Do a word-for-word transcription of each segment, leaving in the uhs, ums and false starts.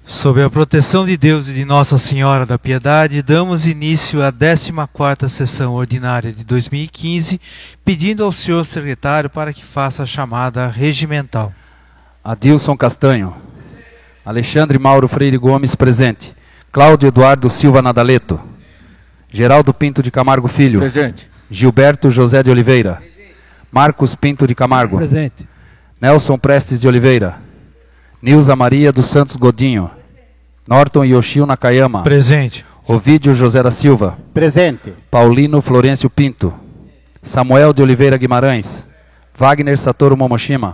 Sob a proteção de Deus e de Nossa Senhora da Piedade, damos início à décima quarta sessão ordinária de dois mil e quinze, pedindo ao senhor secretário para que faça a chamada regimental. Adilson Castanho. Alexandre Mauro Freire Gomes, presente. Cláudio Eduardo Silva Nadaleto. Geraldo Pinto de Camargo Filho. Presente. Gilberto José de Oliveira. Presente. Marcos Pinto de Camargo. Presente. Nelson Prestes de Oliveira. Nilza Maria dos Santos Godinho. Norton Yoshio Nakayama. Presente. Ovídio José da Silva. Presente. Paulino Florencio Pinto. Samuel de Oliveira Guimarães. Wagner Satoru Momoshima.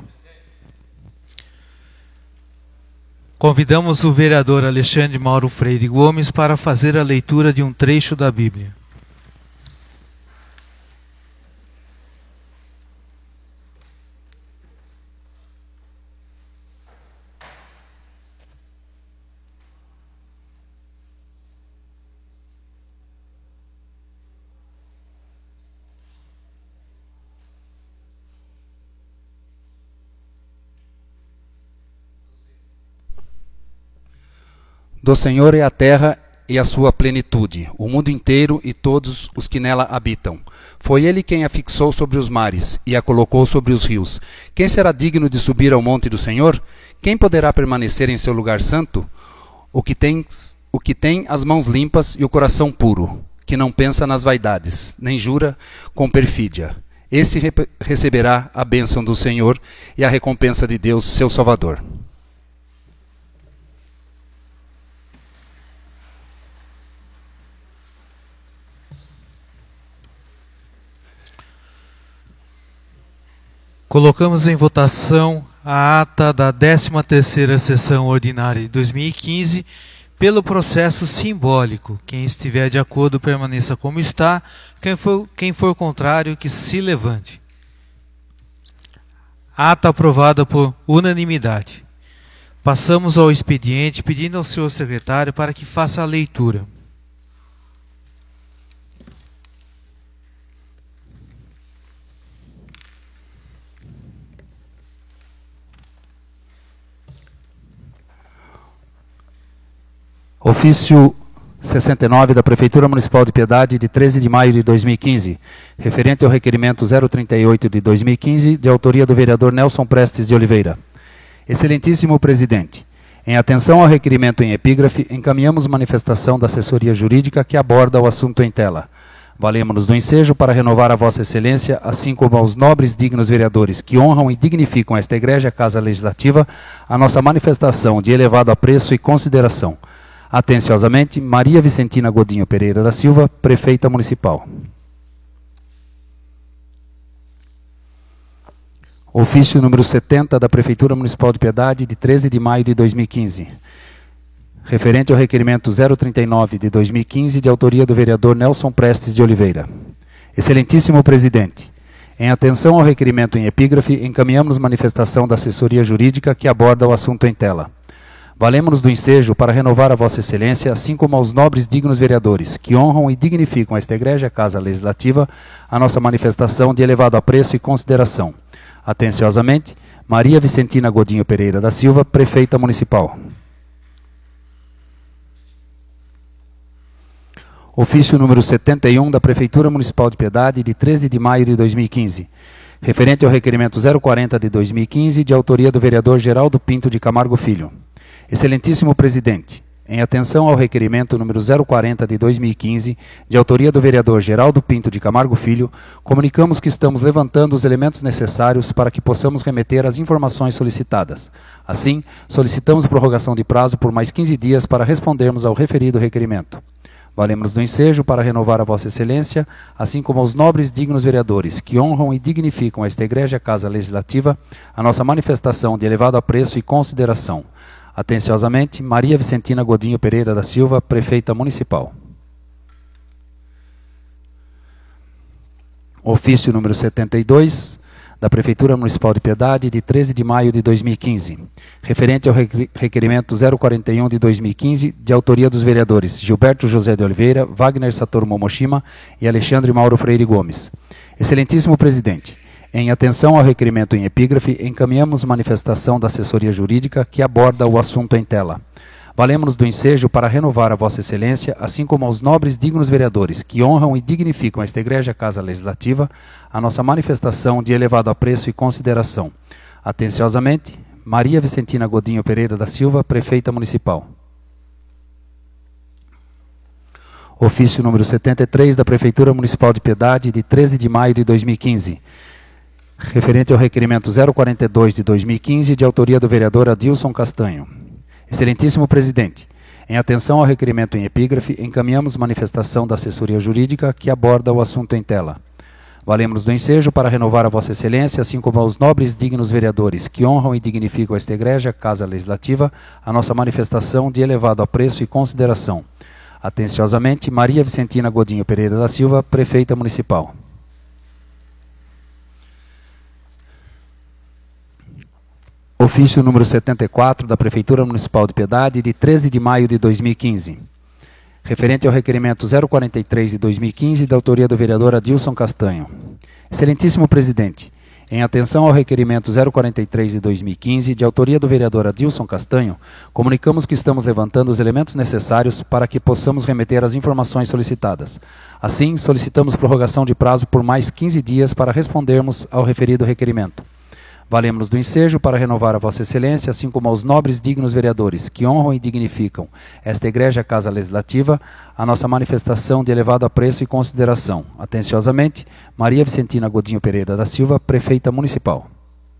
Convidamos o vereador Alexandre Mauro Freire Gomes para fazer a leitura de um trecho da Bíblia. Do Senhor é a terra e a sua plenitude, o mundo inteiro e todos os que nela habitam. Foi ele quem a fixou sobre os mares e a colocou sobre os rios. Quem será digno de subir ao monte do Senhor? Quem poderá permanecer em seu lugar santo? O que tem, o que tem as mãos limpas e o coração puro, que não pensa nas vaidades, nem jura com perfídia. Esse re receberá a bênção do Senhor e a recompensa de Deus, seu Salvador. Colocamos em votação a ata da décima terceira sessão ordinária de dois mil e quinze pelo processo simbólico. Quem estiver de acordo permaneça como está, quem for, quem for contrário que se levante. Ata aprovada por unanimidade. Passamos ao expediente pedindo ao senhor secretário para que faça a leitura. Ofício sessenta e nove da Prefeitura Municipal de Piedade, de treze de maio de dois mil e quinze, referente ao requerimento zero trinta e oito de dois mil e quinze, de autoria do vereador Nelson Prestes de Oliveira. Excelentíssimo Presidente, em atenção ao requerimento em epígrafe, encaminhamos manifestação da assessoria jurídica que aborda o assunto em tela. Valemos-nos do ensejo para renovar a Vossa Excelência, assim como aos nobres dignos vereadores que honram e dignificam esta Igreja Casa Legislativa, a nossa manifestação de elevado apreço e consideração. Atenciosamente, Maria Vicentina Godinho Pereira da Silva, Prefeita Municipal. Ofício número setenta da Prefeitura Municipal de Piedade, de treze de maio de dois mil e quinze. Referente ao requerimento zero trinta e nove de dois mil e quinze, de autoria do vereador Nelson Prestes de Oliveira. Excelentíssimo Presidente, em atenção ao requerimento em epígrafe, encaminhamos manifestação da assessoria jurídica que aborda o assunto em tela. Valemos-nos do ensejo para renovar a Vossa Excelência, assim como aos nobres dignos vereadores, que honram e dignificam esta Igreja Casa Legislativa, a nossa manifestação de elevado apreço e consideração. Atenciosamente, Maria Vicentina Godinho Pereira da Silva, Prefeita Municipal. Ofício número setenta e um da Prefeitura Municipal de Piedade, de treze de maio de dois mil e quinze. Referente ao requerimento zero quarenta de dois mil e quinze, de autoria do vereador Geraldo Pinto de Camargo Filho. Excelentíssimo Presidente, em atenção ao requerimento número zero quarenta de dois mil e quinze, de autoria do vereador Geraldo Pinto de Camargo Filho, comunicamos que estamos levantando os elementos necessários para que possamos remeter as informações solicitadas. Assim, solicitamos prorrogação de prazo por mais quinze dias para respondermos ao referido requerimento. Valemos do ensejo para renovar a Vossa Excelência, assim como aos nobres dignos vereadores que honram e dignificam esta Igreja Casa Legislativa, a nossa manifestação de elevado apreço e consideração. Atenciosamente, Maria Vicentina Godinho Pereira da Silva, Prefeita Municipal. Ofício número setenta e dois, da Prefeitura Municipal de Piedade, de treze de maio de dois mil e quinze, referente ao requerimento zero quarenta e um de dois mil e quinze, de autoria dos vereadores Gilberto José de Oliveira, Wagner Satoru Momoshima e Alexandre Mauro Freire Gomes. Excelentíssimo Presidente, em atenção ao requerimento em epígrafe, encaminhamos manifestação da assessoria jurídica que aborda o assunto em tela. Valemos-nos do ensejo para renovar a Vossa Excelência, assim como aos nobres dignos vereadores que honram e dignificam esta Igreja Casa Legislativa, a nossa manifestação de elevado apreço e consideração. Atenciosamente, Maria Vicentina Godinho Pereira da Silva, Prefeita Municipal. Ofício número setenta e três da Prefeitura Municipal de Piedade, de treze de maio de dois mil e quinze. Referente ao requerimento zero quarenta e dois de dois mil e quinze, de autoria do vereador Adilson Castanho. Excelentíssimo Presidente, em atenção ao requerimento em epígrafe, encaminhamos manifestação da assessoria jurídica que aborda o assunto em tela. Valemos-nos do ensejo para renovar a Vossa Excelência, assim como aos nobres dignos vereadores que honram e dignificam esta Igreja Casa Legislativa, a nossa manifestação de elevado apreço e consideração. Atenciosamente, Maria Vicentina Godinho Pereira da Silva, Prefeita Municipal. Ofício número setenta e quatro da Prefeitura Municipal de Piedade, de treze de maio de dois mil e quinze. Referente ao requerimento zero quarenta e três de dois mil e quinze, da autoria do vereador Adilson Castanho. Excelentíssimo Presidente, em atenção ao requerimento zero quarenta e três de dois mil e quinze, de autoria do vereador Adilson Castanho, comunicamos que estamos levantando os elementos necessários para que possamos remeter as informações solicitadas. Assim, solicitamos prorrogação de prazo por mais quinze dias para respondermos ao referido requerimento. Valemos-nos do ensejo para renovar a Vossa Excelência, assim como aos nobres dignos vereadores que honram e dignificam esta Igreja Casa Legislativa, a nossa manifestação de elevado apreço e consideração. Atenciosamente, Maria Vicentina Godinho Pereira da Silva, Prefeita Municipal.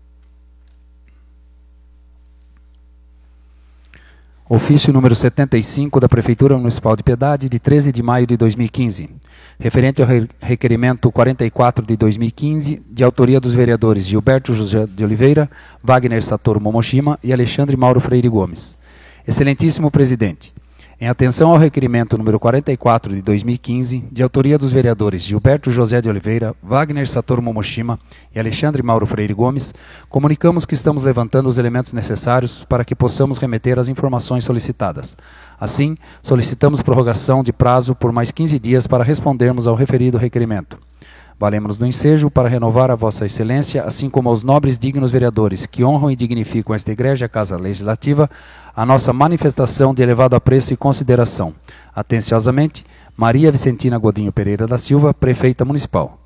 Ofício número setenta e cinco da Prefeitura Municipal de Piedade, de treze de maio de dois mil e quinze. Referente ao requerimento quarenta e quatro de dois mil e quinze, de autoria dos vereadores Gilberto José de Oliveira, Wagner Satoru Momoshima e Alexandre Mauro Freire Gomes. Excelentíssimo Presidente, em atenção ao requerimento número quarenta e quatro de dois mil e quinze, de autoria dos vereadores Gilberto José de Oliveira, Wagner Satoru Momoshima e Alexandre Mauro Freire Gomes, comunicamos que estamos levantando os elementos necessários para que possamos remeter as informações solicitadas. Assim, solicitamos prorrogação de prazo por mais quinze dias para respondermos ao referido requerimento. Valemos-nos do ensejo para renovar a Vossa Excelência, assim como aos nobres dignos vereadores que honram e dignificam esta Igreja Casa Legislativa, a nossa manifestação de elevado apreço e consideração. Atenciosamente, Maria Vicentina Godinho Pereira da Silva, Prefeita Municipal.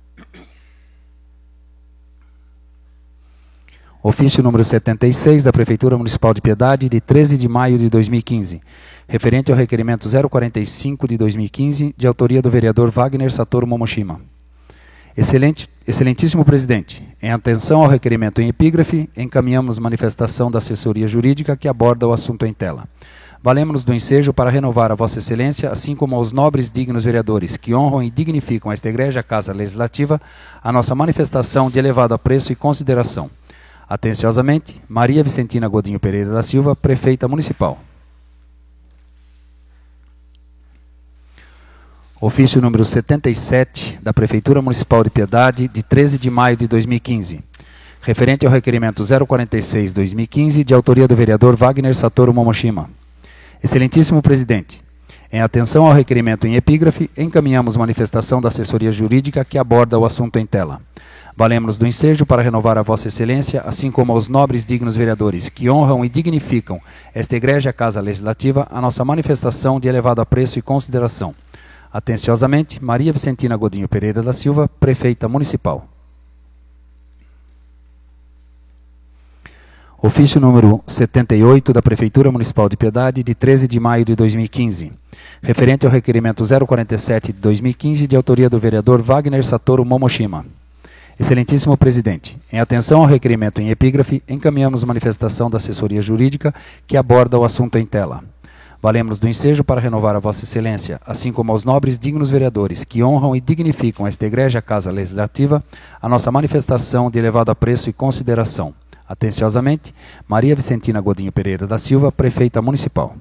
Ofício número setenta e seis da Prefeitura Municipal de Piedade, de treze de maio de dois mil e quinze. Referente ao requerimento zero quarenta e cinco de dois mil e quinze, de autoria do vereador Wagner Satoru Momoshima. Excelente, excelentíssimo Presidente, em atenção ao requerimento em epígrafe, encaminhamos manifestação da assessoria jurídica que aborda o assunto em tela. Valemos-nos do ensejo para renovar a Vossa Excelência, assim como aos nobres dignos vereadores que honram e dignificam esta Igreja Casa Legislativa, a nossa manifestação de elevado apreço e consideração. Atenciosamente, Maria Vicentina Godinho Pereira da Silva, Prefeita Municipal. Ofício número setenta e sete da Prefeitura Municipal de Piedade, de treze de maio de dois mil e quinze. Referente ao requerimento zero quarenta e seis de dois mil e quinze, de autoria do vereador Wagner Satoru Momoshima. Excelentíssimo Presidente, em atenção ao requerimento em epígrafe, encaminhamos manifestação da assessoria jurídica que aborda o assunto em tela. Valemos-nos do ensejo para renovar a Vossa Excelência, assim como aos nobres dignos vereadores que honram e dignificam esta Igreja Casa Legislativa, a nossa manifestação de elevado apreço e consideração. Atenciosamente, Maria Vicentina Godinho Pereira da Silva, Prefeita Municipal. Ofício número setenta e oito da Prefeitura Municipal de Piedade, de treze de maio de dois mil e quinze. Referente ao requerimento zero quarenta e sete de dois mil e quinze, de autoria do vereador Wagner Satoru Momoshima. Excelentíssimo Presidente, em atenção ao requerimento em epígrafe, encaminhamos manifestação da assessoria jurídica que aborda o assunto em tela. Valemos do ensejo para renovar a Vossa Excelência, assim como aos nobres dignos vereadores que honram e dignificam esta Igreja Casa Legislativa, a nossa manifestação de elevado apreço e consideração. Atenciosamente, Maria Vicentina Godinho Pereira da Silva, Prefeita Municipal.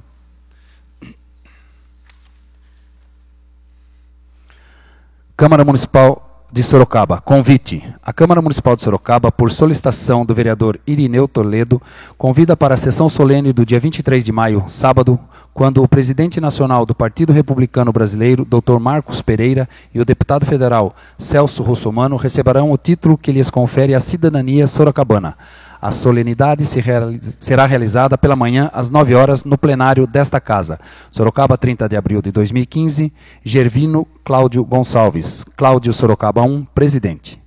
Câmara Municipal de Sorocaba. Convite. A Câmara Municipal de Sorocaba, por solicitação do vereador Irineu Toledo, convida para a sessão solene do dia vinte e três de maio, sábado, quando o presidente nacional do Partido Republicano Brasileiro, doutor Marcos Pereira, e o deputado federal Celso Russomano receberão o título que lhes confere a cidadania sorocabana. A solenidade se realiza, será realizada pela manhã às nove horas no plenário desta casa. Sorocaba, trinta de abril de dois mil e quinze, Gervino Cláudio Gonçalves, Cláudio Sorocaba um, presidente.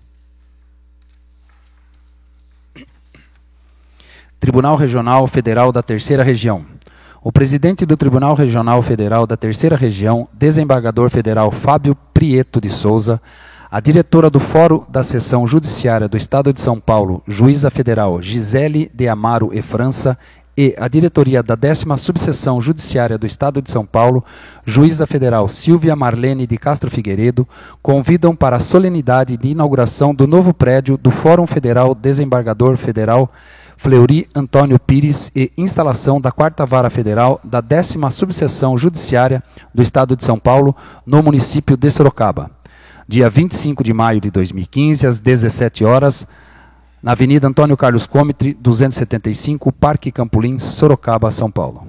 Tribunal Regional Federal da Terceira Região. O presidente do Tribunal Regional Federal da Terceira Região, desembargador federal Fábio Prieto de Souza, a diretora do Fórum da Seção Judiciária do Estado de São Paulo, juíza federal Gisele de Amaro e França, e a diretoria da décima Subseção Judiciária do Estado de São Paulo, juíza federal Silvia Marlene de Castro Figueiredo, convidam para a solenidade de inauguração do novo prédio do Fórum Federal Desembargador Federal Fleury Antônio Pires e instalação da quarta Vara Federal da décima Subseção Judiciária do Estado de São Paulo, no município de Sorocaba. Dia vinte e cinco de maio de dois mil e quinze, às dezessete horas, na Avenida Antônio Carlos Comitre, duzentos e setenta e cinco, Parque Campolim, Sorocaba, São Paulo.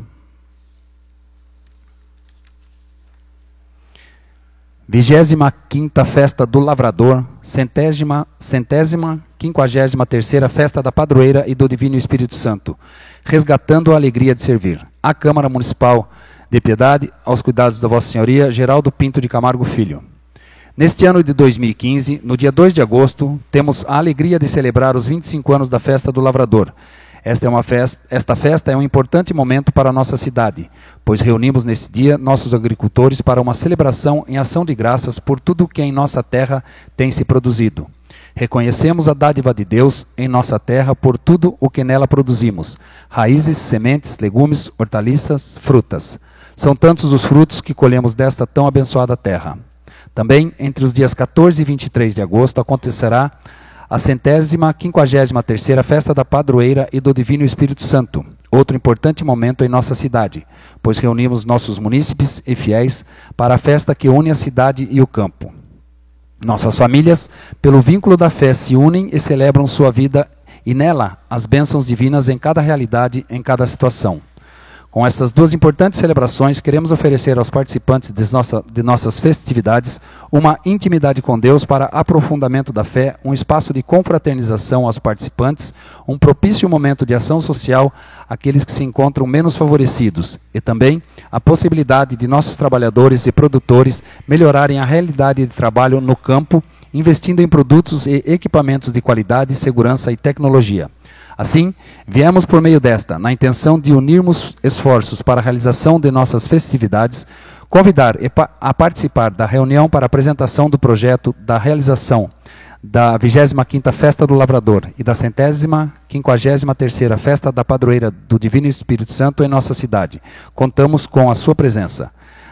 Vigésima quinta Festa do Lavrador, centésima, centésima, quinquagésima terceira Festa da Padroeira e do Divino Espírito Santo, resgatando a alegria de servir. A Câmara Municipal de Piedade, aos cuidados da Vossa Senhoria, Geraldo Pinto de Camargo Filho. Neste ano de dois mil e quinze, no dia dois de agosto, temos a alegria de celebrar os vinte e cinco anos da Festa do Lavrador. Esta, é uma festa, esta festa é um importante momento para a nossa cidade, pois reunimos nesse dia nossos agricultores para uma celebração em ação de graças por tudo que em nossa terra tem se produzido. Reconhecemos a dádiva de Deus em nossa terra por tudo o que nela produzimos, raízes, sementes, legumes, hortaliças, frutas. São tantos os frutos que colhemos desta tão abençoada terra. Também, entre os dias quatorze e vinte e três de agosto, acontecerá a centésima, quinquagésima terceira Festa da Padroeira e do Divino Espírito Santo, outro importante momento em nossa cidade, pois reunimos nossos munícipes e fiéis para a festa que une a cidade e o campo. Nossas famílias, pelo vínculo da fé, se unem e celebram sua vida e nela as bênçãos divinas em cada realidade, em cada situação. Com estas duas importantes celebrações, queremos oferecer aos participantes de, nossa, de nossas festividades uma intimidade com Deus para aprofundamento da fé, um espaço de confraternização aos participantes, um propício momento de ação social àqueles que se encontram menos favorecidos e também a possibilidade de nossos trabalhadores e produtores melhorarem a realidade de trabalho no campo, investindo em produtos e equipamentos de qualidade, segurança e tecnologia. Assim, viemos por meio desta, na intenção de unirmos esforços para a realização de nossas festividades, convidar a participar da reunião para a apresentação do projeto da realização da vigésima quinta Festa do Lavrador e da centésima, quinquagésima terceira Festa da Padroeira do Divino Espírito Santo em nossa cidade. Contamos com a sua presença.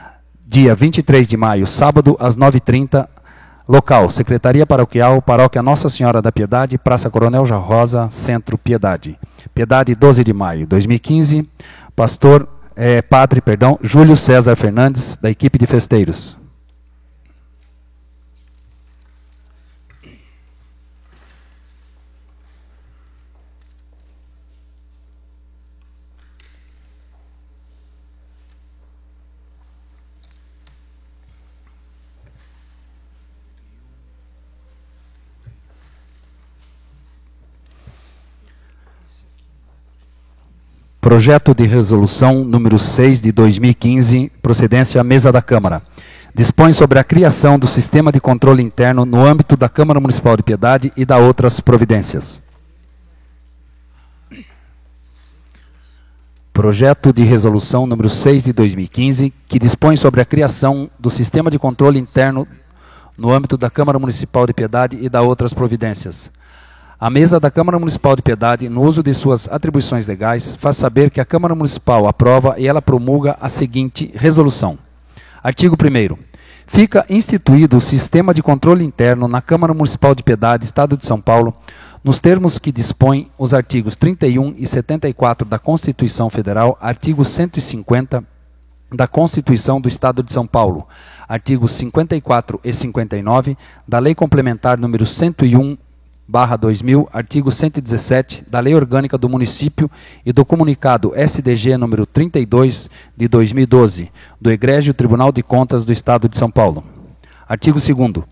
Dia vinte e três de maio, sábado, às nove e trinta, local, Secretaria Paroquial, Paróquia Nossa Senhora da Piedade, Praça Coronel João Rosa, Centro Piedade. Piedade, doze de maio de dois mil e quinze, pastor, é, padre, perdão, Júlio César Fernandes, da equipe de festeiros. Projeto de resolução número seis de dois mil e quinze, procedência à mesa da Câmara. Dispõe sobre a criação do sistema de controle interno no âmbito da Câmara Municipal de Piedade e da outras providências. Projeto de resolução número seis de dois mil e quinze, que dispõe sobre a criação do sistema de controle interno no âmbito da Câmara Municipal de Piedade e da outras providências. A mesa da Câmara Municipal de Piedade, no uso de suas atribuições legais, faz saber que a Câmara Municipal aprova e ela promulga a seguinte resolução. Artigo primeiro. Fica instituído o Sistema de Controle Interno na Câmara Municipal de Piedade, Estado de São Paulo, nos termos que dispõem os artigos trinta e um e setenta e quatro da Constituição Federal, artigo cento e cinquenta da Constituição do Estado de São Paulo, artigos cinquenta e quatro e cinquenta e nove da Lei Complementar número cento e um barra dois mil, artigo cento e dezessete da Lei Orgânica do Município e do Comunicado S D G número trinta e dois de dois mil e doze, do Egrégio Tribunal de Contas do Estado de São Paulo. Artigo segundo.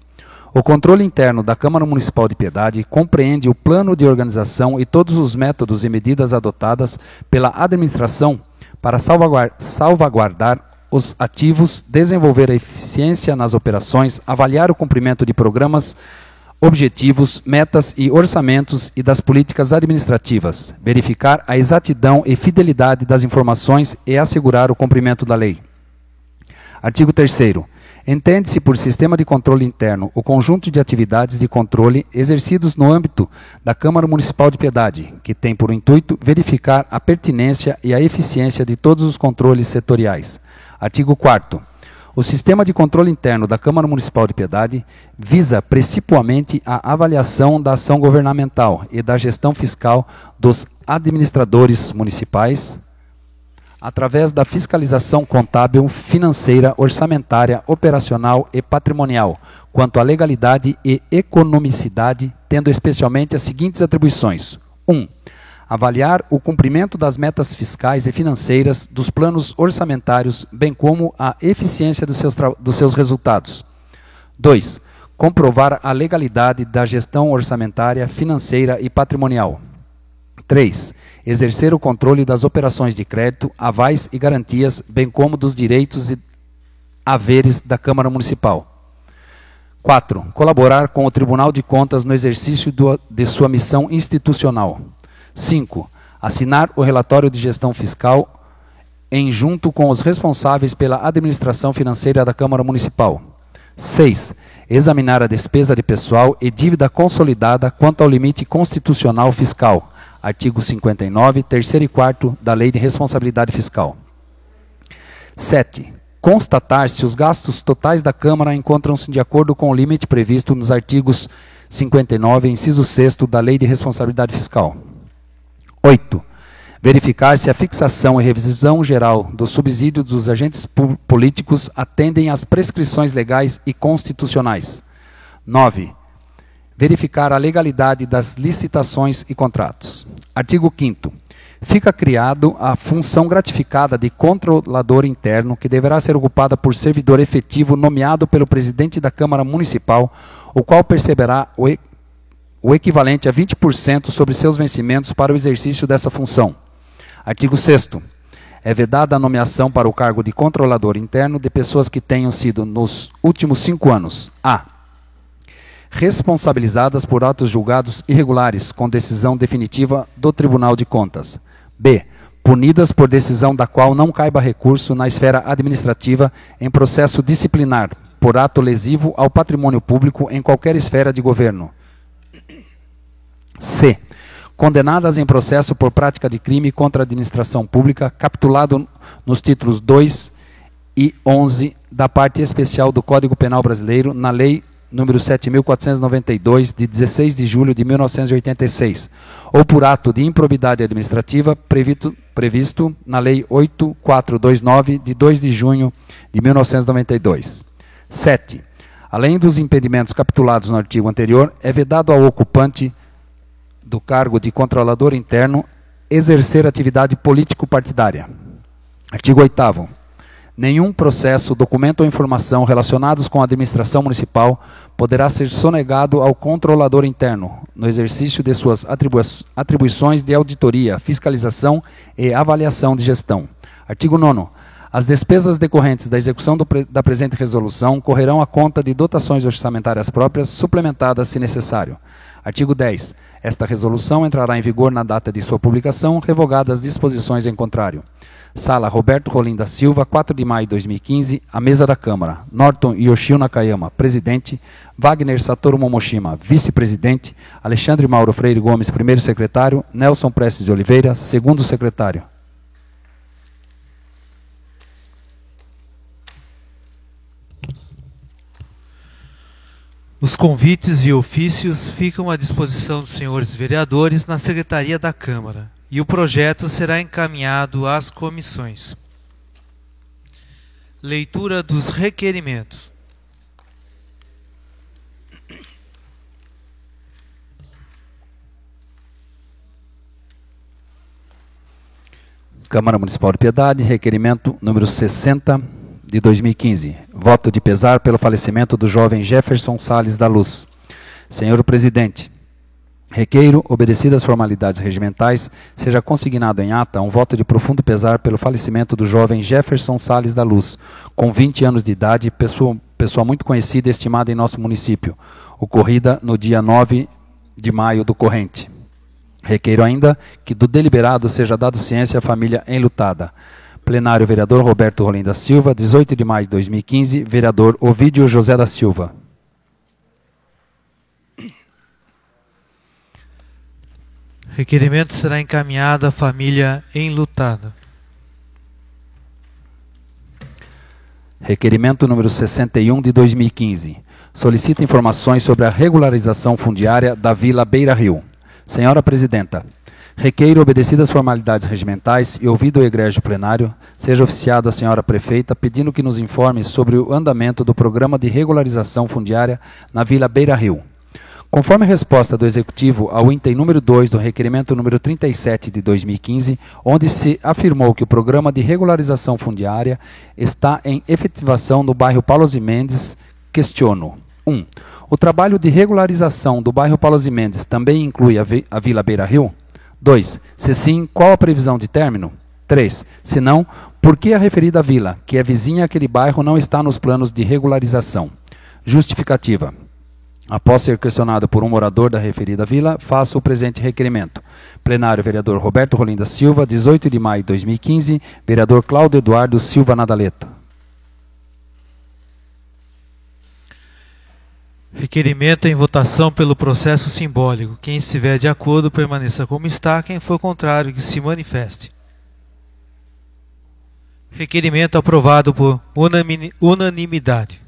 O controle interno da Câmara Municipal de Piedade compreende o plano de organização e todos os métodos e medidas adotadas pela administração para salvaguardar, salvaguardar os ativos, desenvolver a eficiência nas operações, avaliar o cumprimento de programas, objetivos, metas e orçamentos e das políticas administrativas, verificar a exatidão e fidelidade das informações e assegurar o cumprimento da lei. Artigo terceiro. Entende-se por sistema de controle interno o conjunto de atividades de controle exercidos no âmbito da Câmara Municipal de Piedade, que tem por intuito verificar a pertinência e a eficiência de todos os controles setoriais. Artigo quarto. O sistema de controle interno da Câmara Municipal de Piedade visa principalmente a avaliação da ação governamental e da gestão fiscal dos administradores municipais, através da fiscalização contábil, financeira, orçamentária, operacional e patrimonial, quanto à legalidade e economicidade, tendo especialmente as seguintes atribuições. um. Avaliar o cumprimento das metas fiscais e financeiras dos planos orçamentários, bem como a eficiência dos seus, dos seus resultados. dois. Comprovar a legalidade da gestão orçamentária, financeira e patrimonial. três. Exercer o controle das operações de crédito, avais e garantias, bem como dos direitos e haveres da Câmara Municipal. quatro. Colaborar com o Tribunal de Contas no exercício do, de sua missão institucional. cinco. Assinar o relatório de gestão fiscal em junto com os responsáveis pela administração financeira da Câmara Municipal. seis. Examinar a despesa de pessoal e dívida consolidada quanto ao limite constitucional fiscal. Artigo cinquenta e nove, terceiro e quarto da Lei de Responsabilidade Fiscal. sete. Constatar se os gastos totais da Câmara encontram-se de acordo com o limite previsto nos artigos cinquenta e nove, inciso sexto da Lei de Responsabilidade Fiscal. oito. Verificar se a fixação e revisão geral do subsídio dos agentes políticos atendem às prescrições legais e constitucionais. nove. Verificar a legalidade das licitações e contratos. Artigo quinto. Fica criado a função gratificada de controlador interno, que deverá ser ocupada por servidor efetivo nomeado pelo presidente da Câmara Municipal, o qual perceberá o, e, o equivalente a vinte por cento sobre seus vencimentos para o exercício dessa função. Artigo sexto. É vedada a nomeação para o cargo de controlador interno de pessoas que tenham sido, nos últimos cinco anos, a. responsabilizadas por atos julgados irregulares com decisão definitiva do Tribunal de Contas. B. Punidas por decisão da qual não caiba recurso na esfera administrativa em processo disciplinar por ato lesivo ao patrimônio público em qualquer esfera de governo. C. Condenadas em processo por prática de crime contra a administração pública, capitulado nos títulos dois e onze da parte especial do Código Penal Brasileiro, na Lei número sete mil quatrocentos e noventa e dois, de dezesseis de julho de mil novecentos e oitenta e seis, ou por ato de improbidade administrativa previsto, previsto na Lei oito mil quatrocentos e vinte e nove, de dois de junho de mil novecentos e noventa e dois. sete. Além dos impedimentos capitulados no artigo anterior, é vedado ao ocupante do cargo de controlador interno exercer atividade político-partidária. Artigo oitavo. Nenhum processo, documento ou informação relacionados com a administração municipal poderá ser sonegado ao controlador interno, no exercício de suas atribui- atribuições de auditoria, fiscalização e avaliação de gestão. Artigo nono. As despesas decorrentes da execução do pre- da presente resolução correrão à conta de dotações orçamentárias próprias, suplementadas se necessário. Artigo dez. Esta resolução entrará em vigor na data de sua publicação, revogadas as disposições em contrário. Sala Roberto Rolim da Silva, quatro de maio de dois mil e quinze, a mesa da Câmara. Norton Yoshio Nakayama, presidente. Wagner Satoru Momoshima, vice-presidente. Alexandre Mauro Freire Gomes, primeiro secretário. Nelson Prestes de Oliveira, segundo secretário. Os convites e ofícios ficam à disposição dos senhores vereadores na Secretaria da Câmara e o projeto será encaminhado às comissões. Leitura dos requerimentos. Câmara Municipal de Piedade, requerimento número sessenta de dois mil e quinze. Voto de pesar pelo falecimento do jovem Jefferson Salles da Luz. Senhor Presidente, requeiro, obedecidas as formalidades regimentais, seja consignado em ata um voto de profundo pesar pelo falecimento do jovem Jefferson Salles da Luz, com vinte anos de idade, pessoa, pessoa muito conhecida e estimada em nosso município, ocorrida no dia nove de maio do corrente. Requeiro ainda que do deliberado seja dado ciência à família enlutada. Plenário, vereador Roberto Rolim da Silva, dezoito de maio de dois mil e quinze, vereador Ovídio José da Silva. Requerimento será encaminhado à família enlutada. Requerimento número sessenta e um de dois mil e quinze. Solicita informações sobre a regularização fundiária da Vila Beira Rio. Senhora Presidenta, requeiro, obedecidas as formalidades regimentais e ouvido o egrégio plenário, seja oficiada a senhora Prefeita pedindo que nos informe sobre o andamento do programa de regularização fundiária na Vila Beira Rio. Conforme a resposta do Executivo ao item número dois do requerimento número trinta e sete de dois mil e quinze, onde se afirmou que o programa de regularização fundiária está em efetivação no bairro Paulos e Mendes, questiono. um. O trabalho de regularização do bairro Paulos e Mendes também inclui a, vi a Vila Beira Rio? dois. Se sim, qual a previsão de término? três. Se não, por que a referida vila, que é vizinha àquele bairro, não está nos planos de regularização? Justificativa. Após ser questionado por um morador da referida vila, faço o presente requerimento. Plenário, vereador Roberto Rolim da Silva, dezoito de maio de dois mil e quinze, vereador Cláudio Eduardo Silva Nadaleto. Requerimento em votação pelo processo simbólico. Quem estiver de acordo, permaneça como está. Quem for contrário, que se manifeste. Requerimento aprovado por unanimidade.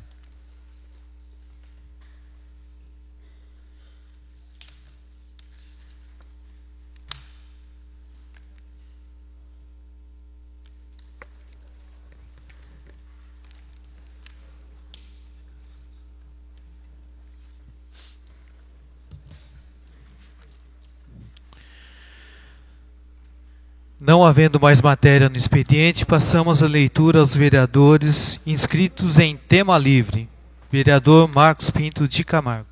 Não havendo mais matéria no expediente, passamos a leitura aos vereadores inscritos em tema livre. Vereador Marcos Pinto de Camargo.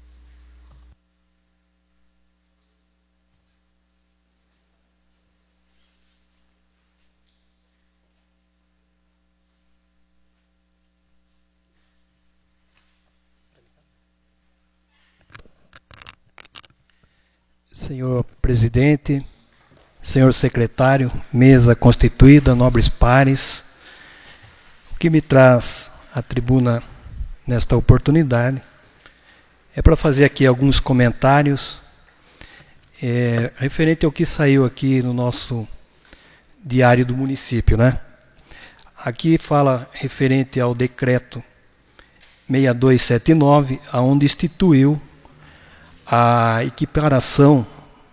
Senhor presidente, senhor secretário, mesa constituída, nobres pares, o que me traz à tribuna nesta oportunidade é para fazer aqui alguns comentários é, referente ao que saiu aqui no nosso diário do município, né? Aqui fala referente ao decreto seis dois sete nove, aonde instituiu a equiparação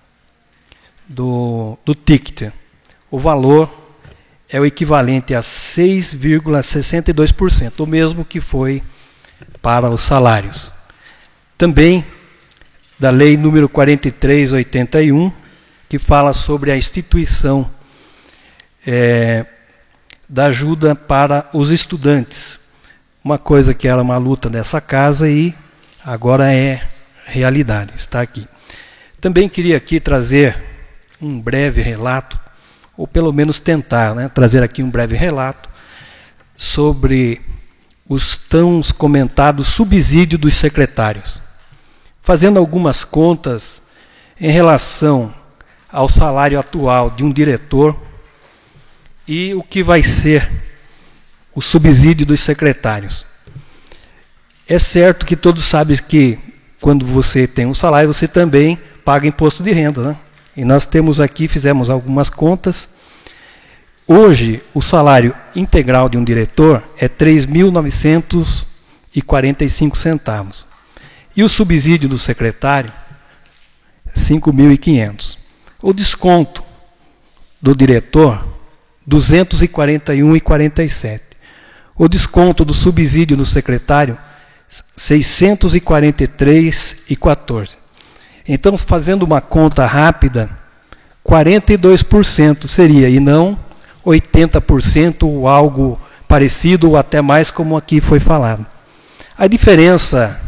Do, do ticket. O valor é o equivalente a seis vírgula sessenta e dois por cento, o mesmo que foi para os salários. Também da lei número quarenta e três oitenta e um, que fala sobre a instituição é, da ajuda para os estudantes. Uma coisa que era uma luta dessa casa e agora é realidade, está aqui. Também queria aqui trazer um breve relato, ou pelo menos tentar, né, trazer aqui um breve relato sobre os tão comentados subsídios dos secretários. Fazendo algumas contas em relação ao salário atual de um diretor e o que vai ser o subsídio dos secretários. É certo que todos sabem que quando você tem um salário, você também paga imposto de renda, né? E nós temos aqui, fizemos algumas contas. Hoje, o salário integral de um diretor é três mil novecentos e quarenta e cinco centavos. E o subsídio do secretário, cinco mil e quinhentos. O desconto do diretor, duzentos e quarenta e um reais e quarenta e sete centavos. O desconto do subsídio do secretário, seiscentos e quarenta e três reais e quatorze centavos. Então, fazendo uma conta rápida, quarenta e dois por cento seria, e não oitenta por cento ou algo parecido ou até mais, como aqui foi falado. A diferença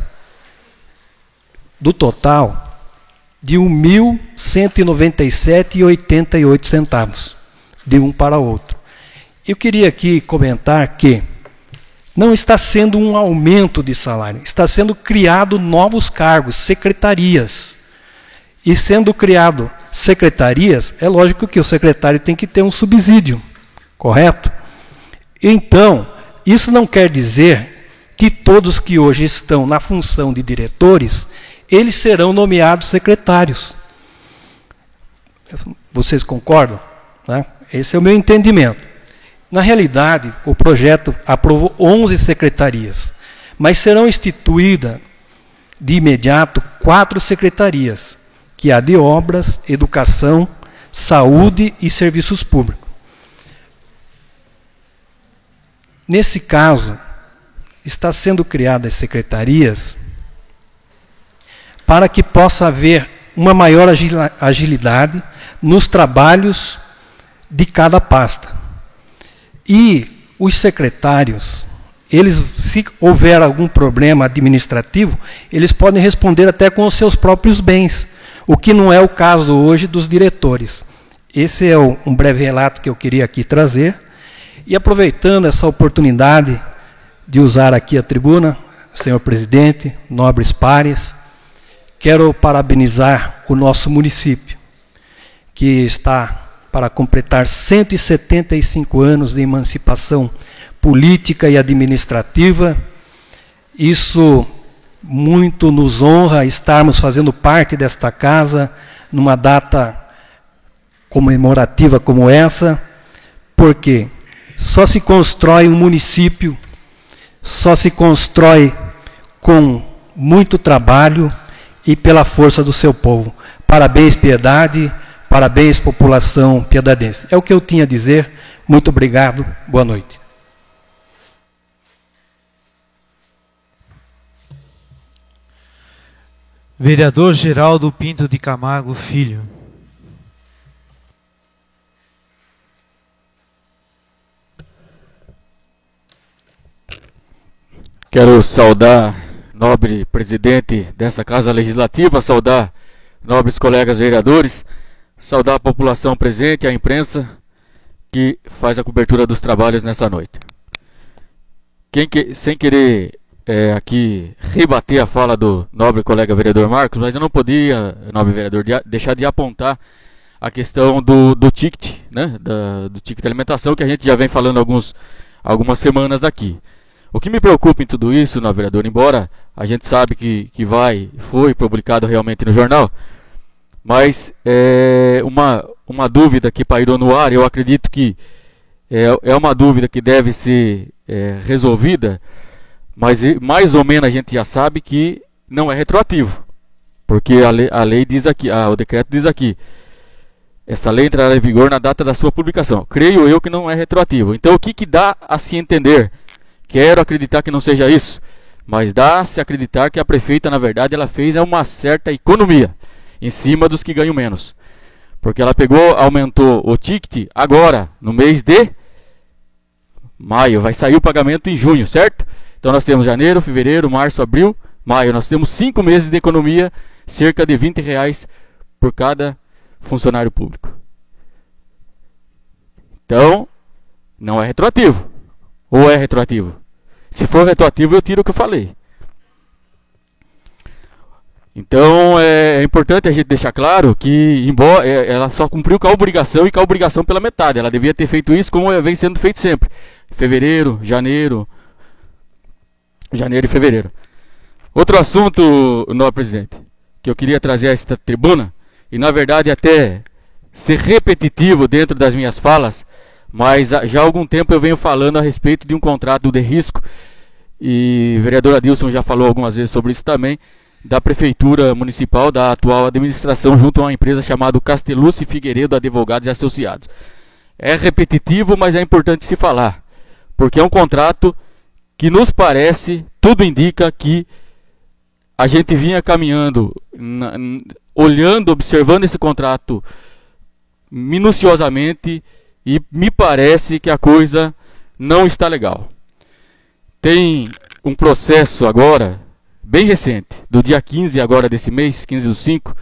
do total de mil cento e noventa e sete reais e oitenta e oito centavos de um para o outro. Eu queria aqui comentar que não está sendo um aumento de salário, está sendo criado novos cargos, secretarias. E sendo criado secretarias, é lógico que o secretário tem que ter um subsídio, correto? Então, isso não quer dizer que todos que hoje estão na função de diretores, eles serão nomeados secretários. Vocês concordam? Né? Esse é o meu entendimento. Na realidade, o projeto aprovou onze secretarias, mas serão instituídas de imediato quatro secretarias, que é a de Obras, Educação, Saúde e Serviços Públicos. Nesse caso, está sendo criadas secretarias para que possa haver uma maior agilidade nos trabalhos de cada pasta. E os secretários, eles, se houver algum problema administrativo, eles podem responder até com os seus próprios bens, o que não é o caso hoje dos diretores. Esse é um breve relato que eu queria aqui trazer. E aproveitando essa oportunidade de usar aqui a tribuna, senhor presidente, nobres pares, quero parabenizar o nosso município, que está para completar cento e setenta e cinco anos de emancipação política e administrativa. Isso muito nos honra estarmos fazendo parte desta casa numa data comemorativa como essa, porque só se constrói um município, só se constrói com muito trabalho e pela força do seu povo. Parabéns, Piedade, parabéns, população piedadense. É o que eu tinha a dizer. Muito obrigado, boa noite. Vereador Geraldo Pinto de Camargo Filho. Quero saudar nobre presidente dessa Casa Legislativa, saudar nobres colegas vereadores, saudar a população presente, a imprensa que faz a cobertura dos trabalhos nessa noite. Quem que, sem querer é, aqui rebater a fala do nobre colega vereador Marcos, mas eu não podia, nobre vereador, de, deixar de apontar a questão do, do ticket, né, da, do ticket de alimentação, que a gente já vem falando alguns, algumas semanas aqui. O que me preocupa em tudo isso, nobre vereador, embora a gente sabe que, que vai, foi publicado realmente no jornal, mas é uma, uma dúvida que pairou no ar, eu acredito que é, é uma dúvida que deve ser é, resolvida, mas mais ou menos a gente já sabe que não é retroativo, porque a lei, a lei diz aqui, ah, o decreto diz aqui, essa lei entrará em vigor na data da sua publicação. Creio eu que não é retroativo. Então o que, que dá a se entender? Quero acreditar que não seja isso, mas dá-se acreditar que a prefeita, na verdade, ela fez uma certa economia em cima dos que ganham menos. Porque ela pegou, aumentou o ticket agora, no mês de maio. Vai sair o pagamento em junho, certo? Então nós temos janeiro, fevereiro, março, abril, maio. Nós temos cinco meses de economia, cerca de vinte reais por cada funcionário público. Então, não é retroativo. Ou é retroativo? Se for retroativo, eu tiro o que eu falei. Então, é, é importante a gente deixar claro que, embora ela só cumpriu com a obrigação e com a obrigação pela metade. Ela devia ter feito isso como vem sendo feito sempre. Fevereiro, janeiro, janeiro e fevereiro. Outro assunto, nobre presidente, que eu queria trazer a esta tribuna, e na verdade até ser repetitivo dentro das minhas falas, mas já há algum tempo eu venho falando a respeito de um contrato de risco, e o vereador Adilson já falou algumas vezes sobre isso também, da Prefeitura Municipal, da atual administração, junto a uma empresa chamada Castellucci Figueiredo Advogados e Associados. É repetitivo, mas é importante se falar, porque é um contrato que nos parece, tudo indica que a gente vinha caminhando, na, olhando, observando esse contrato minuciosamente, e me parece que a coisa não está legal. Tem um processo agora, bem recente, do dia quinze agora desse mês, quinze do cinco,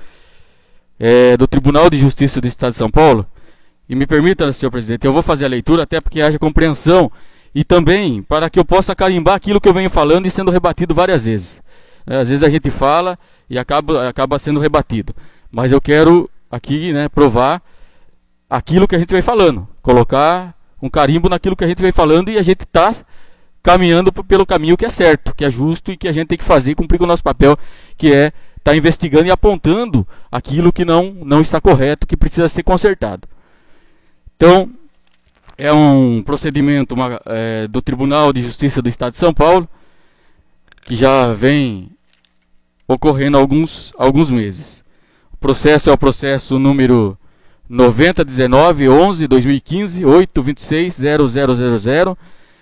é, do Tribunal de Justiça do Estado de São Paulo. E me permita, senhor presidente, eu vou fazer a leitura até porque haja compreensão e também para que eu possa carimbar aquilo que eu venho falando e sendo rebatido várias vezes. É, às vezes a gente fala e acaba, acaba sendo rebatido. Mas eu quero aqui, né, provar aquilo que a gente vem falando, colocar um carimbo naquilo que a gente vem falando, e a gente está caminhando pelo caminho que é certo, que é justo e que a gente tem que fazer, cumprir com o nosso papel, que é estar tá investigando e apontando aquilo que não, não está correto, que precisa ser consertado. Então, é um procedimento uma, é, do Tribunal de Justiça do Estado de São Paulo, que já vem ocorrendo há alguns, alguns meses. O processo é o processo número noventa dezenove onze dois mil e quinze oito vinte e seis zero zero zero zero,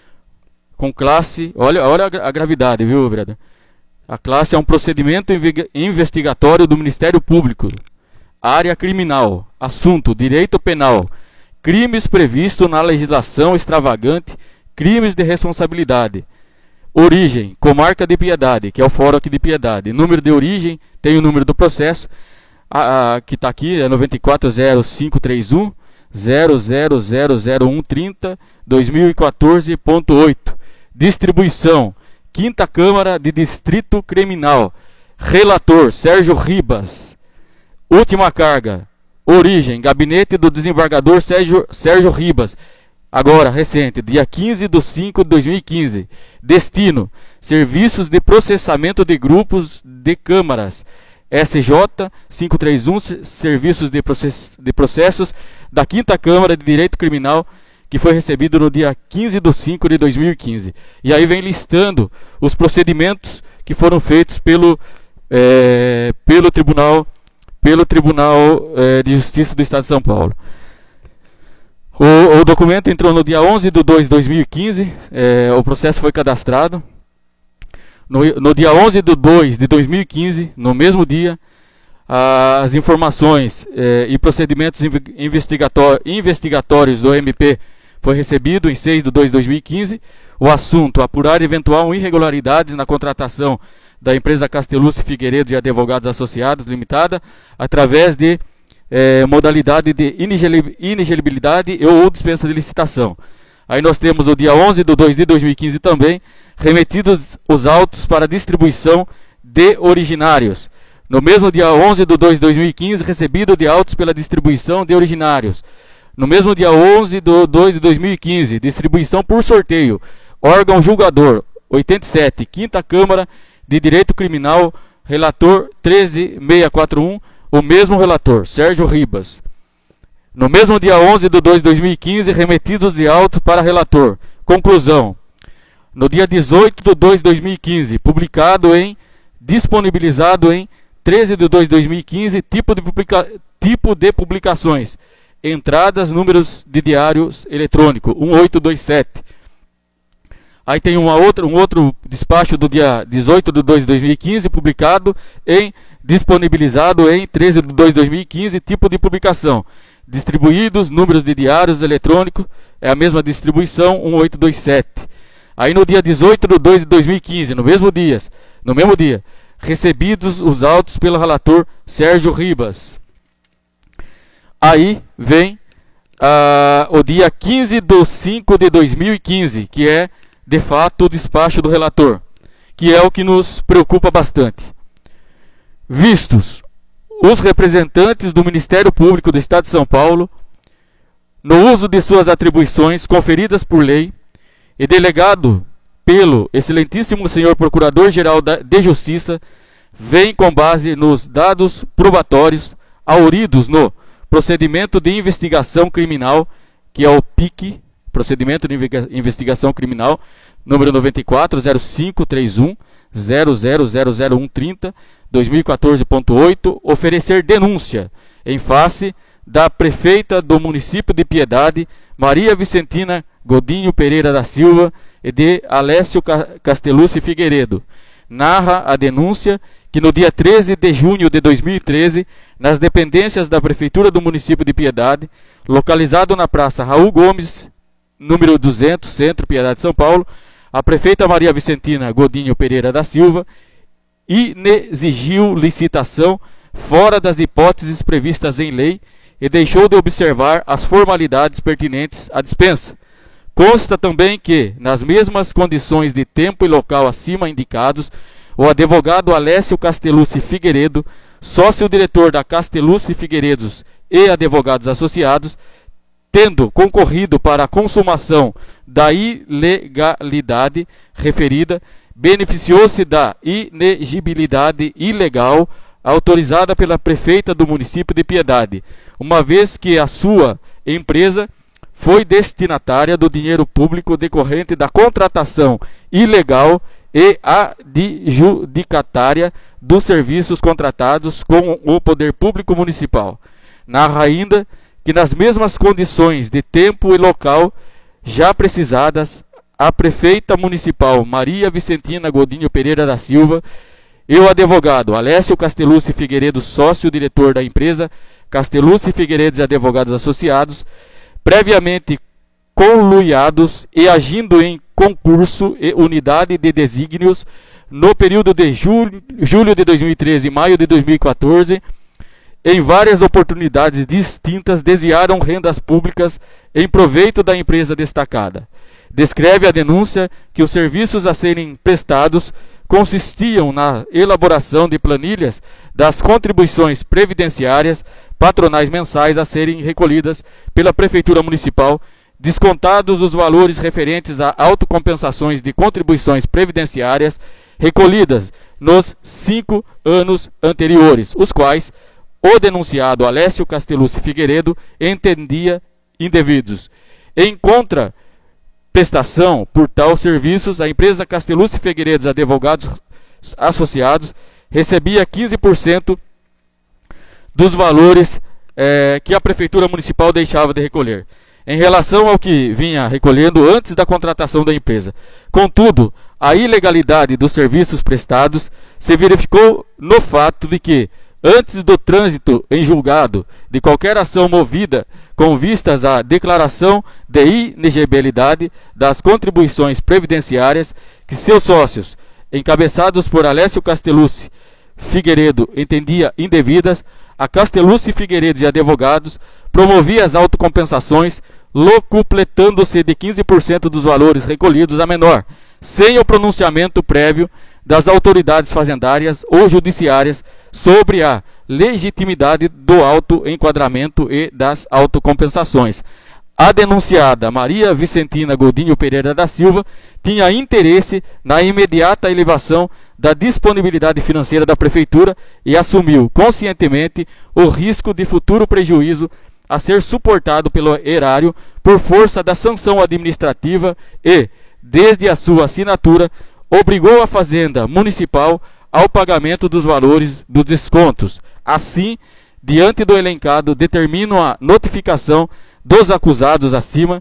com classe, olha, olha a gravidade, viu, vereador? A classe é um procedimento investigatório do Ministério Público, área criminal, assunto, direito penal, crimes previstos na legislação extravagante, crimes de responsabilidade, origem, comarca de Piedade, que é o fórum aqui de Piedade, número de origem, tem o número do processo, A, a, que está aqui, é nove quatro zero cinco três um zero zero zero zero um trinta dois mil e quatorze ponto oito. Distribuição, Quinta Câmara de Distrito Criminal. Relator, Sérgio Ribas. Última carga, origem, gabinete do desembargador Sérgio, Sérgio Ribas. Agora, recente, dia quinze de cinco de dois mil e quinze. Destino, serviços de processamento de grupos de câmaras. S J quinhentos e trinta e um, Serviços de, process, de Processos da Quinta Câmara de Direito Criminal, que foi recebido no dia quinze de cinco de dois mil e quinze. E aí vem listando os procedimentos que foram feitos pelo, é, pelo Tribunal, pelo Tribunal é, de Justiça do Estado de São Paulo. O, o documento entrou no dia onze de dois de dois mil e quinze, é, o processo foi cadastrado. No, no dia onze de dois de dois mil e quinze, no mesmo dia, as informações eh, e procedimentos investigatórios, investigatórios do M P foi recebido em seis de dois de dois mil e quinze. O assunto, apurar eventual irregularidades na contratação da empresa Castellucci Figueiredo e Advogados Associados Limitada, através de eh, modalidade de ineligibilidade ou dispensa de licitação. Aí nós temos o dia onze de dois de dois mil e quinze também, remetidos os autos para distribuição de originários. No mesmo dia onze de dois de dois mil e quinze, recebido de autos pela distribuição de originários. No mesmo dia onze de dois de dois mil e quinze, distribuição por sorteio. Órgão julgador, oitenta e sete, Quinta Câmara de Direito Criminal, relator treze mil seiscentos e quarenta e um, o mesmo relator, Sérgio Ribas. No mesmo dia onze de dois de dois mil e quinze, remetidos de auto para relator. Conclusão. No dia dezoito de dois de dois mil e quinze, publicado em, disponibilizado em treze de dois de dois mil e quinze, tipo de, publica, tipo de publicações. Entradas, números de diários eletrônico, um oito dois sete. Aí tem uma outra, um outro despacho do dia dezoito de dois de dois mil e quinze, publicado em, disponibilizado em treze de dois de dois mil e quinze, tipo de publicação. Distribuídos, números de diários eletrônicos, é a mesma distribuição, um oito dois sete. Aí no dia dezoito de dois de dois mil e quinze, no mesmo dia, no mesmo dia, recebidos os autos pelo relator Sérgio Ribas. Aí vem ah, o dia quinze de cinco de dois mil e quinze, que é de fato o despacho do relator, que é o que nos preocupa bastante. Vistos os representantes do Ministério Público do Estado de São Paulo, no uso de suas atribuições conferidas por lei, e delegado pelo excelentíssimo senhor Procurador-Geral de Justiça, vem com base nos dados probatórios auridos no Procedimento de Investigação Criminal, que é o P I C, Procedimento de Investigação Criminal, número nove quatro zero cinco três um zero zero zero zero um trinta, dois mil e quatorze ponto oito, oferecer denúncia em face da prefeita do município de Piedade, Maria Vicentina Godinho Pereira da Silva, e de Alessio Castellucci Figueiredo. Narra a denúncia que no dia treze de junho de dois mil e treze, nas dependências da prefeitura do município de Piedade, localizado na praça Raul Gomes número duzentos, Centro, Piedade, São Paulo, a prefeita Maria Vicentina Godinho Pereira da Silva inexigiu licitação fora das hipóteses previstas em lei e deixou de observar as formalidades pertinentes à dispensa. Consta também que, nas mesmas condições de tempo e local acima indicados, o advogado Alessio Castellucci Figueiredo, sócio-diretor da Castellucci Figueiredos e advogados associados, tendo concorrido para a consumação da ilegalidade referida, beneficiou-se da inegibilidade ilegal autorizada pela prefeita do município de Piedade, uma vez que a sua empresa foi destinatária do dinheiro público decorrente da contratação ilegal e adjudicatária dos serviços contratados com o poder público municipal. Narra ainda que nas mesmas condições de tempo e local já precisadas, a prefeita municipal Maria Vicentina Godinho Pereira da Silva e o advogado Alessio Castellucci Figueiredo, sócio-diretor da empresa Castellucci Figueiredos e Advogados Associados, previamente conluiados e agindo em concurso e unidade de desígnios no período de julho, julho de dois mil e treze e maio de dois mil e quatorze, em várias oportunidades distintas desviaram rendas públicas em proveito da empresa destacada. Descreve a denúncia que os serviços a serem prestados consistiam na elaboração de planilhas das contribuições previdenciárias patronais mensais a serem recolhidas pela Prefeitura Municipal, descontados os valores referentes a autocompensações de contribuições previdenciárias recolhidas nos cinco anos anteriores, os quais o denunciado Alessio Castellucci Figueiredo entendia indevidos. Em contraprestação por tal serviços, a empresa Castellucci Figueiredos Advogados Associados recebia quinze por cento dos valores eh, que a Prefeitura Municipal deixava de recolher, em relação ao que vinha recolhendo antes da contratação da empresa. Contudo, a ilegalidade dos serviços prestados se verificou no fato de que, antes do trânsito em julgado de qualquer ação movida com vistas à declaração de inegibilidade das contribuições previdenciárias que seus sócios, encabeçados por Alessio Castellucci Figueiredo, entendia indevidas, a Castellucci Figueiredos e Advogados promovia as autocompensações, locupletando-se de quinze por cento dos valores recolhidos a menor, sem o pronunciamento prévio das autoridades fazendárias ou judiciárias sobre a legitimidade do autoenquadramento e das autocompensações. A denunciada Maria Vicentina Godinho Pereira da Silva tinha interesse na imediata elevação da disponibilidade financeira da Prefeitura e assumiu conscientemente o risco de futuro prejuízo a ser suportado pelo erário por força da sanção administrativa e, desde a sua assinatura, obrigou a Fazenda Municipal ao pagamento dos valores dos descontos. Assim, diante do elencado, determino a notificação dos acusados acima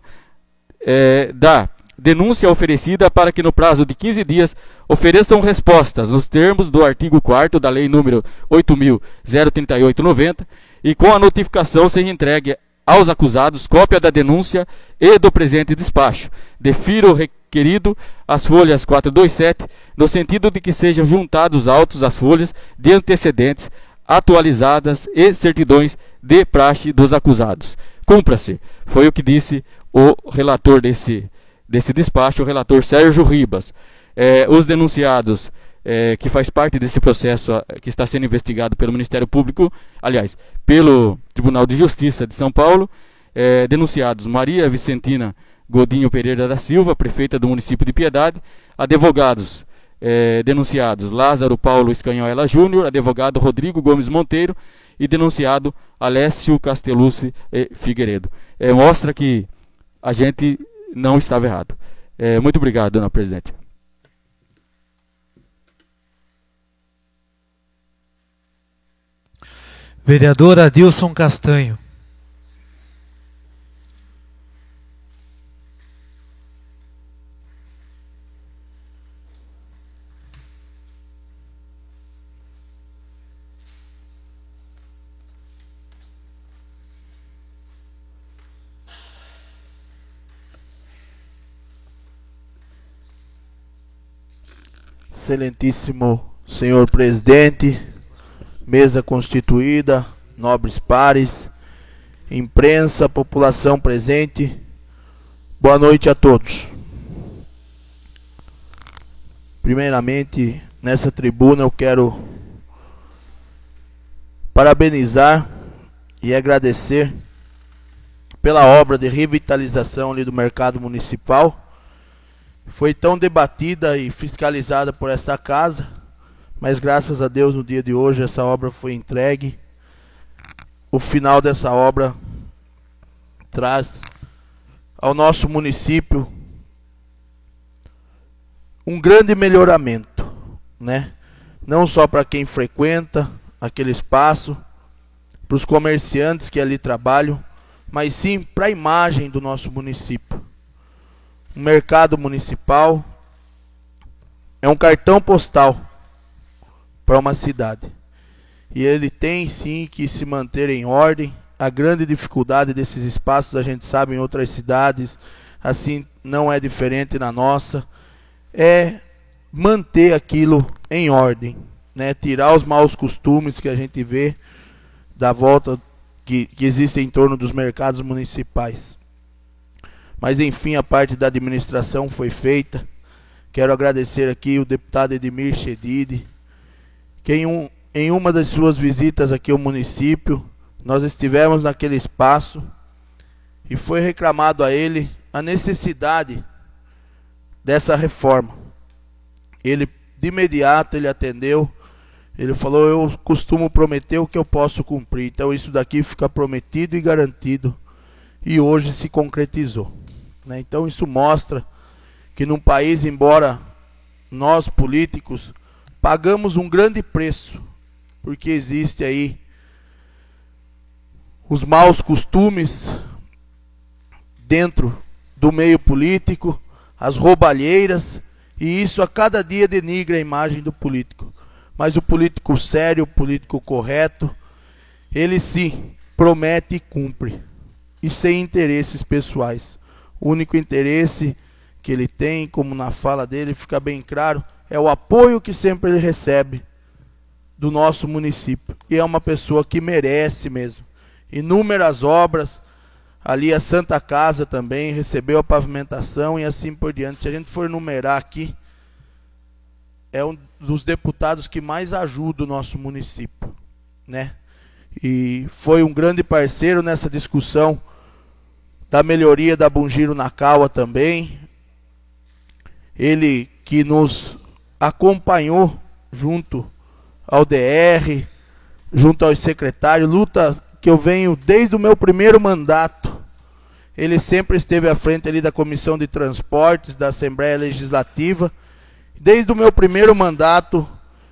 eh, da denúncia oferecida para que no prazo de quinze dias ofereçam respostas nos termos do artigo quarto da Lei número oito mil trinta e oito noventa e com a notificação seja entregue aos acusados cópia da denúncia e do presente despacho. Defiro o requerido às folhas quatrocentos e vinte e sete, no sentido de que sejam juntados autos às folhas de antecedentes atualizadas e certidões de praxe dos acusados. Cumpra-se, foi o que disse o relator desse, desse despacho, o relator Sérgio Ribas. É, os denunciados é, que faz parte desse processo que está sendo investigado pelo Ministério Público, aliás, pelo Tribunal de Justiça de São Paulo, é, denunciados Maria Vicentina Godinho Pereira da Silva, prefeita do município de Piedade, advogados é, denunciados Lázaro Paulo Escanhoela Júnior, advogado Rodrigo Gomes Monteiro e denunciado Alessio Castellucci Figueiredo. É, mostra que a gente não estava errado. É, muito obrigado, dona presidente. Vereador Adilson Castanho. Excelentíssimo senhor presidente, mesa constituída, nobres pares, imprensa, população presente, boa noite a todos. Primeiramente, nessa tribuna eu quero parabenizar e agradecer pela obra de revitalização ali do mercado municipal. Foi tão debatida e fiscalizada por esta casa, mas graças a Deus no dia de hoje essa obra foi entregue. O final dessa obra traz ao nosso município um grande melhoramento, né? Não só para quem frequenta aquele espaço, para os comerciantes que ali trabalham, mas sim para a imagem do nosso município. O mercado municipal é um cartão postal para uma cidade. E ele tem sim que se manter em ordem. A grande dificuldade desses espaços, a gente sabe em outras cidades, assim não é diferente na nossa, é manter aquilo em ordem, né? Tirar os maus costumes que a gente vê da volta que, que existe em torno dos mercados municipais. Mas enfim, a parte da administração foi feita. Quero agradecer aqui o deputado Edmir Chedid, que em, um, em uma das suas visitas aqui ao município, nós estivemos naquele espaço e foi reclamado a ele a necessidade dessa reforma. Ele, de imediato, ele atendeu, ele falou: eu costumo prometer o que eu posso cumprir, então isso daqui fica prometido e garantido, e hoje se concretizou. Então isso mostra que num país, embora nós políticos pagamos um grande preço, porque existe aí os maus costumes dentro do meio político, as roubalheiras, e isso a cada dia denigra a imagem do político. Mas o político sério, o político correto, ele sim promete e cumpre, e sem interesses pessoais. O único interesse que ele tem, como na fala dele fica bem claro, é o apoio que sempre ele recebe do nosso município. E é uma pessoa que merece mesmo. Inúmeras obras, ali a Santa Casa também recebeu a pavimentação e assim por diante. Se a gente for numerar aqui, é um dos deputados que mais ajuda o nosso município, né? E foi um grande parceiro nessa discussão da melhoria da Bungiro Nakawa também. Ele que nos acompanhou junto ao D R, junto aos secretários, luta que eu venho desde o meu primeiro mandato. Ele sempre esteve à frente ali da Comissão de Transportes, da Assembleia Legislativa. Desde o meu primeiro mandato,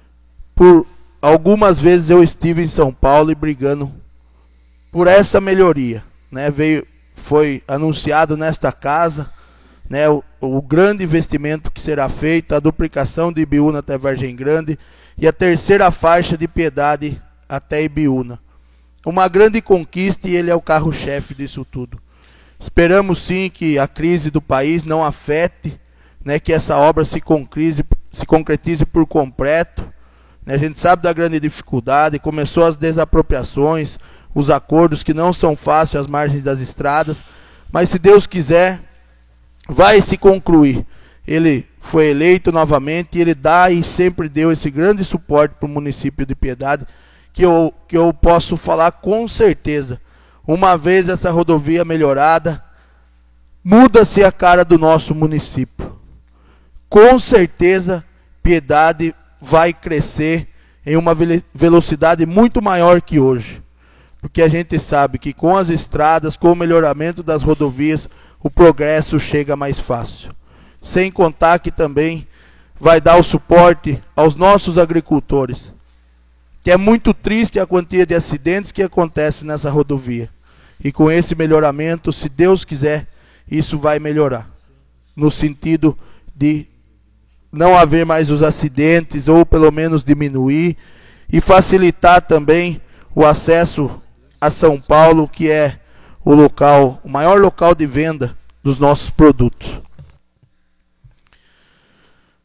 por algumas vezes eu estive em São Paulo e brigando por essa melhoria, né? Veio, foi anunciado nesta casa, né, o, o grande investimento que será feito, a duplicação de Ibiúna até Vargem Grande e a terceira faixa de Piedade até Ibiúna. Uma grande conquista, e ele é o carro-chefe disso tudo. Esperamos sim que a crise do país não afete, né, que essa obra se concretize, se concretize por completo. Né? A gente sabe da grande dificuldade, começou as desapropriações, os acordos que não são fáceis às margens das estradas, mas se Deus quiser, vai se concluir. Ele foi eleito novamente e ele dá e sempre deu esse grande suporte para o município de Piedade, que eu, que eu posso falar com certeza. Uma vez essa rodovia melhorada, muda-se a cara do nosso município. Com certeza, Piedade vai crescer em uma velocidade muito maior que hoje. Porque a gente sabe que com as estradas, com o melhoramento das rodovias, o progresso chega mais fácil. Sem contar que também vai dar o suporte aos nossos agricultores. Que é muito triste a quantia de acidentes que acontece nessa rodovia. E com esse melhoramento, se Deus quiser, isso vai melhorar. No sentido de não haver mais os acidentes, ou pelo menos diminuir, e facilitar também o acesso a São Paulo, que é o local, o maior local de venda dos nossos produtos.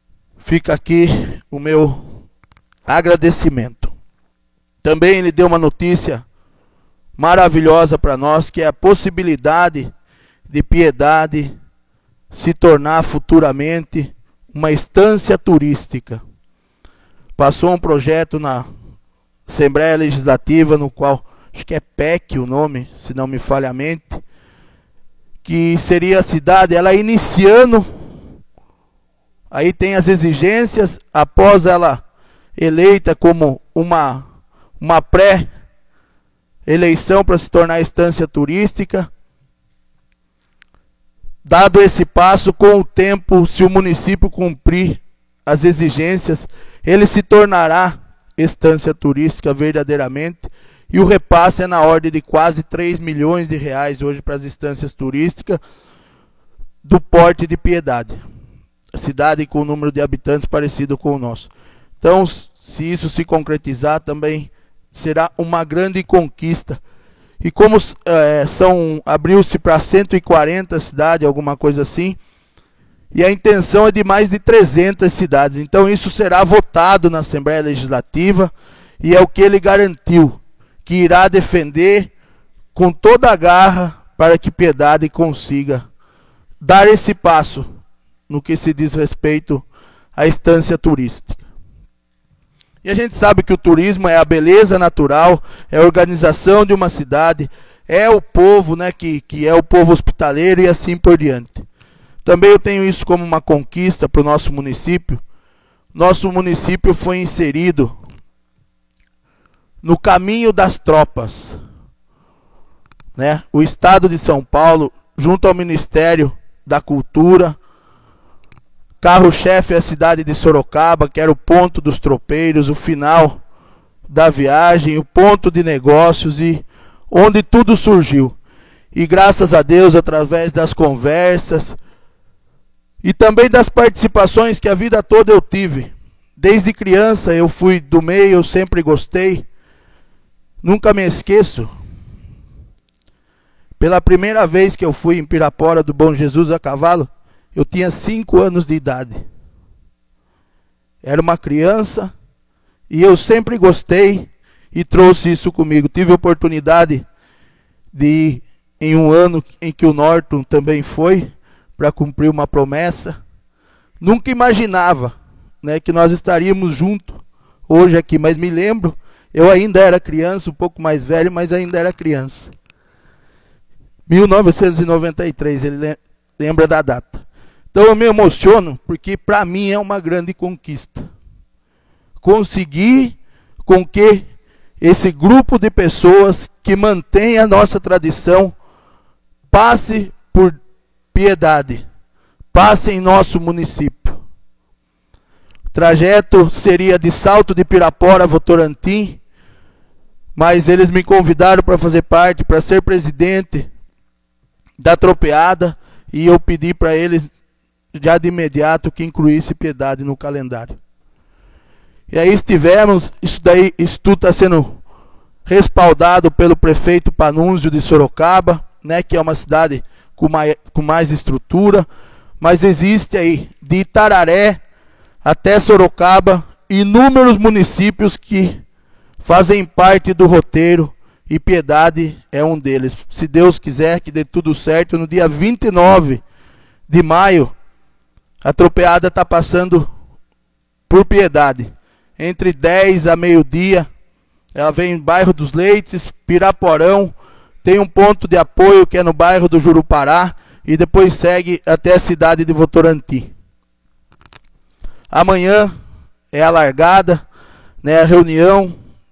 fica aqui o meu agradecimento. Também ele deu uma notícia maravilhosa para nós, que é a possibilidade de Piedade se tornar futuramente uma estância turística. Passou um projeto na Assembleia Legislativa, no qual, acho que é P E C o nome, se não me falha a mente, que seria a cidade, ela iniciando, aí tem as exigências, após ela eleita como uma, uma pré-eleição para se tornar estância turística. Dado esse passo, com o tempo, se o município cumprir as exigências, ele se tornará estância turística verdadeiramente, e o repasse é na ordem de quase três milhões de reais hoje para as estâncias turísticas do porte de Piedade, a cidade com um número de habitantes parecido com o nosso. Então, se isso se concretizar, também será uma grande conquista. E como é, são abriu-se para cento e quarenta cidades, alguma coisa assim, e a intenção é de mais de trezentas cidades. Então isso será votado na Assembleia Legislativa, e é o que ele garantiu, que irá defender com toda a garra para que Piedade consiga dar esse passo no que se diz respeito à estância turística. E a gente sabe que o turismo é a beleza natural, é a organização de uma cidade, é o povo, né, que, que é o povo hospitaleiro e assim por diante. Também eu tenho isso como uma conquista para o nosso município. Nosso município foi inserido no caminho das tropas, né? O Estado de São Paulo, junto ao Ministério da Cultura, carro-chefe é a cidade de Sorocaba, que era o ponto dos tropeiros, o final da viagem, o ponto de negócios e onde tudo surgiu. E graças a Deus, através das conversas e também das participações que a vida toda eu tive. Desde criança eu fui do meio, eu sempre gostei. Nunca me esqueço. Pela primeira vez que eu fui em Pirapora do Bom Jesus a cavalo, eu tinha cinco anos de idade. Era uma criança e eu sempre gostei e trouxe isso comigo. Tive a oportunidade de ir em um ano em que o Norton também foi, para cumprir uma promessa. Nunca imaginava, né, que nós estaríamos juntos hoje aqui, mas me lembro, eu ainda era criança, um pouco mais velho, mas ainda era criança. mil novecentos e noventa e três, ele lembra da data. Então eu me emociono, porque para mim é uma grande conquista. Conseguir com que esse grupo de pessoas que mantém a nossa tradição passe por Piedade, passe em nosso município. O trajeto seria de Salto de Pirapora a Votorantim, mas eles me convidaram para fazer parte, para ser presidente da tropeada, e eu pedi para eles já de imediato que incluísse Piedade no calendário. E aí estivemos, isso daí, isso tudo está sendo respaldado pelo prefeito Panunzio de Sorocaba, né, que é uma cidade com mais, com mais estrutura, mas existe aí, de Itararé até Sorocaba, inúmeros municípios que fazem parte do roteiro, e Piedade é um deles. Se Deus quiser que dê tudo certo, no dia vinte e nove de maio, a tropeada está passando por Piedade. Entre dez a meio-dia, ela vem em bairro dos Leites, Piraporão, tem um ponto de apoio que é no bairro do Jurupará, e depois segue até a cidade de Votorantim. Amanhã é a largada, né, a reunião,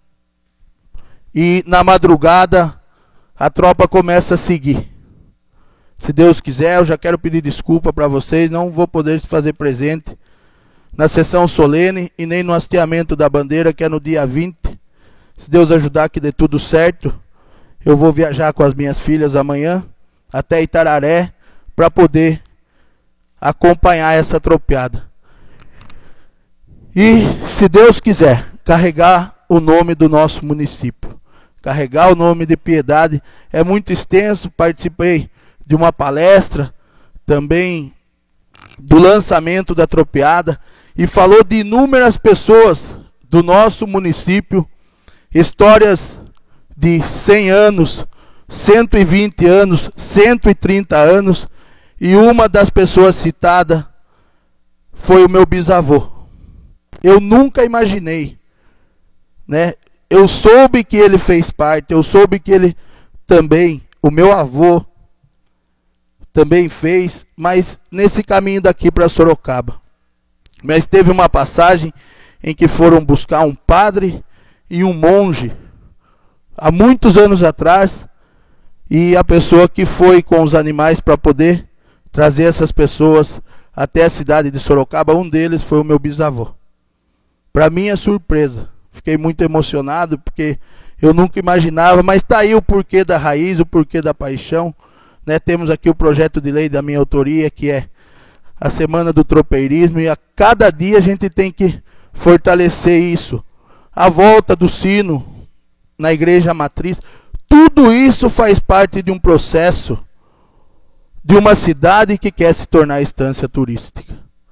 e na madrugada a tropa começa a seguir. Se Deus quiser, eu já quero pedir desculpa para vocês, não vou poder se fazer presente na sessão solene e nem no hasteamento da bandeira, que é no dia vinte. Se Deus ajudar que dê tudo certo, eu vou viajar com as minhas filhas amanhã até Itararé para poder acompanhar essa tropeada. E, se Deus quiser, carregar o nome do nosso município. Carregar o nome de Piedade é muito extenso. Participei de uma palestra, também do lançamento da tropeada e falou de inúmeras pessoas do nosso município, histórias de cem anos, cento e vinte anos, cento e trinta anos, e uma das pessoas citadas foi o meu bisavô. Eu nunca imaginei, né? Eu soube que ele fez parte, eu soube que ele também, o meu avô, também fez, mas nesse caminho daqui para Sorocaba. Mas teve uma passagem em que foram buscar um padre e um monge, há muitos anos atrás, e a pessoa que foi com os animais para poder trazer essas pessoas até a cidade de Sorocaba, um deles foi o meu bisavô. Para mim é surpresa, fiquei muito emocionado, porque eu nunca imaginava, mas está aí o porquê da raiz, o porquê da paixão. Né, temos aqui o projeto de lei da minha autoria, que é a Semana do Tropeirismo, e a cada dia a gente tem que fortalecer isso. A volta do sino na igreja matriz, tudo isso faz parte de um processo de uma cidade que quer se tornar estância turística.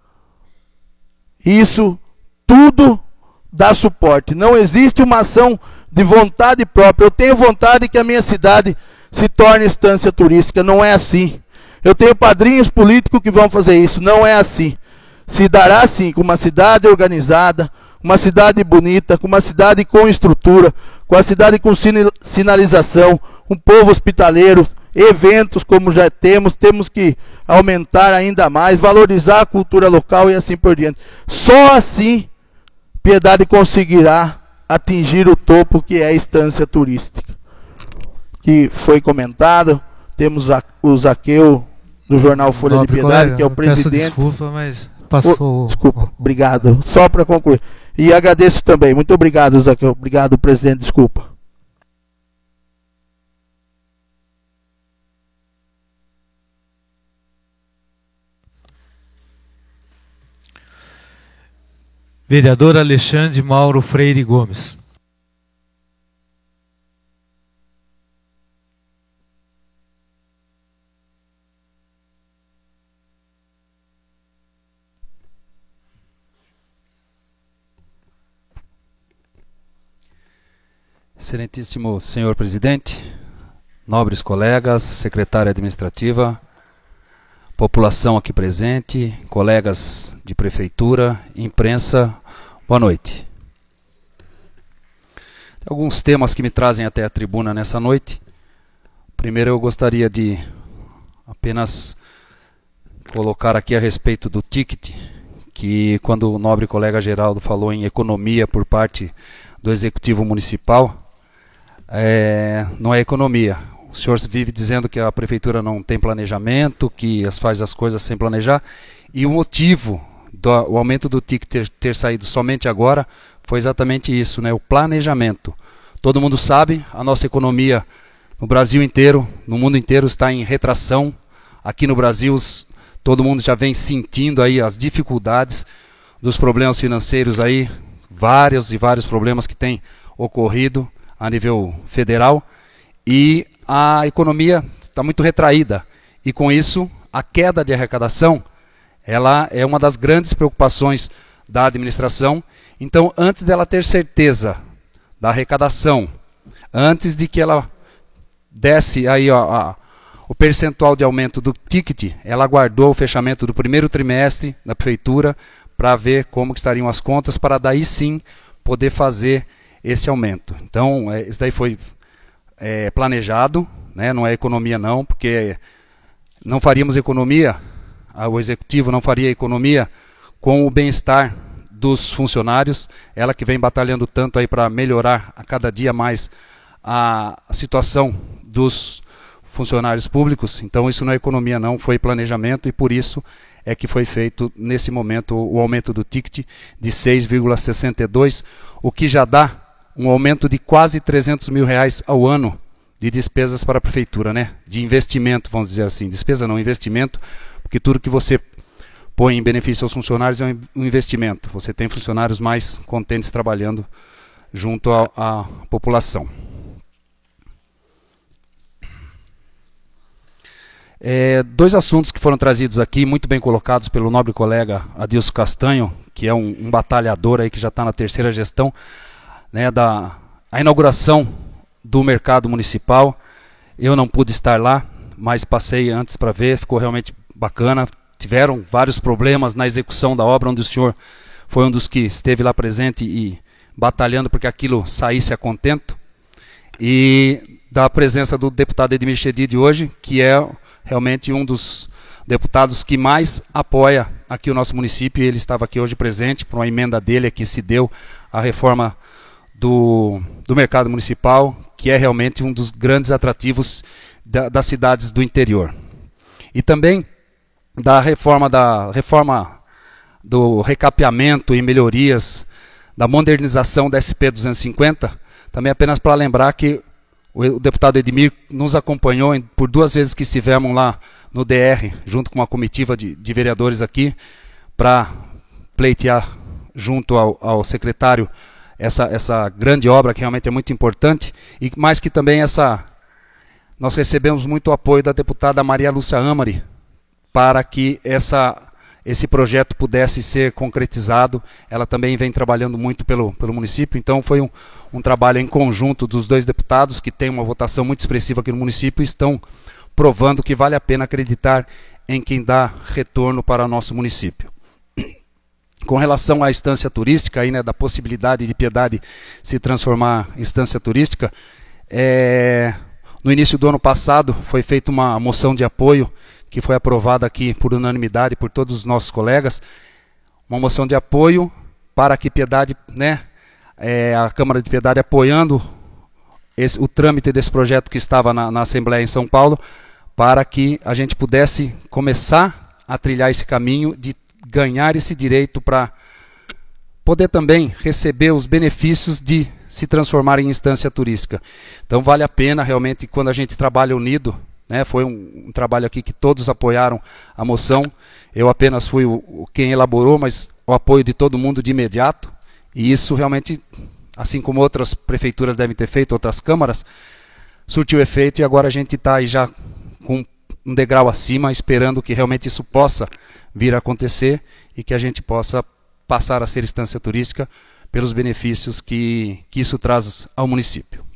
Isso tudo dá suporte. Não existe uma ação de vontade própria. Eu tenho vontade que a minha cidade se torne estância turística. Não é assim. Eu tenho padrinhos políticos que vão fazer isso. Não é assim. Se dará sim com uma cidade organizada, uma cidade bonita, com uma cidade com estrutura, com a cidade com sinalização, um povo hospitaleiro, eventos como já temos, temos que aumentar ainda mais, valorizar a cultura local e assim por diante. Só assim Piedade conseguirá atingir o topo que é a estância turística. Que foi comentado, temos o Zaqueu do jornal Folha Nobre de Piedade, colega, que é o presidente. Peço desculpa, mas passou. O, desculpa, obrigado. Só para concluir. E agradeço também. Muito obrigado, Zaqueu. Obrigado, presidente. Desculpa. Vereador Alexandre Mauro Freire Gomes. Excelentíssimo senhor presidente, nobres colegas, secretária administrativa, população aqui presente, colegas de prefeitura, imprensa, boa noite. Tem alguns temas que me trazem até a tribuna nessa noite. Primeiro eu gostaria de apenas colocar aqui a respeito do ticket, que quando o nobre colega Geraldo falou em economia por parte do Executivo Municipal, É, não é economia. O senhor vive dizendo que a prefeitura não tem planejamento, que as, faz as coisas sem planejar, e o motivo do o aumento do ticket ter, ter saído somente agora foi exatamente isso, né? O planejamento. Todo mundo sabe, a nossa economia no Brasil inteiro, no mundo inteiro está em retração. Aqui no Brasil todo mundo já vem sentindo aí as dificuldades dos problemas financeiros aí, vários e vários problemas que têm ocorrido a nível federal, e a economia está muito retraída, e com isso a queda de arrecadação ela é uma das grandes preocupações da administração. Então, antes dela ter certeza da arrecadação, antes de que ela desse aí, ó, a, o percentual de aumento do ticket, ela aguardou o fechamento do primeiro trimestre da prefeitura para ver como que estariam as contas, para daí sim poder fazer esse aumento. Então, é, isso daí foi é, planejado, né? Não é economia não, porque não faríamos economia, o executivo não faria economia com o bem-estar dos funcionários, ela que vem batalhando tanto aí para melhorar a cada dia mais a, a situação dos funcionários públicos. Então isso não é economia não, foi planejamento, e por isso é que foi feito nesse momento o aumento do ticket de seis vírgula sessenta e dois, o que já dá um aumento de quase trezentos mil reais ao ano de despesas para a prefeitura, né? De investimento, vamos dizer assim. Despesa não, investimento, porque tudo que você põe em benefício aos funcionários é um investimento. Você tem funcionários mais contentes trabalhando junto à, à população. É, dois assuntos que foram trazidos aqui, muito bem colocados pelo nobre colega Adilson Castanho, que é um, um batalhador aí que já está na terceira gestão, né, da a inauguração do mercado municipal. Eu não pude estar lá, mas passei antes para ver, ficou realmente bacana. Tiveram vários problemas na execução da obra, onde o senhor foi um dos que esteve lá presente e batalhando para que aquilo saísse a contento. E da presença do deputado Edmir Chedid hoje, que é realmente um dos deputados que mais apoia aqui o nosso município. Ele estava aqui hoje presente por uma emenda dele que se deu à reforma do, do mercado municipal, que é realmente um dos grandes atrativos da, das cidades do interior. E também da reforma, da reforma do recapeamento e melhorias, da modernização da S P duzentos e cinquenta, também apenas para lembrar que o deputado Edmir nos acompanhou por duas vezes que estivemos lá no D R, junto com uma comitiva de, de vereadores aqui, para pleitear junto ao, ao secretário essa, essa grande obra que realmente é muito importante, e mais que também essa, nós recebemos muito apoio da deputada Maria Lúcia Amari para que essa, esse projeto pudesse ser concretizado. Ela também vem trabalhando muito pelo, pelo município, então foi um, um trabalho em conjunto dos dois deputados, que tem uma votação muito expressiva aqui no município, e estão provando que vale a pena acreditar em quem dá retorno para o nosso município. Com relação à instância turística, aí, né, da possibilidade de Piedade se transformar em instância turística, é, no início do ano passado foi feita uma moção de apoio, que foi aprovada aqui por unanimidade por todos os nossos colegas, uma moção de apoio para que Piedade, né, é, a Câmara de Piedade apoiando esse, o trâmite desse projeto que estava na, na Assembleia em São Paulo, para que a gente pudesse começar a trilhar esse caminho de ganhar esse direito para poder também receber os benefícios de se transformar em instância turística. Então vale a pena realmente, quando a gente trabalha unido, né, foi um, um trabalho aqui que todos apoiaram a moção. Eu apenas fui o, o quem elaborou, mas o apoio de todo mundo de imediato, e isso realmente, assim como outras prefeituras devem ter feito, outras câmaras, surtiu efeito, e agora a gente está aí já com um degrau acima, esperando que realmente isso possa vir a acontecer e que a gente possa passar a ser instância turística pelos benefícios que, que isso traz ao município.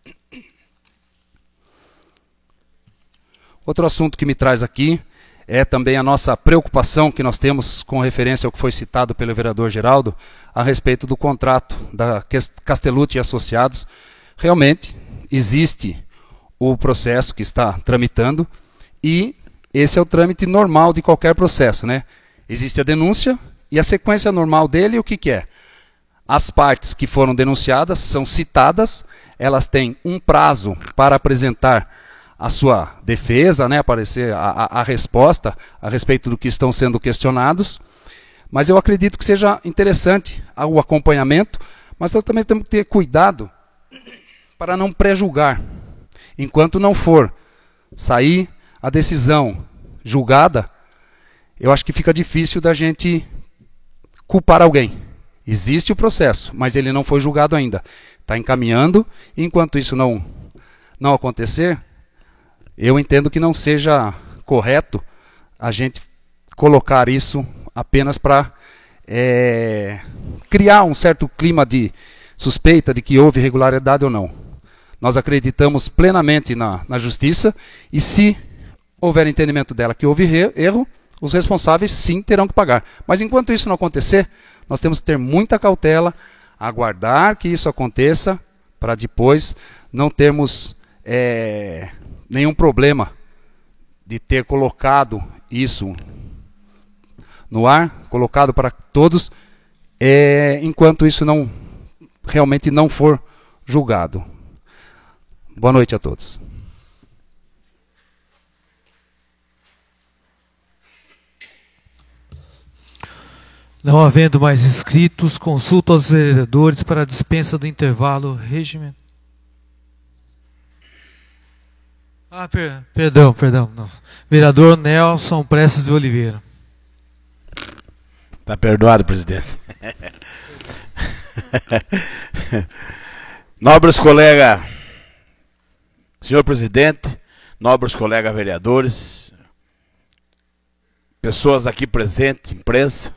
Outro assunto que me traz aqui é também a nossa preocupação que nós temos com referência ao que foi citado pelo vereador Geraldo a respeito do contrato da Castellucci e Associados. Realmente existe o processo que está tramitando, e esse é o trâmite normal de qualquer processo, né? Existe a denúncia, e a sequência normal dele, o que, que é? As partes que foram denunciadas são citadas, elas têm um prazo para apresentar a sua defesa, né, aparecer a, a, a resposta a respeito do que estão sendo questionados. Mas eu acredito que seja interessante o acompanhamento, mas nós também temos que ter cuidado para não pré-julgar. Enquanto não for sair a decisão julgada, eu acho que fica difícil da gente culpar alguém. Existe o processo, mas ele não foi julgado ainda. Está encaminhando, e enquanto isso não, não acontecer, eu entendo que não seja correto a gente colocar isso apenas para é, criar um certo clima de suspeita de que houve irregularidade ou não. Nós acreditamos plenamente na, na justiça, e se houver entendimento dela que houve erro, os responsáveis sim terão que pagar. Mas enquanto isso não acontecer, nós temos que ter muita cautela, aguardar que isso aconteça, para depois não termos é, nenhum problema de ter colocado isso no ar, colocado para todos, é, enquanto isso não realmente não for julgado. Boa noite a todos. Não havendo mais inscritos, consulta aos vereadores para a dispensa do intervalo regimental. Ah, per, perdão, perdão. Não. Vereador Nelson Prestes de Oliveira. Está perdoado, presidente. Nobres colegas, senhor presidente, nobres colegas vereadores, pessoas aqui presentes, imprensa.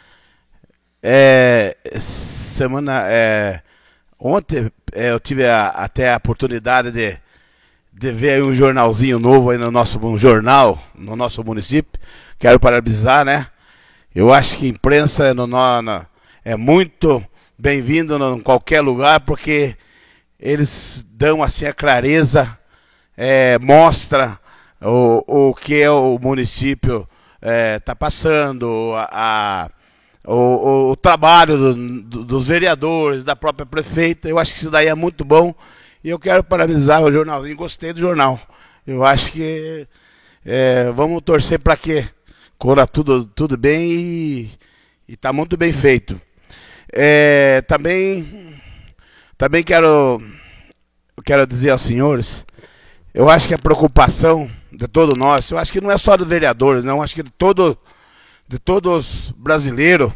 É, semana, é, ontem é, eu tive a, até a oportunidade de, de ver aí um jornalzinho novo aí no nosso um jornal, no nosso município. Quero parabenizar, né? Eu acho que a imprensa é, no, no, é muito bem-vinda em qualquer lugar, porque eles dão assim a clareza, é, mostra o, o que é o município está é, passando, a, a, o, o trabalho do, do, dos vereadores, da própria prefeita. Eu acho que isso daí é muito bom e eu quero parabenizar o jornalzinho. Gostei do jornal. Eu acho que é, vamos torcer para que corra tudo, tudo bem e está muito bem feito. É, também, também quero, quero dizer aos senhores, eu acho que a preocupação de todos nós, eu acho que não é só dos vereadores, não, acho que de, todo, de todos brasileiros,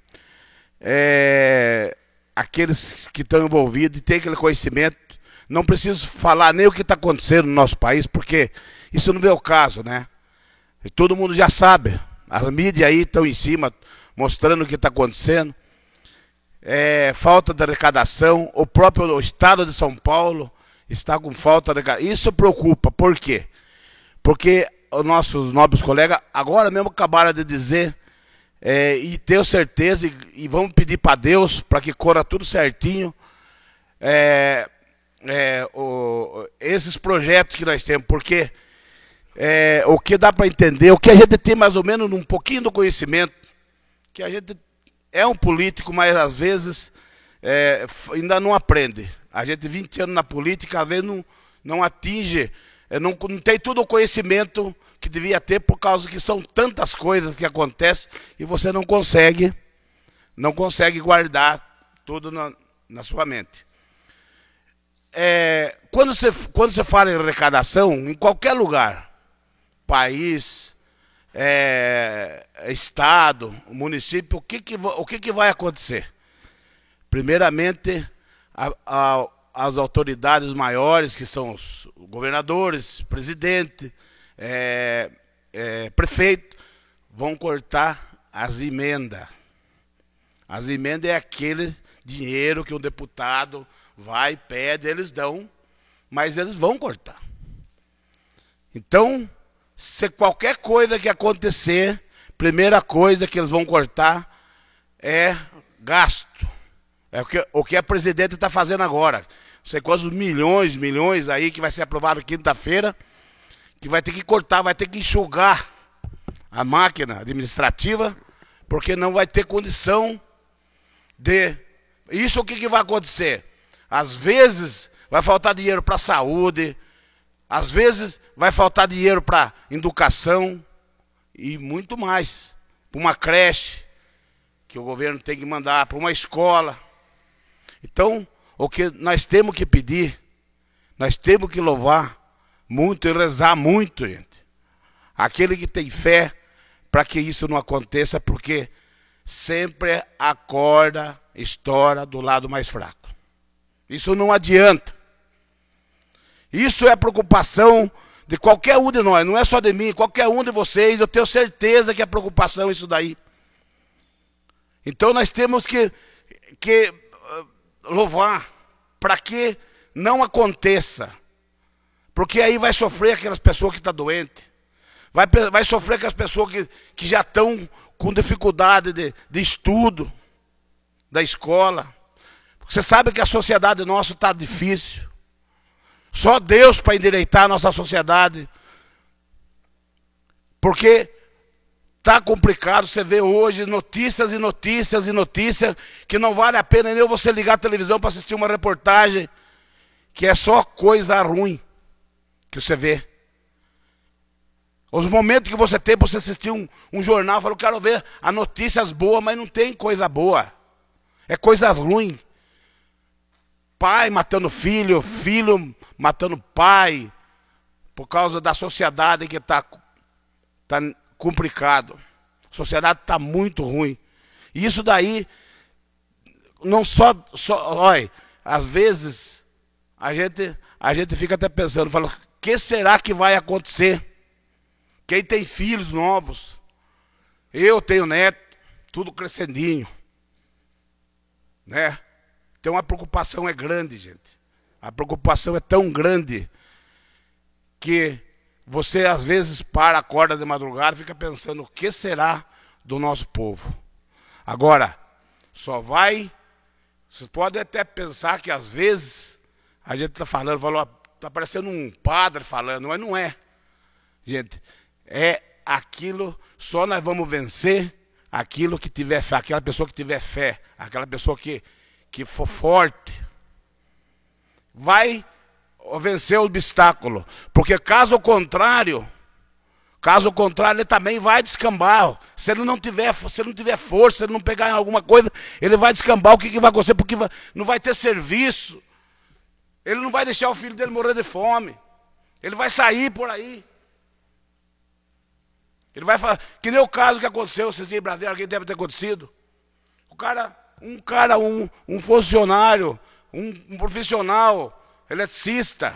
é, aqueles que estão envolvidos e têm aquele conhecimento, não preciso falar nem o que está acontecendo no nosso país, porque isso não é o caso, né? E todo mundo já sabe, as mídias aí estão em cima, mostrando o que está acontecendo. É, falta de arrecadação, o próprio estado de São Paulo está com falta de arrecadação. Isso preocupa, por quê? Porque os nossos nobres colegas agora mesmo acabaram de dizer, é, e tenho certeza, e, e vamos pedir para Deus para que corra tudo certinho, é, é, o, esses projetos que nós temos, porque é, o que dá para entender, o que a gente tem mais ou menos um pouquinho do conhecimento, que a gente é um político, mas às vezes é, ainda não aprende. A gente, vinte anos na política, às vezes não, não atinge, é, não, não tem todo o conhecimento que devia ter, por causa que são tantas coisas que acontecem e você não consegue, não consegue guardar tudo na, na sua mente. É, quando, você, quando você fala em arrecadação, em qualquer lugar, país, É, estado, município, o que que, o que que vai acontecer? Primeiramente, a, a, as autoridades maiores, que são os governadores, presidente, é, é, prefeito, vão cortar as emendas. As emendas é aquele dinheiro que um deputado vai, pede, eles dão, mas eles vão cortar. Então, se qualquer coisa que acontecer, primeira coisa que eles vão cortar é gasto. É o que, o que a presidente está fazendo agora. Não sei quantos milhões, milhões aí que vai ser aprovado quinta-feira, que vai ter que cortar, vai ter que enxugar a máquina administrativa, porque não vai ter condição de... Isso o que, que vai acontecer? Às vezes vai faltar dinheiro para a saúde, às vezes vai faltar dinheiro para educação e muito mais. Para uma creche, que o governo tem que mandar, para uma escola. Então, o que nós temos que pedir, nós temos que louvar muito e rezar muito, gente. Aquele que tem fé para que isso não aconteça, porque sempre a corda estoura do lado mais fraco. Isso não adianta. Isso é preocupação de qualquer um de nós, não é só de mim, qualquer um de vocês, eu tenho certeza que é preocupação isso daí. Então nós temos que, que uh, louvar para que não aconteça. Porque aí vai sofrer aquelas pessoas que estão doentes, vai, vai sofrer aquelas pessoas que, que já estão com dificuldade de, de estudo, da escola. Você sabe que a sociedade nossa está difícil. Só Deus para endireitar a nossa sociedade. Porque está complicado, você vê hoje notícias e notícias e notícias que não vale a pena nem você ligar a televisão para assistir uma reportagem que é só coisa ruim que você vê. Os momentos que você tem para você assistir um, um jornal, fala, eu quero ver as notícias boas, mas não tem coisa boa. É coisa ruim. Pai matando filho, filho matando pai, por causa da sociedade que está tá complicado. A sociedade está muito ruim. E isso daí, não só, só olha, às vezes, a gente, a gente fica até pensando, fala, o que será que vai acontecer? Quem tem filhos novos, Eu tenho neto, tudo crescendinho, né? Então a preocupação é grande, gente. A preocupação é tão grande que você às vezes para, acorda de madrugada e fica pensando o que será do nosso povo. Agora, só vai... Vocês podem até pensar que às vezes a gente está falando, falou, está parecendo um padre falando, mas não é. Gente, é aquilo, só nós vamos vencer aquilo que tiver fé, aquela pessoa que tiver fé, aquela pessoa que, que for forte. Vai vencer o obstáculo, porque caso contrário, caso contrário, ele também vai descambar. Se ele não tiver, se ele não tiver força, se ele não pegar em alguma coisa, ele vai descambar. O que, que vai acontecer? Porque vai, não vai ter serviço. Ele não vai deixar o filho dele morrer de fome. Ele vai sair por aí. Ele vai falar, que nem o caso que aconteceu, vocês em Brasília, alguém deve ter acontecido. O cara, um cara, um, um funcionário, um, um profissional, eletricista,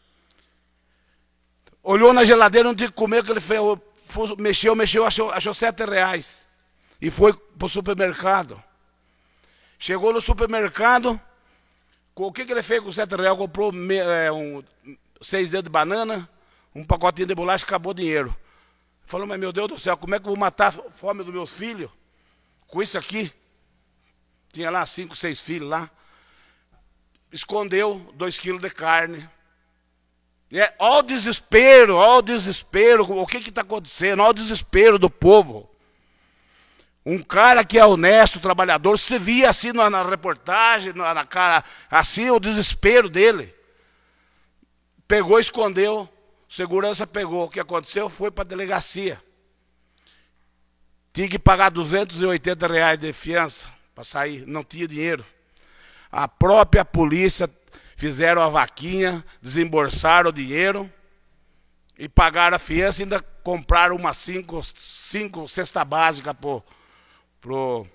olhou na geladeira, não tinha que comer, que ele fez, mexeu, mexeu, achou, achou sete reais. E foi para o supermercado. Chegou no supermercado, o que, que ele fez com sete reais? Comprou é, um, seis dedos de banana, um pacotinho de bolacha e acabou o dinheiro. Falou, mas meu Deus do céu, como é que eu vou matar a fome dos meus filhos com isso aqui? Tinha lá cinco, seis filhos lá. Escondeu dois quilos de carne. É, olha o desespero, olha o desespero, o que está acontecendo, olha o desespero do povo. Um cara que é honesto, trabalhador, se via assim na, na reportagem, na, na cara, assim o desespero dele. Pegou, escondeu, segurança pegou. O que aconteceu? Foi para a delegacia. Tinha que pagar duzentos e oitenta reais de fiança para sair, não tinha dinheiro. A própria polícia fizeram a vaquinha, desembolsaram o dinheiro e pagaram a fiança e ainda compraram umas cinco, cinco cesta básica para pro,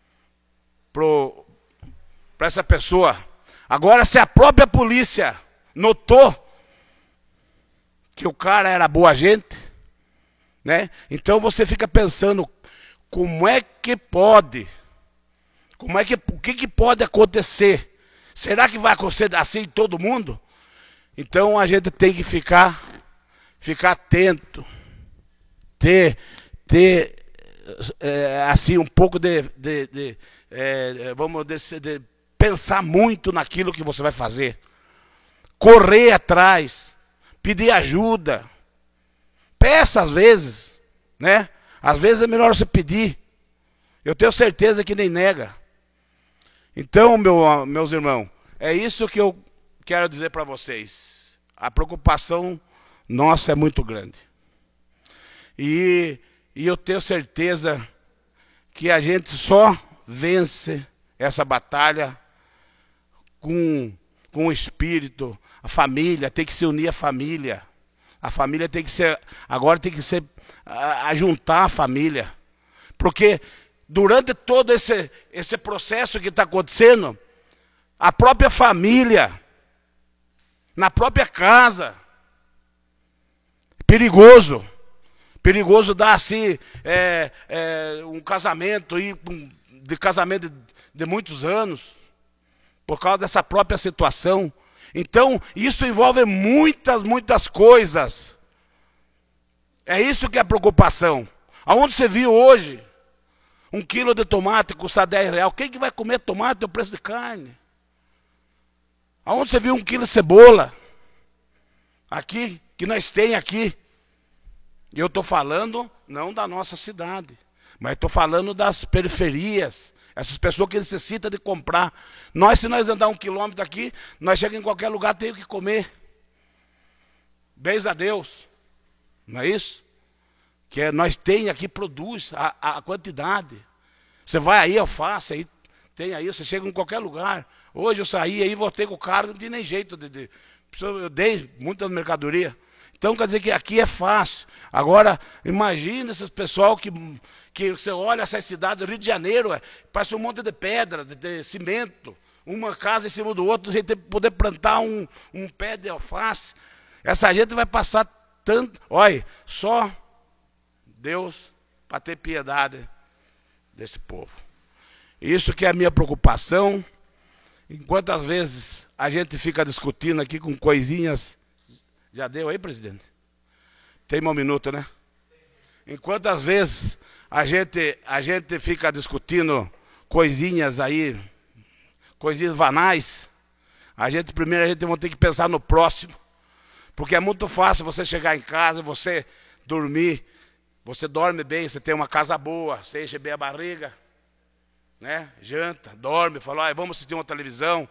pro, pro essa pessoa. Agora, se a própria polícia notou que o cara era boa gente, né? Então você fica pensando, como é que pode? Como é que, o que, que pode acontecer? Será que vai acontecer assim em todo mundo? Então a gente tem que ficar, ficar atento, ter, ter é, assim um pouco de, de, de é, vamos de, de pensar muito naquilo que você vai fazer, correr atrás, pedir ajuda, peça às vezes, né? Às vezes é melhor você pedir. Eu tenho certeza que nem nega. Então, meu, meus irmãos, é isso que eu quero dizer para vocês. A preocupação nossa é muito grande. E, e eu tenho certeza que a gente só vence essa batalha com, com o espírito. A família, tem que se unir a família. A família tem que ser, agora tem que ser, a, a juntar a família. Porque durante todo esse, esse processo que está acontecendo, a própria família, na própria casa, perigoso, perigoso dar assim, é, é, um casamento, ir de casamento de, de muitos anos, por causa dessa própria situação. Então, isso envolve muitas, muitas coisas. É isso que é a preocupação. Aonde você viu hoje um quilo de tomate custa dez reais? Quem que vai comer tomate? É o preço de carne. Aonde você viu um quilo de cebola? Aqui, que nós tem aqui. E eu estou falando não da nossa cidade, mas estou falando das periferias. Essas pessoas que necessitam de comprar. Nós, se nós andar um quilômetro daqui, nós chegamos em qualquer lugar, temos que comer. Bens a Deus. Não é isso? Que é, nós tem aqui, produz a, a quantidade. Você vai aí, alface, aí, tem aí, você chega em qualquer lugar. Hoje eu saí aí, voltei com o carro, não tinha nem jeito de... de eu dei muita mercadoria. Então quer dizer que aqui é fácil. Agora, imagina esses pessoal que, que você olha essas cidades, Rio de Janeiro, é, parece um monte de pedra, de, de cimento, uma casa em cima do outro, sem ter, poder plantar um, um pé de alface. Essa gente vai passar tanto... Olha, só Deus para ter piedade desse povo. Isso que é a minha preocupação. Enquanto às vezes a gente fica discutindo aqui com coisinhas... Já deu aí, presidente? Tem um minuto, né? Enquanto às vezes a gente, a gente fica discutindo coisinhas aí, coisinhas banais, a gente primeiro a gente vai ter que pensar no próximo. Porque é muito fácil você chegar em casa, você dormir, você dorme bem, você tem uma casa boa, você enche bem a barriga, né? Janta, dorme, fala, ah, vamos assistir uma televisão.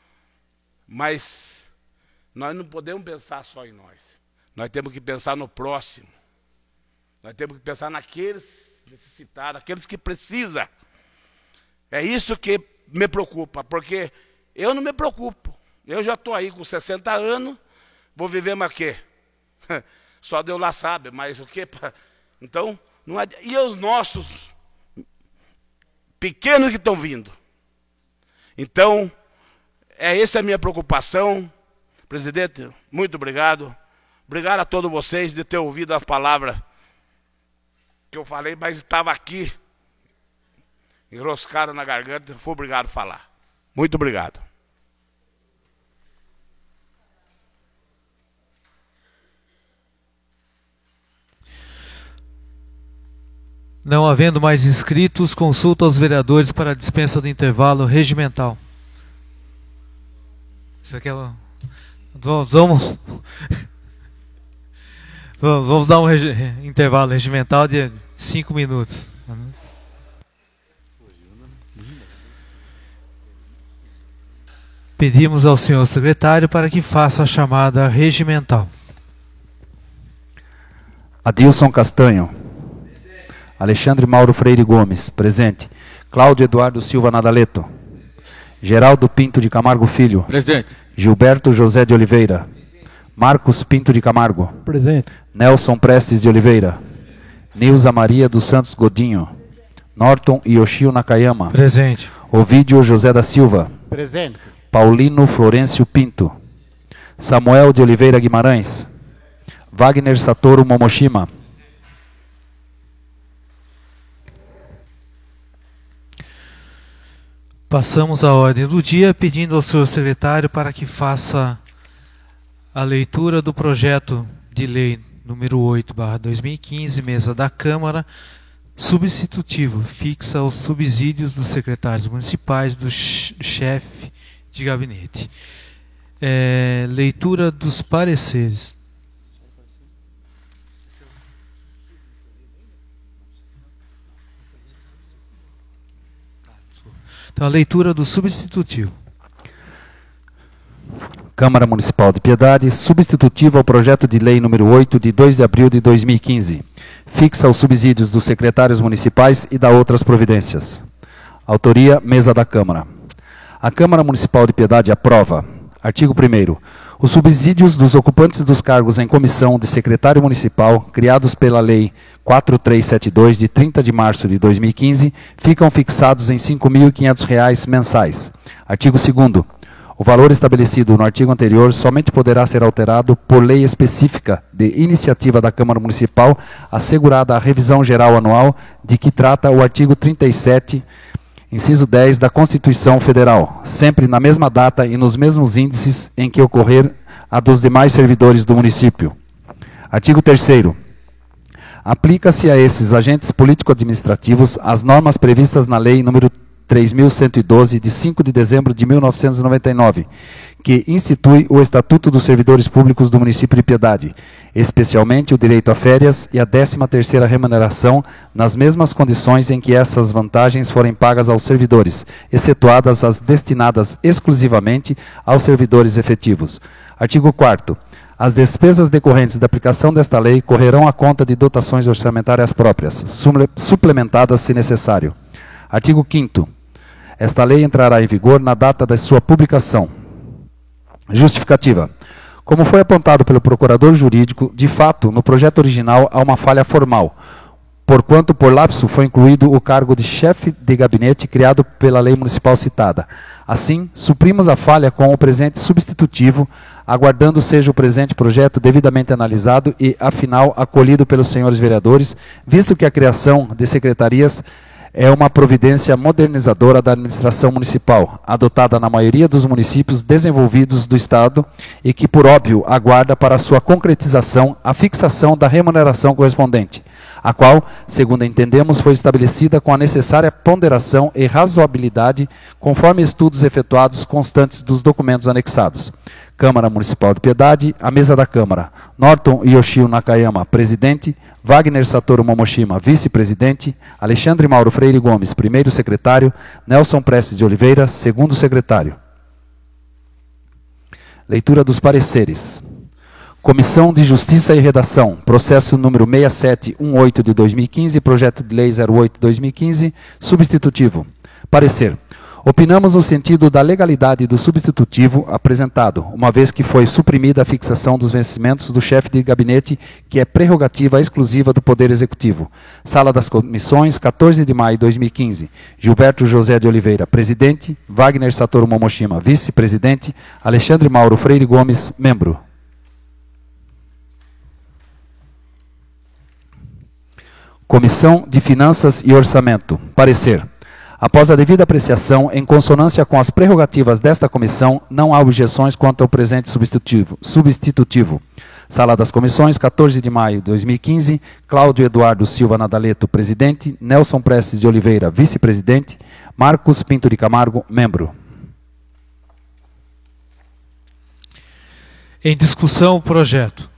Mas nós não podemos pensar só em nós. Nós temos que pensar no próximo. Nós temos que pensar naqueles necessitados, aqueles que precisam. É isso que me preocupa, porque eu não me preocupo. Eu já estou aí com sessenta anos, vou viver mais o quê? Só Deus lá sabe, mas o quê? Então, não é... E os nossos pequenos que estão vindo? Então, é essa a minha preocupação. Presidente, muito obrigado. Obrigado a todos vocês de ter ouvido as palavras que eu falei, mas estava aqui, enroscado na garganta, foi obrigado a falar. Muito obrigado. Não havendo mais inscritos, consulta aos vereadores para a dispensa do intervalo regimental. Isso aqui é... Vamos... vamos... Vamos dar um regi intervalo regimental de cinco minutos. Pedimos ao senhor secretário para que faça a chamada regimental. Adilson Castanho. Alexandre Mauro Freire Gomes, presente. Cláudio Eduardo Silva Nadaleto. Geraldo Pinto de Camargo Filho. Presente. Gilberto José de Oliveira. Marcos Pinto de Camargo. Presente. Nelson Prestes de Oliveira. Nilza Maria dos Santos Godinho. Norton Yoshio Nakayama. Presente. Ovídio José da Silva. Presente. Paulino Florencio Pinto. Samuel de Oliveira Guimarães. Wagner Satoru Momoshima. Passamos à ordem do dia, pedindo ao senhor secretário para que faça a leitura do projeto de lei número oito barra dois mil e quinze, mesa da Câmara, substitutivo, fixa os subsídios dos secretários municipais do chefe de gabinete. É, leitura dos pareceres. Então, a leitura do substitutivo. Câmara Municipal de Piedade, substitutivo ao projeto de lei número oito, de dois de abril de dois mil e quinze. Fixa os subsídios dos secretários municipais e dá outras providências. Autoria, mesa da Câmara. A Câmara Municipal de Piedade aprova. Artigo primeiro. Os subsídios dos ocupantes dos cargos em comissão de secretário municipal, criados pela Lei quatro três sete dois, de trinta de março de dois mil e quinze, ficam fixados em cinco mil e quinhentos reais mensais. Artigo segundo. O valor estabelecido no artigo anterior somente poderá ser alterado por lei específica de iniciativa da Câmara Municipal, assegurada a revisão geral anual de que trata o artigo trinta e sete, inciso dez da Constituição Federal, sempre na mesma data e nos mesmos índices em que ocorrer a dos demais servidores do município. Artigo terceiro. Aplica-se a esses agentes político-administrativos as normas previstas na Lei número três mil cento e doze, de cinco de dezembro de mil novecentos e noventa e nove, que institui o Estatuto dos Servidores Públicos do município de Piedade, especialmente o direito a férias e a décima terceira remuneração, nas mesmas condições em que essas vantagens forem pagas aos servidores, excetuadas as destinadas exclusivamente aos servidores efetivos. Artigo quarto. As despesas decorrentes da aplicação desta lei correrão à conta de dotações orçamentárias próprias, suplementadas se necessário. Artigo quinto. Esta lei entrará em vigor na data da sua publicação. Justificativa. Como foi apontado pelo procurador jurídico, de fato, no projeto original há uma falha formal. porquanto por lapso foi incluído o cargo de chefe de gabinete criado pela lei municipal citada. Assim, suprimos a falha com o presente substitutivo, aguardando seja o presente projeto devidamente analisado e, afinal, acolhido pelos senhores vereadores, visto que a criação de secretarias é uma providência modernizadora da administração municipal, adotada na maioria dos municípios desenvolvidos do Estado e que, por óbvio, aguarda para sua concretização a fixação da remuneração correspondente, a qual, segundo entendemos, foi estabelecida com a necessária ponderação e razoabilidade, conforme estudos efetuados constantes dos documentos anexados. Câmara Municipal de Piedade, a mesa da Câmara: Norton Yoshio Nakayama, presidente; Wagner Satoru Momoshima, vice-presidente; Alexandre Mauro Freire Gomes, primeiro secretário; Nelson Prestes de Oliveira, segundo secretário. Leitura dos pareceres. Comissão de Justiça e Redação, processo número seis sete um oito de dois mil e quinze, projeto de lei zero oito de dois mil e quinze, substitutivo. Parecer. Opinamos no sentido da legalidade do substitutivo apresentado, uma vez que foi suprimida a fixação dos vencimentos do chefe de gabinete, que é prerrogativa exclusiva do Poder Executivo. Sala das Comissões, quatorze de maio de dois mil e quinze. Gilberto José de Oliveira, presidente; Wagner Satoru Momoshima, vice-presidente; Alexandre Mauro Freire Gomes, membro. Comissão de Finanças e Orçamento. Parecer. Após a devida apreciação, em consonância com as prerrogativas desta comissão, não há objeções quanto ao presente substitutivo. substitutivo. Sala das Comissões, quatorze de maio de dois mil e quinze, Cláudio Eduardo Silva Nadaleto, presidente; Nelson Prestes de Oliveira, vice-presidente; Marcos Pinto de Camargo, membro. Em discussão, o projeto.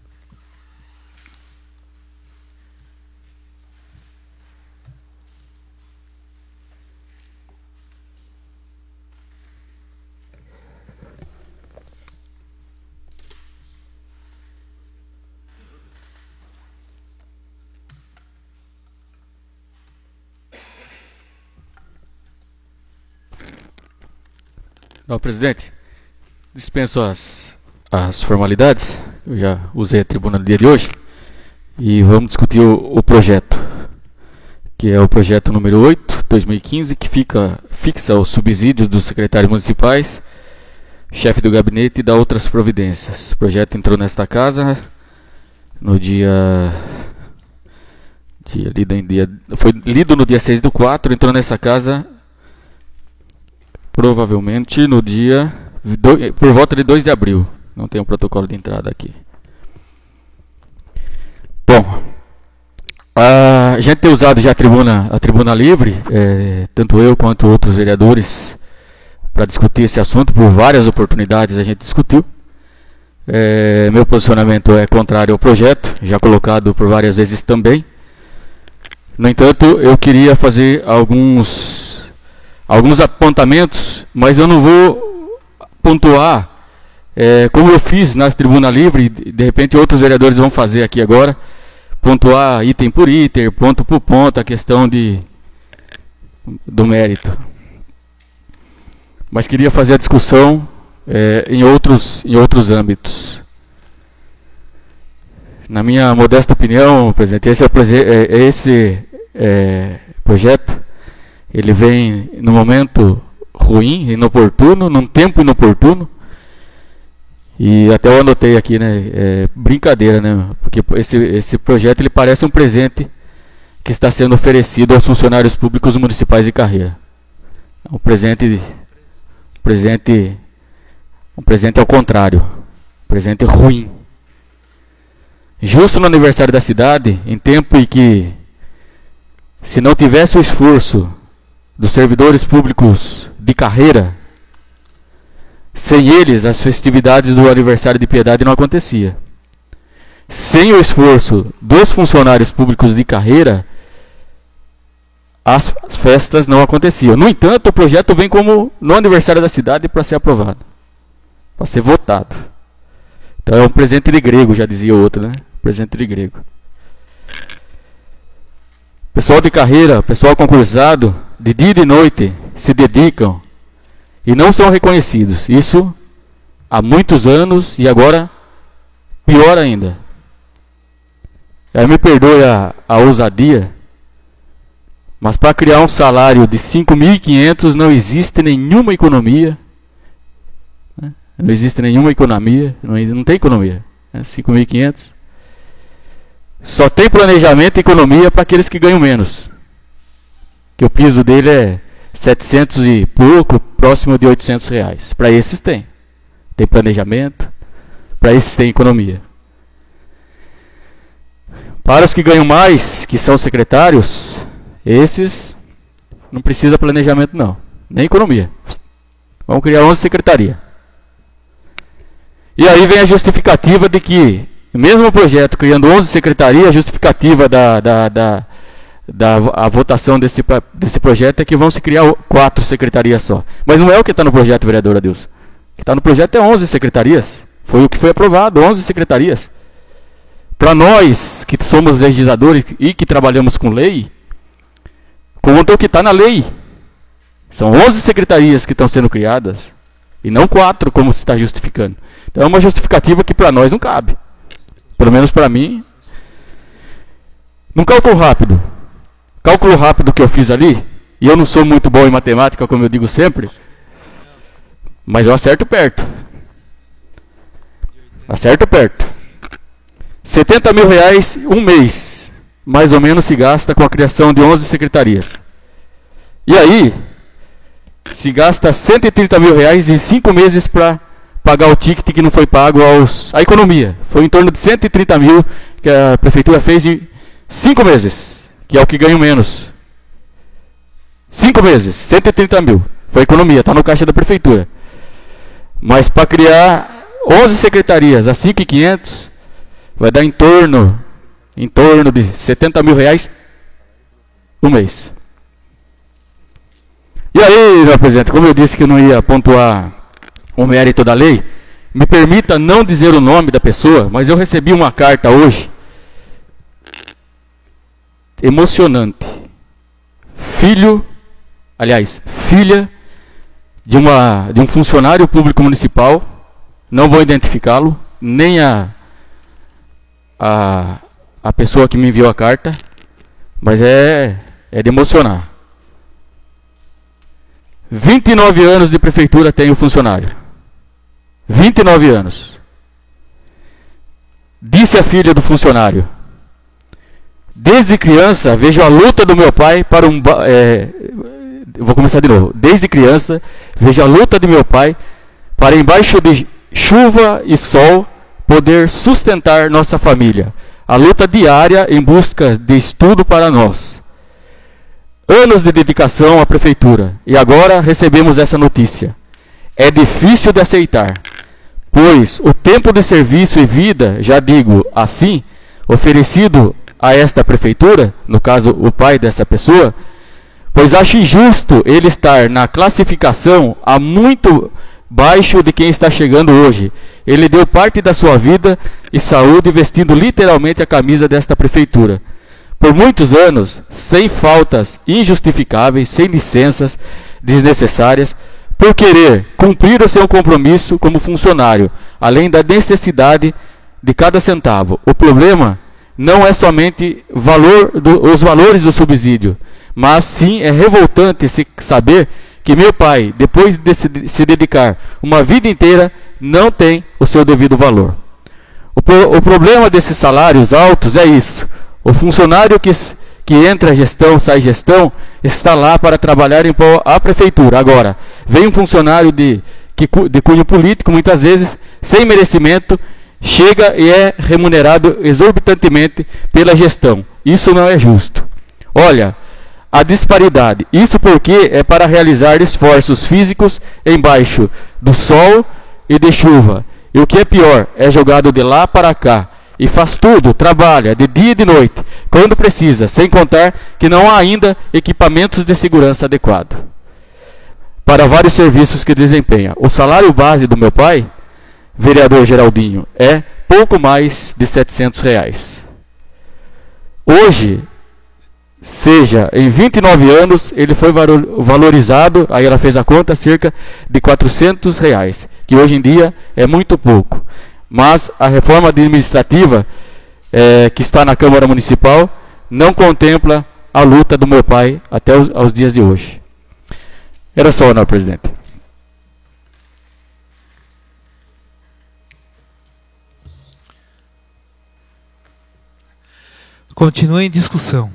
Não, presidente, dispenso as, as formalidades, eu já usei a tribuna no dia de hoje, e vamos discutir o, o projeto, que é o projeto número oito de dois mil e quinze, que fica, fixa os subsídios dos secretários municipais, chefe do gabinete e dá outras providências. O projeto entrou nesta casa no dia... dia, lido, em dia foi lido no dia seis do quatro, entrou nessa casa... provavelmente no dia, do, por volta de dois de abril. Não tem um protocolo de entrada aqui. Bom, a gente tem usado já a tribuna, a tribuna livre, é, tanto eu quanto outros vereadores, para discutir esse assunto. Por várias oportunidades a gente discutiu. É, meu posicionamento é contrário ao projeto, já colocado por várias vezes também. No entanto, eu queria fazer alguns... alguns apontamentos, mas eu não vou pontuar é, como eu fiz na tribuna livre, de repente outros vereadores vão fazer aqui agora, pontuar item por item, ponto por ponto, a questão de, do mérito. Mas queria fazer a discussão é, em, outros, em outros âmbitos. Na minha modesta opinião, presidente, esse, é, esse é, projeto, ele vem no momento ruim, inoportuno, num tempo inoportuno. E até eu anotei aqui, né, é brincadeira, né, porque esse, esse projeto ele parece um presente que está sendo oferecido aos funcionários públicos municipais de carreira. Um presente, um presente, um presente ao contrário, um presente ruim. Justo no aniversário da cidade, em tempo em que, se não tivesse o esforço dos servidores públicos de carreira, sem eles as festividades do aniversário de Piedade não acontecia. Sem o esforço dos funcionários públicos de carreira, as festas não aconteciam. No entanto, o projeto vem como no aniversário da cidade para ser aprovado, para ser votado. Então é um presente de grego, já dizia o outro, né? Presente de grego. Pessoal de carreira, pessoal concursado, de dia e de noite se dedicam e não são reconhecidos. Isso há muitos anos e agora pior ainda. aí me perdoe a, a ousadia, mas para criar um salário de cinco mil e quinhentos não existe nenhuma economia, né? Não existe nenhuma economia, não, não tem economia, né? cinco mil e quinhentos. Só tem planejamento e economia para aqueles que ganham menos, que o piso dele é setecentos e pouco, próximo de oitocentos reais. Para esses tem, tem planejamento, para esses tem economia. Para os que ganham mais, que são secretários, esses não precisa planejamento não, nem economia. Vamos criar onze secretarias. E aí vem a justificativa de que, mesmo o projeto criando onze secretarias, a justificativa da, da, da, da a votação desse, desse projeto é que vão se criar quatro secretarias só. Mas não é o que está no projeto, vereador Adilson. O que está no projeto é onze secretarias. Foi o que foi aprovado, onze secretarias. Para nós, que somos legisladores e que trabalhamos com lei, conta o que está na lei. São onze secretarias que estão sendo criadas, e não quatro, como se está justificando. Então é uma justificativa que para nós não cabe. Pelo menos para mim. Num cálculo rápido, cálculo rápido que eu fiz ali, e eu não sou muito bom em matemática, como eu digo sempre, mas eu acerto perto. Acerto perto. setenta mil reais, um mês, mais ou menos, se gasta com a criação de onze secretarias. E aí, se gasta cento e trinta mil reais em cinco meses para pagar o ticket que não foi pago aos, à economia. Foi em torno de cento e trinta mil que a prefeitura fez em cinco meses, que é o que ganho menos. Cinco meses, cento e trinta mil. Foi a economia, está no caixa da prefeitura. Mas para criar onze secretarias a cinco mil e quinhentos, vai dar em torno, em torno de setenta mil reais um mês. E aí, senhor presidente, como eu disse que eu não ia pontuar o mérito da lei, me permita não dizer o nome da pessoa, mas eu recebi uma carta hoje, emocionante. Filho, aliás, filha de, uma, de um funcionário público municipal, não vou identificá-lo, nem a, a, a pessoa que me enviou a carta, mas é, é de emocionar. vinte e nove anos de prefeitura tem o funcionário. vinte e nove anos. Disse a filha do funcionário: desde criança vejo a luta do meu pai para um... É, vou começar de novo. Desde criança vejo a luta de meu pai para, embaixo de chuva e sol, poder sustentar nossa família. A luta diária em busca de estudo para nós. Anos de dedicação à prefeitura, e agora recebemos essa notícia. É difícil de aceitar, pois o tempo de serviço e vida, já digo assim, oferecido a esta prefeitura, no caso o pai dessa pessoa, pois acho injusto ele estar na classificação a muito baixo de quem está chegando hoje. Ele deu parte da sua vida e saúde vestindo literalmente a camisa desta prefeitura. Por muitos anos, sem faltas injustificáveis, sem licenças desnecessárias, por querer cumprir o seu compromisso como funcionário, além da necessidade de cada centavo. O problema não é somente valor do, os valores do subsídio, mas sim é revoltante se saber que meu pai, depois de se, se dedicar uma vida inteira, não tem o seu devido valor. O, pro, o problema desses salários altos é isso. O funcionário que, que entra gestão, sai gestão, está lá para trabalhar em a prefeitura. Agora, vem um funcionário de, que, de cunho político, muitas vezes, sem merecimento, chega e é remunerado exorbitantemente pela gestão. Isso não é justo. Olha, a disparidade. Isso porque é para realizar esforços físicos embaixo do sol e de chuva. E o que é pior, é jogado de lá para cá. E faz tudo, trabalha de dia e de noite, quando precisa, sem contar que não há ainda equipamentos de segurança adequados para vários serviços que desempenha. O salário base do meu pai, vereador Geraldinho, é pouco mais de setecentos reais. Hoje, seja, em vinte e nove anos, ele foi valorizado, aí ela fez a conta, cerca de quatrocentos reais, que hoje em dia é muito pouco. Mas a reforma administrativa é, que está na Câmara Municipal não contempla a luta do meu pai até os aos dias de hoje. Era só, senhor presidente. Continua em discussão.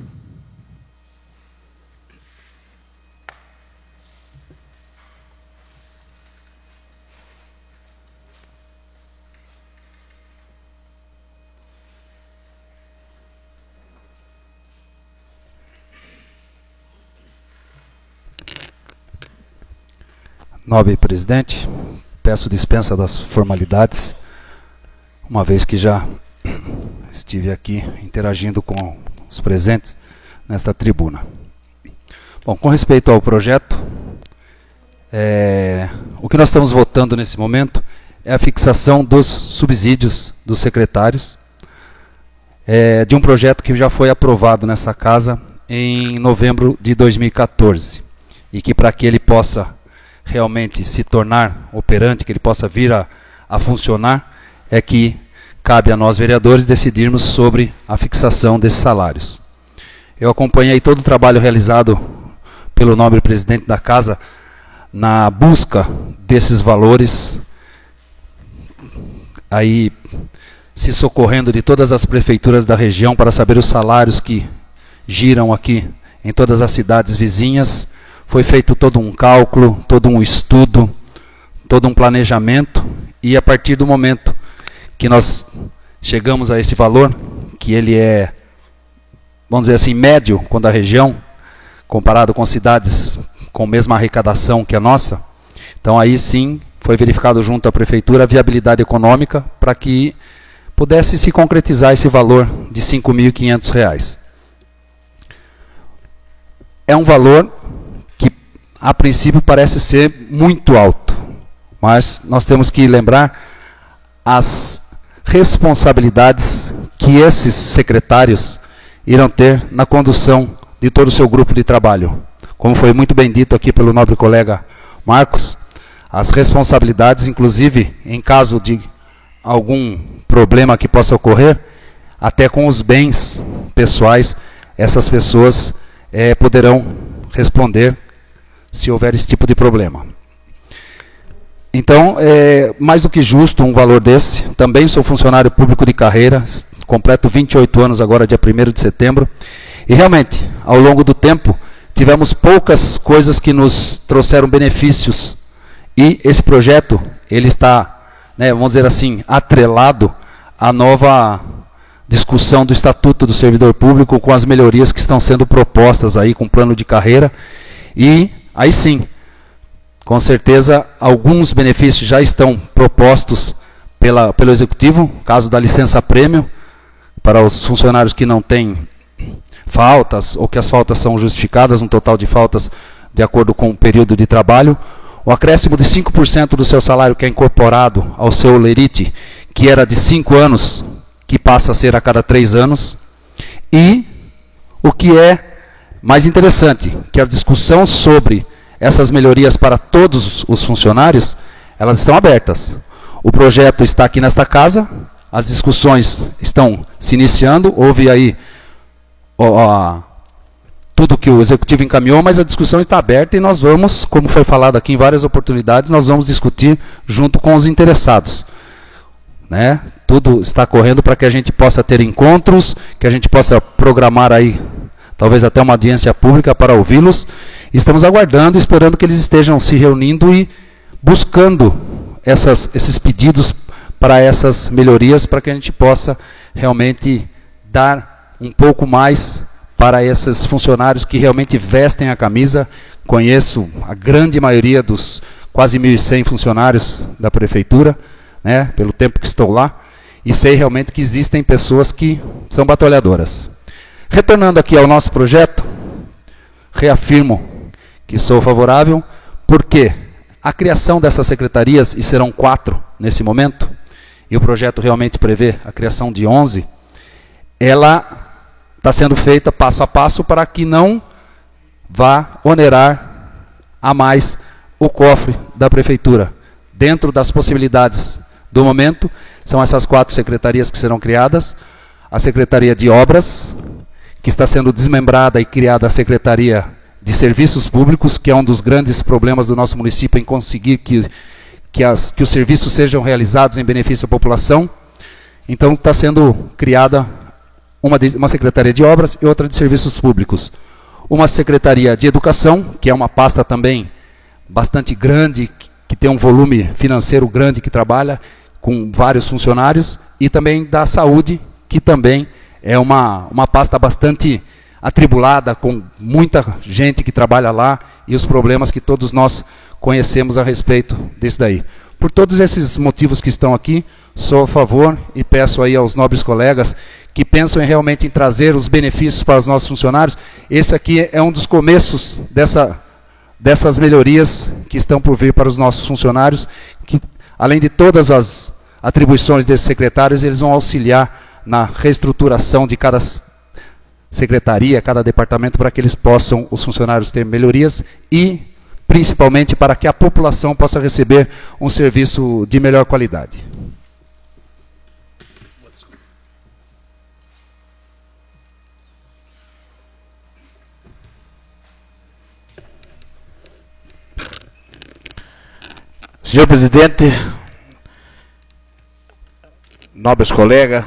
Nobre presidente, peço dispensa das formalidades, uma vez que já estive aqui interagindo com os presentes nesta tribuna. Bom, com respeito ao projeto, é, o que nós estamos votando nesse momento é a fixação dos subsídios dos secretários, é, de um projeto que já foi aprovado nessa casa em novembro de dois mil e quatorze, e que para que ele possa realmente se tornar operante, que ele possa vir a, a funcionar, é que cabe a nós vereadores decidirmos sobre a fixação desses salários. Eu acompanhei todo o trabalho realizado pelo nobre presidente da casa na busca desses valores, aí se socorrendo de todas as prefeituras da região para saber os salários que giram aqui em todas as cidades vizinhas. Foi feito todo um cálculo, todo um estudo, todo um planejamento, e a partir do momento que nós chegamos a esse valor, que ele é, vamos dizer assim, médio quando a região, comparado com cidades com a mesma arrecadação que a nossa, então aí sim foi verificado junto à prefeitura a viabilidade econômica para que pudesse se concretizar esse valor de cinco mil e quinhentos reais. É um valor que a princípio parece ser muito alto, mas nós temos que lembrar as responsabilidades que esses secretários irão ter na condução de todo o seu grupo de trabalho. Como foi muito bem dito aqui pelo nobre colega Marcos, as responsabilidades, inclusive em caso de algum problema que possa ocorrer, até com os bens pessoais, essas pessoas é, poderão responder se houver esse tipo de problema. Então, é mais do que justo um valor desse. Também sou funcionário público de carreira, completo vinte e oito anos agora, dia primeiro de setembro, e realmente, ao longo do tempo, tivemos poucas coisas que nos trouxeram benefícios, e esse projeto, ele está, né, vamos dizer assim, atrelado à nova discussão do Estatuto do Servidor Público, com as melhorias que estão sendo propostas aí com plano de carreira, e aí sim, com certeza, alguns benefícios já estão propostos pela, pelo Executivo, caso da licença-prêmio, para os funcionários que não têm faltas, ou que as faltas são justificadas, um total de faltas de acordo com o período de trabalho, o acréscimo de cinco por cento do seu salário que é incorporado ao seu lerite, que era de cinco anos, que passa a ser a cada três anos, e o que é mais interessante, que a discussão sobre essas melhorias para todos os funcionários, elas estão abertas. O projeto está aqui nesta casa, as discussões estão se iniciando, houve aí ó, ó, tudo que o Executivo encaminhou, mas a discussão está aberta e nós vamos, como foi falado aqui em várias oportunidades, nós vamos discutir junto com os interessados. Né? Tudo está correndo para que a gente possa ter encontros, que a gente possa programar aí, talvez até uma audiência pública para ouvi-los. Estamos aguardando, esperando que eles estejam se reunindo e buscando essas, esses pedidos para essas melhorias, para que a gente possa realmente dar um pouco mais para esses funcionários que realmente vestem a camisa. Conheço a grande maioria dos quase mil e cem funcionários da prefeitura, né, pelo tempo que estou lá, e sei realmente que existem pessoas que são batalhadoras. Retornando aqui ao nosso projeto, reafirmo que sou favorável, porque a criação dessas secretarias, e serão quatro nesse momento, e o projeto realmente prevê a criação de onze, ela está sendo feita passo a passo para que não vá onerar a mais o cofre da prefeitura. Dentro das possibilidades do momento, são essas quatro secretarias que serão criadas. a Secretaria de Obras, que está sendo desmembrada e criada a Secretaria de Serviços Públicos, que é um dos grandes problemas do nosso município em conseguir que, que, as, que os serviços sejam realizados em benefício à população. Então está sendo criada uma, de, uma Secretaria de Obras e outra de Serviços Públicos. Uma Secretaria de Educação, que é uma pasta também bastante grande, que, que tem um volume financeiro grande, que trabalha com vários funcionários, e também da Saúde, que também é uma, uma pasta bastante atribulada, com muita gente que trabalha lá, e os problemas que todos nós conhecemos a respeito disso daí. Por todos esses motivos que estão aqui, sou a favor e peço aí aos nobres colegas que pensam em realmente em trazer os benefícios para os nossos funcionários. Esse aqui é um dos começos dessa, dessas melhorias que estão por vir para os nossos funcionários, que além de todas as atribuições desses secretários, eles vão auxiliar na reestruturação de cada secretaria, cada departamento, para que eles possam, os funcionários, ter melhorias e, principalmente, para que a população possa receber um serviço de melhor qualidade. Senhor presidente, nobres colegas,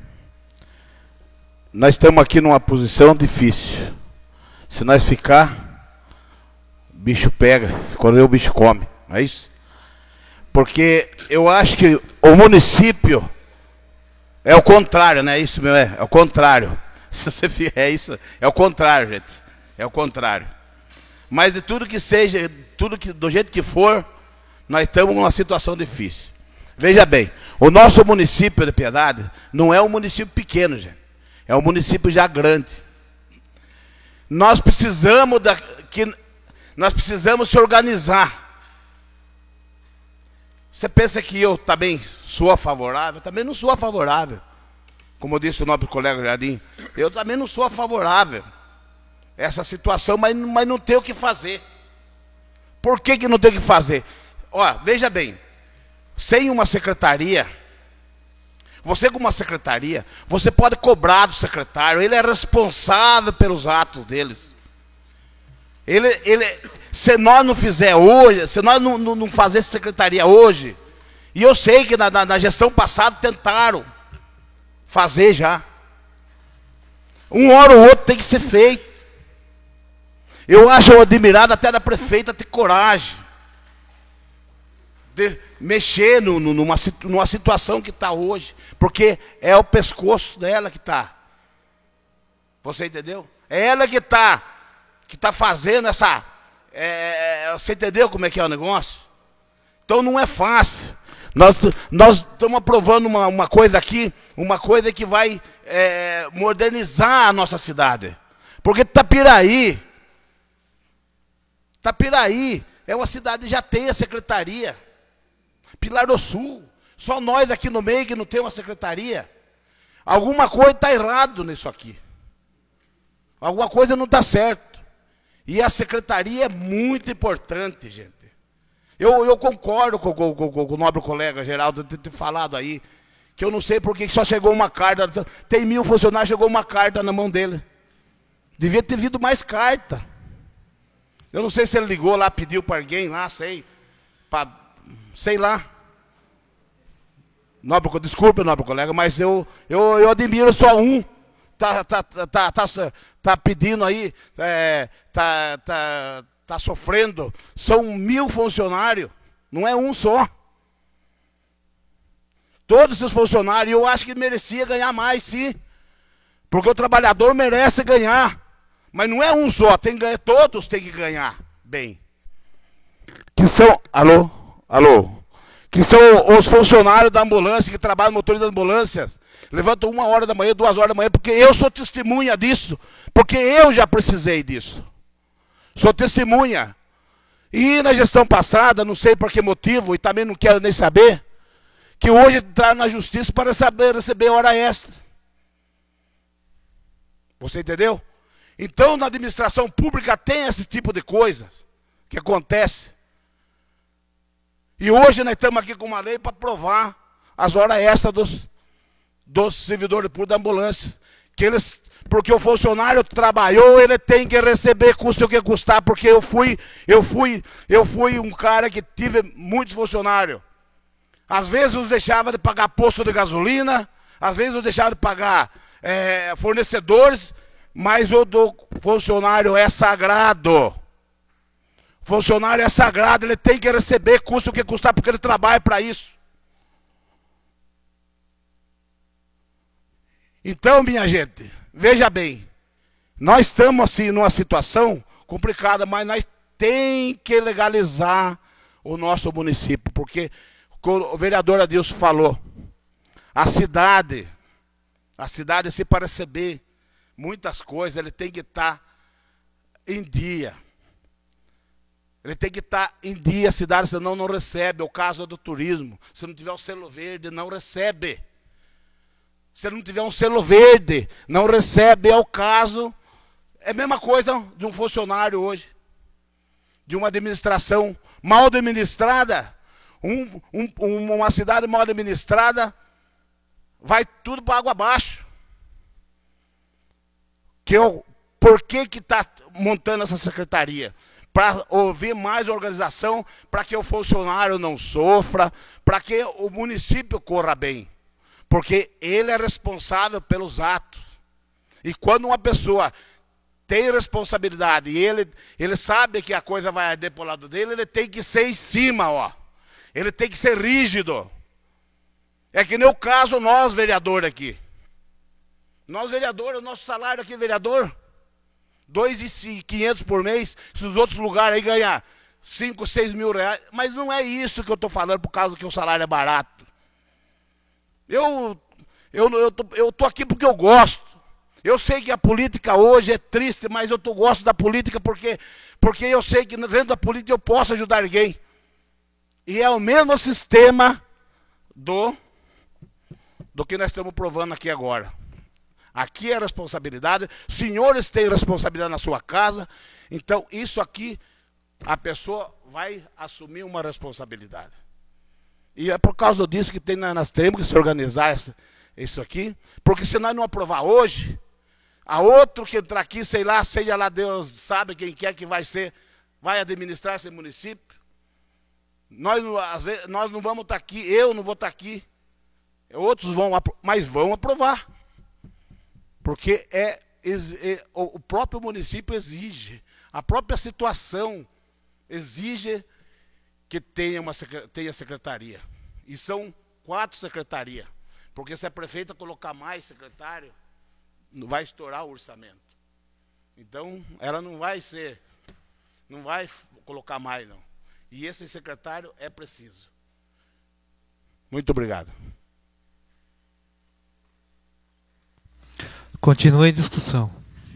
nós estamos aqui numa posição difícil. Se nós ficar, o bicho pega, se correr o bicho come, não é isso? Porque eu acho que o município é o contrário, não é isso, meu? É, é o contrário. Se você fizer isso, é o contrário, gente. É o contrário. Mas de tudo que seja, tudo que, do jeito que for, nós estamos numa situação difícil. Veja bem, o nosso município de Piedade não é um município pequeno, gente. É um município já grande. Nós precisamos, da, que, nós precisamos se organizar. Você pensa que eu também sou favorável? Eu também não sou favorável. Como disse o nobre colega Jardim, eu também não sou favorável a essa situação, mas, mas não tem o que fazer. Por que que não tem o que fazer? Ó, veja bem, sem uma secretaria, você com uma secretaria, você pode cobrar do secretário, ele é responsável pelos atos deles. Ele, ele, se nós não fizer hoje, se nós não, não, não fazer secretaria hoje, e eu sei que na, na, na gestão passada tentaram fazer já, um hora ou outro tem que ser feito. Eu acho admirado até da prefeita ter coragem de mexer no, no, numa, numa situação que está hoje, porque é o pescoço dela que está. Você entendeu? É ela que está que tá fazendo essa... É, você entendeu como é que é o negócio? Então não é fácil. Nós, nós estamos aprovando uma, uma coisa aqui, uma coisa que vai é, modernizar a nossa cidade. Porque Itapiraí, Itapiraí é uma cidade que já tem a secretaria. Pilar do Sul, só nós aqui no meio que não tem uma secretaria. Alguma coisa está errado nisso aqui. Alguma coisa não está certo. E a secretaria é muito importante, gente. Eu, eu concordo com, com, com, com o nobre colega Geraldo de ter falado aí, que eu não sei por que só chegou uma carta. Tem mil funcionários, chegou uma carta na mão dele. Devia ter vindo mais carta. Eu não sei se ele ligou lá, pediu para alguém lá, sei, para... sei lá. Nobre, desculpe, nobre colega, mas eu, eu, eu admiro só um. Tá, tá, tá, tá, tá, tá pedindo aí, é, tá, tá, tá sofrendo. São mil funcionários, não é um só. Todos esses funcionários, eu acho que merecia ganhar mais, sim. Porque o trabalhador merece ganhar. Mas não é um só, tem que ganhar, todos têm que ganhar bem. Que são... Alô? Alô? Que são os funcionários da ambulância, que trabalham no motor das ambulâncias. Levantam uma hora da manhã, duas horas da manhã, porque eu sou testemunha disso. Porque eu já precisei disso. Sou testemunha. E na gestão passada, não sei por que motivo, e também não quero nem saber, que hoje entraram na justiça para saber receber hora extra. Você entendeu? Então, na administração pública tem esse tipo de coisas que acontece. E hoje nós estamos aqui com uma lei para aprovar as horas extras dos, dos servidores públicos da ambulância. Que eles, porque o funcionário trabalhou, ele tem que receber custe o que custar, porque eu fui, eu fui, eu fui um cara que tive muitos funcionários. Às vezes eu deixava de pagar posto de gasolina, às vezes eu deixava de pagar é, fornecedores, mas o do funcionário é sagrado. Funcionário é sagrado, ele tem que receber custe o que custar, porque ele trabalha para isso. Então, minha gente, veja bem, nós estamos assim numa situação complicada, mas nós tem que legalizar o nosso município, porque o vereador Adilson falou, a cidade, a cidade se para receber muitas coisas, ele tem que estar em dia. Ele tem que estar em dia, a cidade, senão não recebe. É o caso do turismo. Se não tiver o selo verde, não recebe. Se não tiver um selo verde, não recebe. É o caso, é a mesma coisa de um funcionário hoje. De uma administração mal administrada. Um, um, uma cidade mal administrada, vai tudo para água abaixo. Que eu, por que que está montando essa secretaria? Para ouvir mais organização, para que o funcionário não sofra, para que o município corra bem. Porque ele é responsável pelos atos. E quando uma pessoa tem responsabilidade e ele, ele sabe que a coisa vai arder para o lado dele, ele tem que ser em cima, ó. Ele tem que ser rígido. É que nem o caso nós, vereador aqui. Nós, vereador, o nosso salário aqui, vereador, dois mil e quinhentos por mês, se os outros lugares aí ganhar cinco, seis mil reais. Mas não é isso que eu estou falando por causa que o salário é barato. Eu, eu, eu, tô, eu tô aqui porque eu gosto. Eu sei que a política hoje é triste, mas eu tô, gosto da política porque, porque eu sei que dentro da política eu posso ajudar alguém. E é o mesmo sistema do, do que nós estamos provando aqui agora. Aqui é responsabilidade, senhores têm responsabilidade na sua casa, então isso aqui, a pessoa vai assumir uma responsabilidade. E é por causa disso que tem, nós temos que se organizar essa, isso aqui, porque se nós não aprovar hoje, a outro que entrar aqui, sei lá, seja lá Deus sabe quem quer que vai ser, vai administrar esse município. Nós, às vezes, nós não vamos estar aqui, eu não vou estar aqui, outros vão, mas vão aprovar. Porque é, é, o próprio município exige, a própria situação exige que tenha, uma, tenha secretaria. E são quatro secretarias. Porque se a prefeita colocar mais secretário, vai estourar o orçamento. Então, ela não vai ser, não vai colocar mais, não. E esse secretário é preciso. Muito obrigado. Continua em discussão.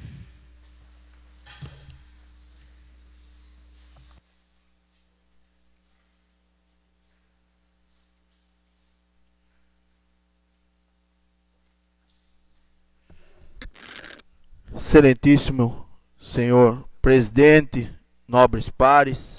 Excelentíssimo senhor presidente, nobres pares,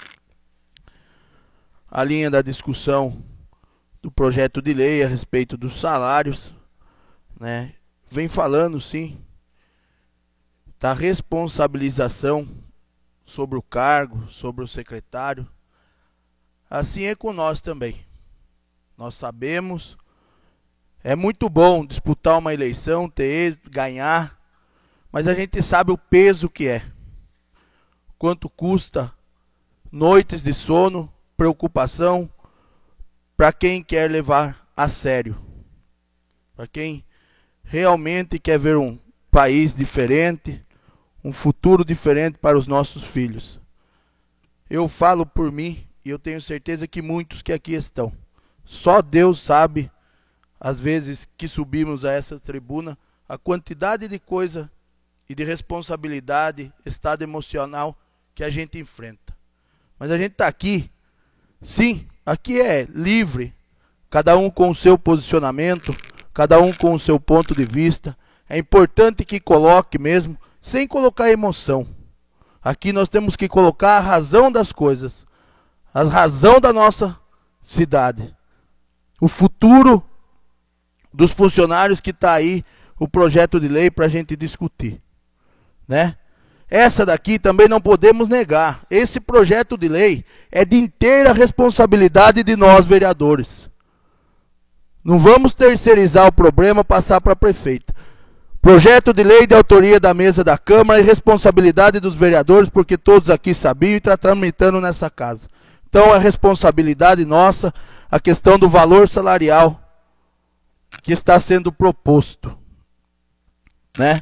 a linha da discussão do projeto de lei a respeito dos salários, né, vem falando sim da responsabilização sobre o cargo, sobre o secretário. Assim é com nós também. Nós sabemos, é muito bom disputar uma eleição, ter êxito, ganhar, mas a gente sabe o peso que é. Quanto custa noites de sono, preocupação, para quem quer levar a sério. Para quem realmente quer ver um país diferente, um futuro diferente para os nossos filhos. Eu falo por mim e eu tenho certeza que muitos que aqui estão. Só Deus sabe, às vezes que subimos a essa tribuna, a quantidade de coisa e de responsabilidade, estado emocional que a gente enfrenta. Mas a gente está aqui, sim, aqui é livre, cada um com o seu posicionamento, cada um com o seu ponto de vista. É importante que coloque mesmo, sem colocar emoção. Aqui nós temos que colocar a razão das coisas, a razão da nossa cidade. O futuro, dos funcionários que está aí o projeto de lei para a gente discutir, né? Essa daqui também não podemos negar. Esse projeto de lei é de inteira responsabilidade de nós, vereadores. Não vamos terceirizar o problema, passar para a prefeita. Projeto de lei de autoria da mesa da Câmara e responsabilidade dos vereadores, porque todos aqui sabiam e está tramitando nessa casa. Então é responsabilidade nossa a questão do valor salarial que está sendo proposto, né?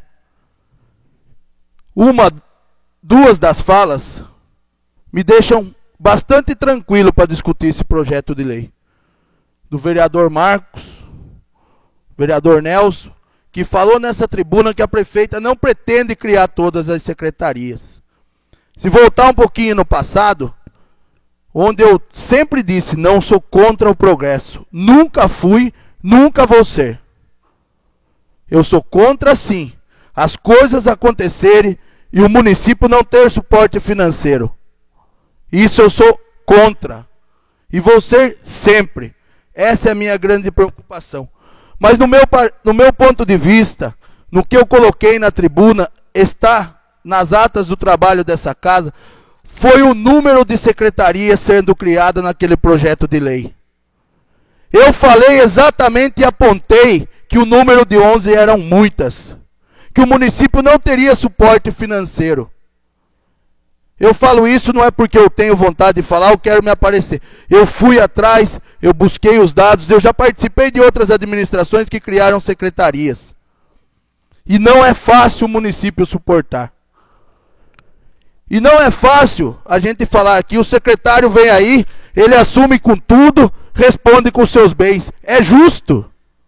Uma, duas das falas me deixam bastante tranquilo para discutir esse projeto de lei. Do vereador Marcos, vereador Nelson, que falou nessa tribuna que a prefeita não pretende criar todas as secretarias. Se voltar um pouquinho no passado, onde eu sempre disse, não sou contra o progresso. Nunca fui, nunca vou ser. Eu sou contra, sim, as coisas acontecerem e o município não ter suporte financeiro. Isso eu sou contra. E vou ser sempre. Essa é a minha grande preocupação. Mas no meu, no meu ponto de vista, no que eu coloquei na tribuna, está nas atas do trabalho dessa casa, foi o número de secretarias sendo criada naquele projeto de lei. Eu falei exatamente e apontei que o número de onze eram muitas. Que o município não teria suporte financeiro. Eu falo isso não é porque eu tenho vontade de falar, eu quero me aparecer. Eu fui atrás, eu busquei os dados, eu já participei de outras administrações que criaram secretarias. E não é fácil o município suportar. E não é fácil a gente falar aqui, o secretário vem aí, ele assume com tudo, responde com seus bens. É justo.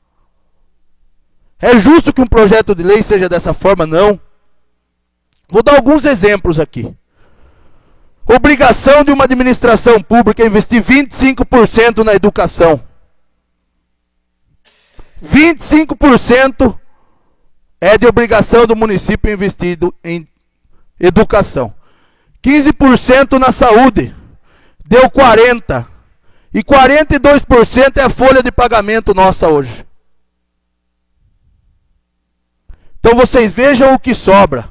É justo que um projeto de lei seja dessa forma? Não. Vou dar alguns exemplos aqui. Obrigação de uma administração pública investir vinte e cinco por cento na educação. vinte e cinco por cento é de obrigação do município investido em educação. quinze por cento na saúde. Deu quarenta por cento. E quarenta e dois por cento é a folha de pagamento nossa hoje. Então vocês vejam o que sobra.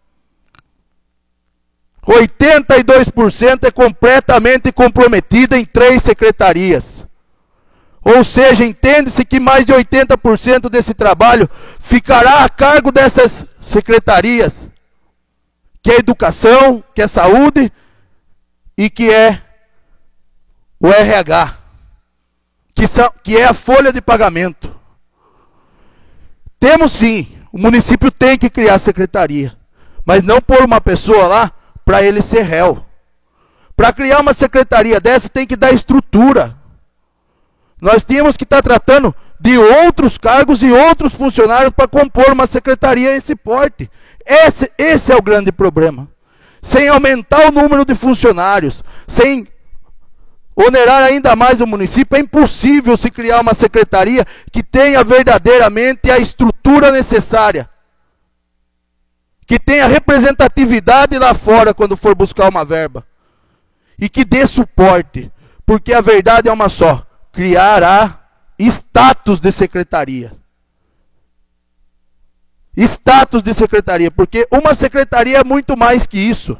oitenta e dois por cento é completamente comprometida em três secretarias. Ou seja, entende-se que mais de oitenta por cento desse trabalho ficará a cargo dessas secretarias, que é educação, que é saúde e que é o R H, que, são, que é a folha de pagamento. Temos sim, o município tem que criar secretaria, mas não pôr uma pessoa lá para ele ser réu. Para criar uma secretaria dessa tem que dar estrutura. Nós tínhamos que estar tratando de outros cargos e outros funcionários para compor uma secretaria esse porte. Esse, esse é o grande problema. Sem aumentar o número de funcionários, sem onerar ainda mais o município, é impossível se criar uma secretaria que tenha verdadeiramente a estrutura necessária. Que tenha representatividade lá fora quando for buscar uma verba. E que dê suporte. Porque a verdade é uma só. Criará status de secretaria. Status de secretaria. Porque uma secretaria é muito mais que isso.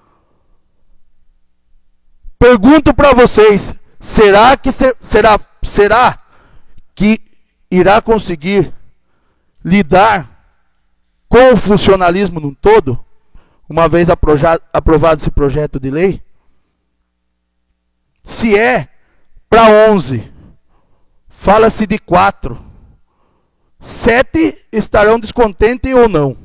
Pergunto para vocês. Será que, ser, será, será que irá conseguir lidar com o funcionalismo num todo, uma vez aprovado esse projeto de lei? Se é para onze, fala-se de quatro. Sete estarão descontentes ou não?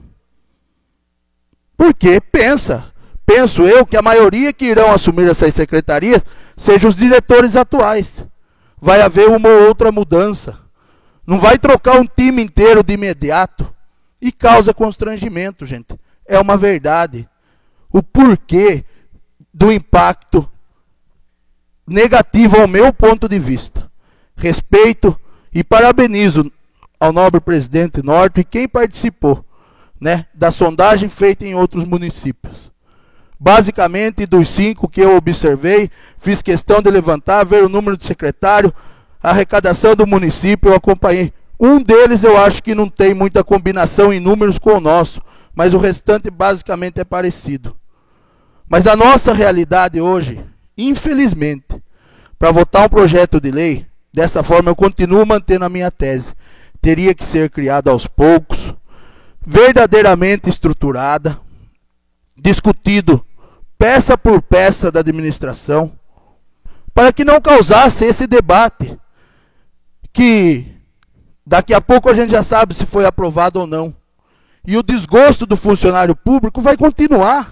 Porque pensa, penso eu que a maioria que irão assumir essas secretarias sejam os diretores atuais. Vai haver uma ou outra mudança. Não vai trocar um time inteiro de imediato. E causa constrangimento, gente. É uma verdade. O porquê do impacto negativo ao meu ponto de vista. Respeito e parabenizo ao nobre presidente Norton e quem participou, né, da sondagem feita em outros municípios. Basicamente, dos cinco que eu observei, fiz questão de levantar, ver o número de secretário, a arrecadação do município, eu acompanhei Um deles eu acho que não tem muita combinação em números com o nosso, mas o restante basicamente é parecido. Mas a nossa realidade hoje, infelizmente, para votar um projeto de lei, dessa forma eu continuo mantendo a minha tese, teria que ser criado aos poucos, verdadeiramente estruturada, discutido peça por peça da administração, para que não causasse esse debate, que daqui a pouco a gente já sabe se foi aprovado ou não. E o desgosto do funcionário público vai continuar.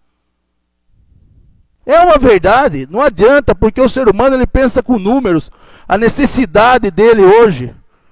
É uma verdade, não adianta, porque o ser humano ele pensa com números, a necessidade dele hoje,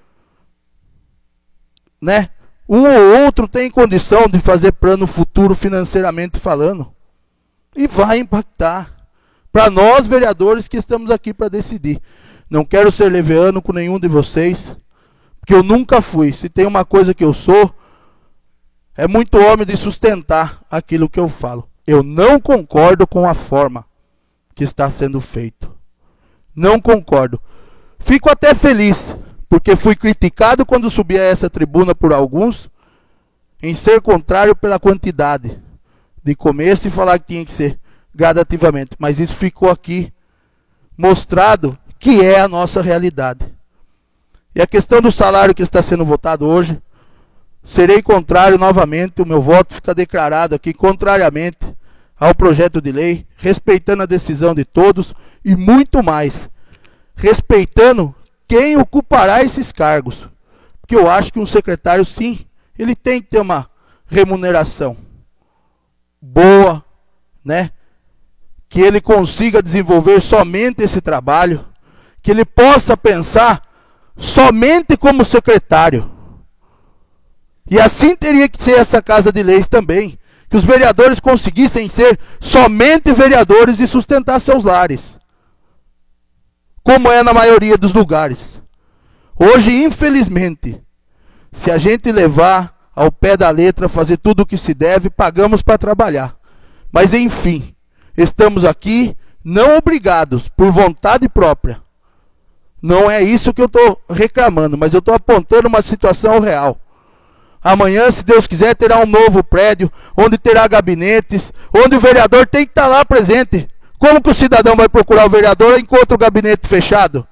né? Um ou outro tem condição de fazer plano futuro financeiramente falando. E vai impactar. Para nós, vereadores, que estamos aqui para decidir. Não quero ser leviano com nenhum de vocês, porque eu nunca fui. Se tem uma coisa que eu sou, é muito homem de sustentar aquilo que eu falo. Eu não concordo com a forma que está sendo feito. Não concordo. Fico até feliz, porque fui criticado quando subi a essa tribuna por alguns, em ser contrário pela quantidade de começo e falar que tinha que ser gradativamente. Mas isso ficou aqui mostrado que é a nossa realidade. E a questão do salário que está sendo votado hoje, serei contrário novamente, o meu voto fica declarado aqui contrariamente ao projeto de lei, respeitando a decisão de todos e muito mais, respeitando quem ocupará esses cargos. Porque eu acho que um secretário, sim, ele tem que ter uma remuneração boa, né? Que ele consiga desenvolver somente esse trabalho, que ele possa pensar somente como secretário. E assim teria que ser essa Casa de Leis também, que os vereadores conseguissem ser somente vereadores e sustentar seus lares, como é na maioria dos lugares. Hoje, infelizmente, se a gente levar ao pé da letra, fazer tudo o que se deve, pagamos para trabalhar. Mas enfim, estamos aqui não obrigados, por vontade própria. Não é isso que eu estou reclamando, mas eu estou apontando uma situação real. Amanhã, se Deus quiser, terá um novo prédio, onde terá gabinetes, onde o vereador tem que estar lá presente. Como que o cidadão vai procurar o vereador e encontra o gabinete fechado?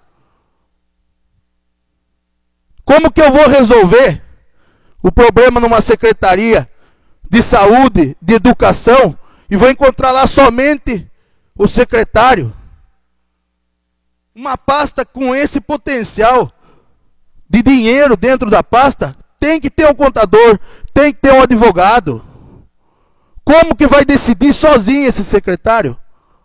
Como que eu vou resolver o problema numa secretaria de saúde, de educação, e vou encontrar lá somente o secretário? Uma pasta com esse potencial de dinheiro dentro da pasta, tem que ter um contador, tem que ter um advogado. Como que vai decidir sozinho esse secretário?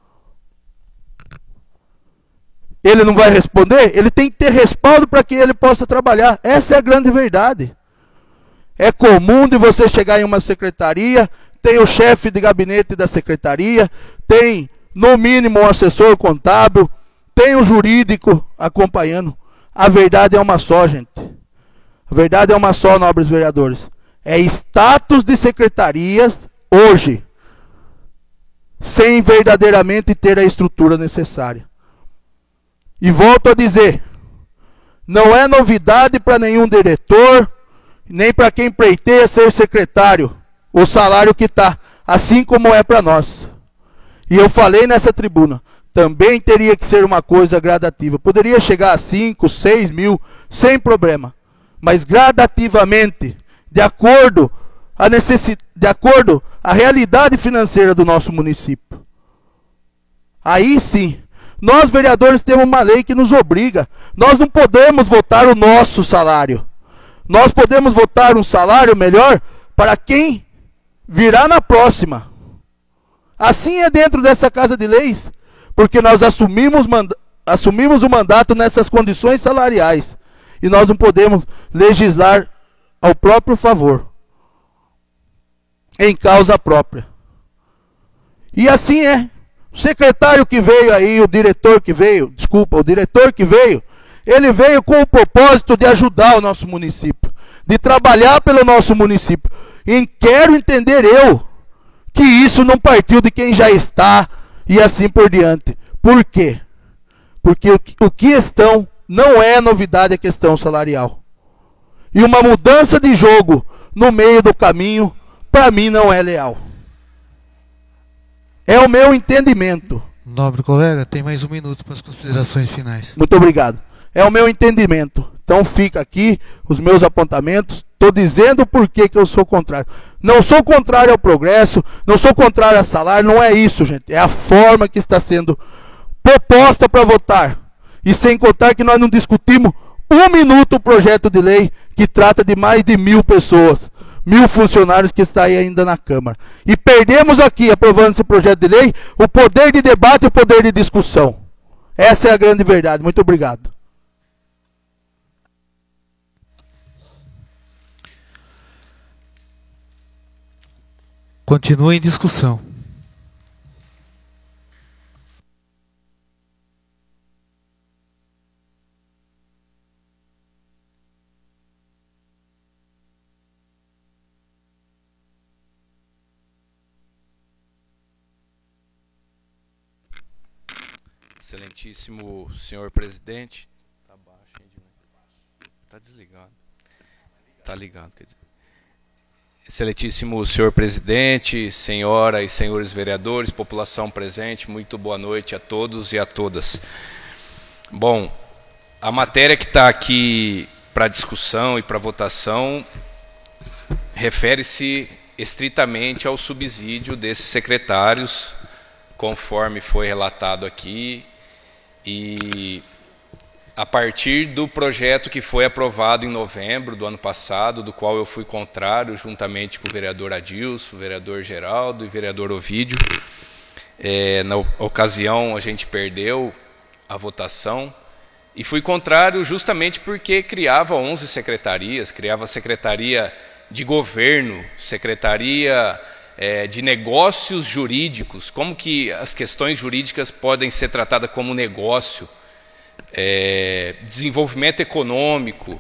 Ele não vai responder? Ele tem que ter respaldo para que ele possa trabalhar. Essa é a grande verdade. É comum de você chegar em uma secretaria, tem o chefe de gabinete da secretaria, tem no mínimo um assessor contábil, tem o jurídico acompanhando. A verdade é uma só, gente. A verdade é uma só, nobres vereadores. É status de secretarias hoje, sem verdadeiramente ter a estrutura necessária. E volto a dizer, não é novidade para nenhum diretor, nem para quem pleiteia ser secretário, o salário que está, assim como é para nós. E eu falei nessa tribuna, também teria que ser uma coisa gradativa. Poderia chegar a cinco, seis mil, sem problema. Mas gradativamente, de acordo à necessidade, de acordo à realidade financeira do nosso município. Aí sim, nós vereadores temos uma lei que nos obriga. Nós não podemos votar o nosso salário. Nós podemos votar um salário melhor para quem virá na próxima. Assim é dentro dessa Casa de Leis, porque nós assumimos, assumimos o mandato nessas condições salariais. E nós não podemos legislar ao próprio favor, em causa própria. E assim é. O secretário que veio aí, o diretor que veio, desculpa, o diretor que veio, ele veio com o propósito de ajudar o nosso município, de trabalhar pelo nosso município. E quero entender eu que isso não partiu de quem já está e assim por diante. Por quê? Porque o que estão não é novidade a questão salarial. E uma mudança de jogo no meio do caminho, para mim, não é leal. É o meu entendimento. Nobre colega, tem mais um minuto para as considerações finais. Muito obrigado. É o meu entendimento. Então fica aqui os meus apontamentos. Estou dizendo por que que eu sou contrário. Não sou contrário ao progresso, não sou contrário a salário, não é isso, gente. É a forma que está sendo proposta para votar. E sem contar que nós não discutimos um minuto o projeto de lei que trata de mais de mil pessoas, mil funcionários que está aí ainda na Câmara. E perdemos aqui, aprovando esse projeto de lei, o poder de debate e o poder de discussão. Essa é a grande verdade. Muito obrigado. Continua em discussão. Excelentíssimo senhor presidente. Tá baixo, hein, tá desligado. Tá ligado, quer dizer. Excelentíssimo senhor presidente, senhora e senhores vereadores, população presente, muito boa noite a todos e a todas. Bom, a matéria que está aqui para discussão e para votação refere-se estritamente ao subsídio desses secretários, conforme foi relatado aqui, e a partir do projeto que foi aprovado em novembro do ano passado, do qual eu fui contrário, juntamente com o vereador Adilson, o vereador Geraldo e o vereador Ovídio. É, na ocasião, a gente perdeu a votação, e fui contrário justamente porque criava onze secretarias, criava a Secretaria de Governo, Secretaria é, de Negócios Jurídicos. Como que as questões jurídicas podem ser tratadas como negócio? É, desenvolvimento econômico,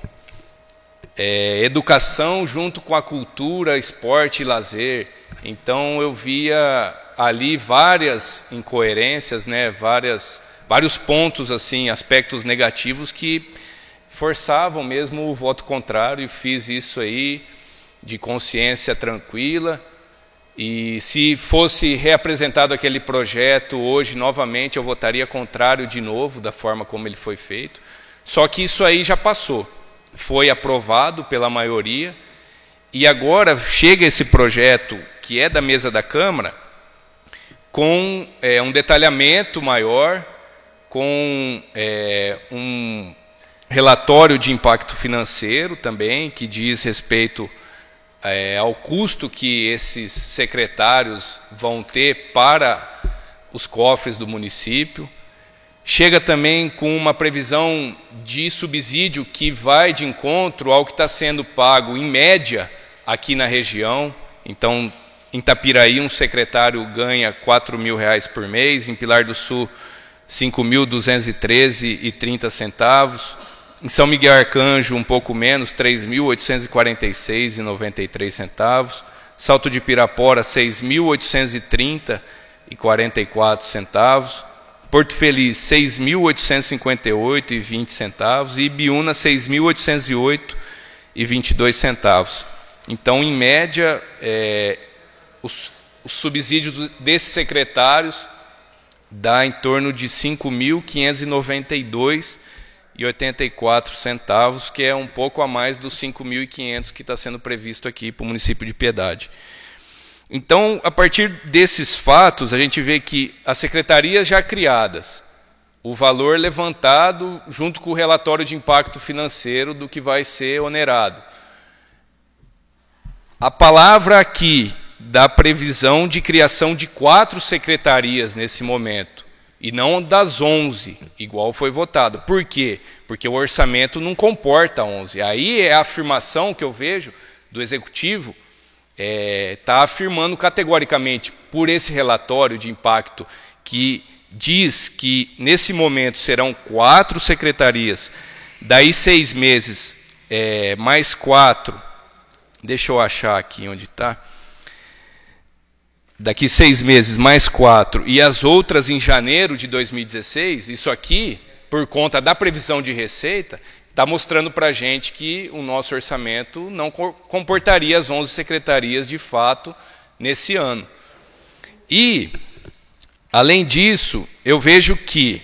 é, educação junto com a cultura, esporte e lazer. Então eu via ali várias incoerências, né, várias, vários pontos, assim, aspectos negativos que forçavam mesmo o voto contrário, e fiz isso aí de consciência tranquila. E se fosse reapresentado aquele projeto hoje novamente, eu votaria contrário de novo, da forma como ele foi feito. Só que isso aí já passou, foi aprovado pela maioria, e agora chega esse projeto, que é da mesa da Câmara, com é, um detalhamento maior, com é, um relatório de impacto financeiro também, que diz respeito É, ao custo que esses secretários vão ter para os cofres do município. Chega também com uma previsão de subsídio que vai de encontro ao que está sendo pago em média aqui na região. Então, em Itapiraí, um secretário ganha quatro mil reais por mês, em Pilar do Sul, cinco mil duzentos e treze reais e trinta centavos. Em São Miguel Arcanjo, um pouco menos, três mil oitocentos e quarenta e seis reais e noventa e três centavos. Salto de Pirapora, seis mil oitocentos e trinta reais e quarenta e quatro centavos. Porto Feliz, seis mil oitocentos e cinquenta e oito reais e vinte centavos. E Ibiúna, seis mil oitocentos e oito reais e vinte e dois centavos. Então, em média, é, os, os subsídios desses secretários dá em torno de cinco mil quinhentos e noventa e dois reais e oitenta e quatro centavos, que é um pouco a mais dos cinco mil e quinhentos que está sendo previsto aqui para o município de Piedade. Então, a partir desses fatos, a gente vê que as secretarias já criadas, o valor levantado junto com o relatório de impacto financeiro do que vai ser onerado. A palavra aqui da previsão de criação de quatro secretarias nesse momento, e não das onze, igual foi votado. Por quê? Porque o orçamento não comporta onze. Aí é a afirmação que eu vejo do Executivo, está é, afirmando categoricamente, por esse relatório de impacto, que diz que nesse momento serão quatro secretarias, daí seis meses, é, mais quatro, deixa eu achar aqui onde está, daqui seis meses mais quatro, e as outras em janeiro de dois mil e dezesseis, isso aqui, por conta da previsão de receita, está mostrando para a gente que o nosso orçamento não comportaria as onze secretarias de fato nesse ano. E, além disso, eu vejo que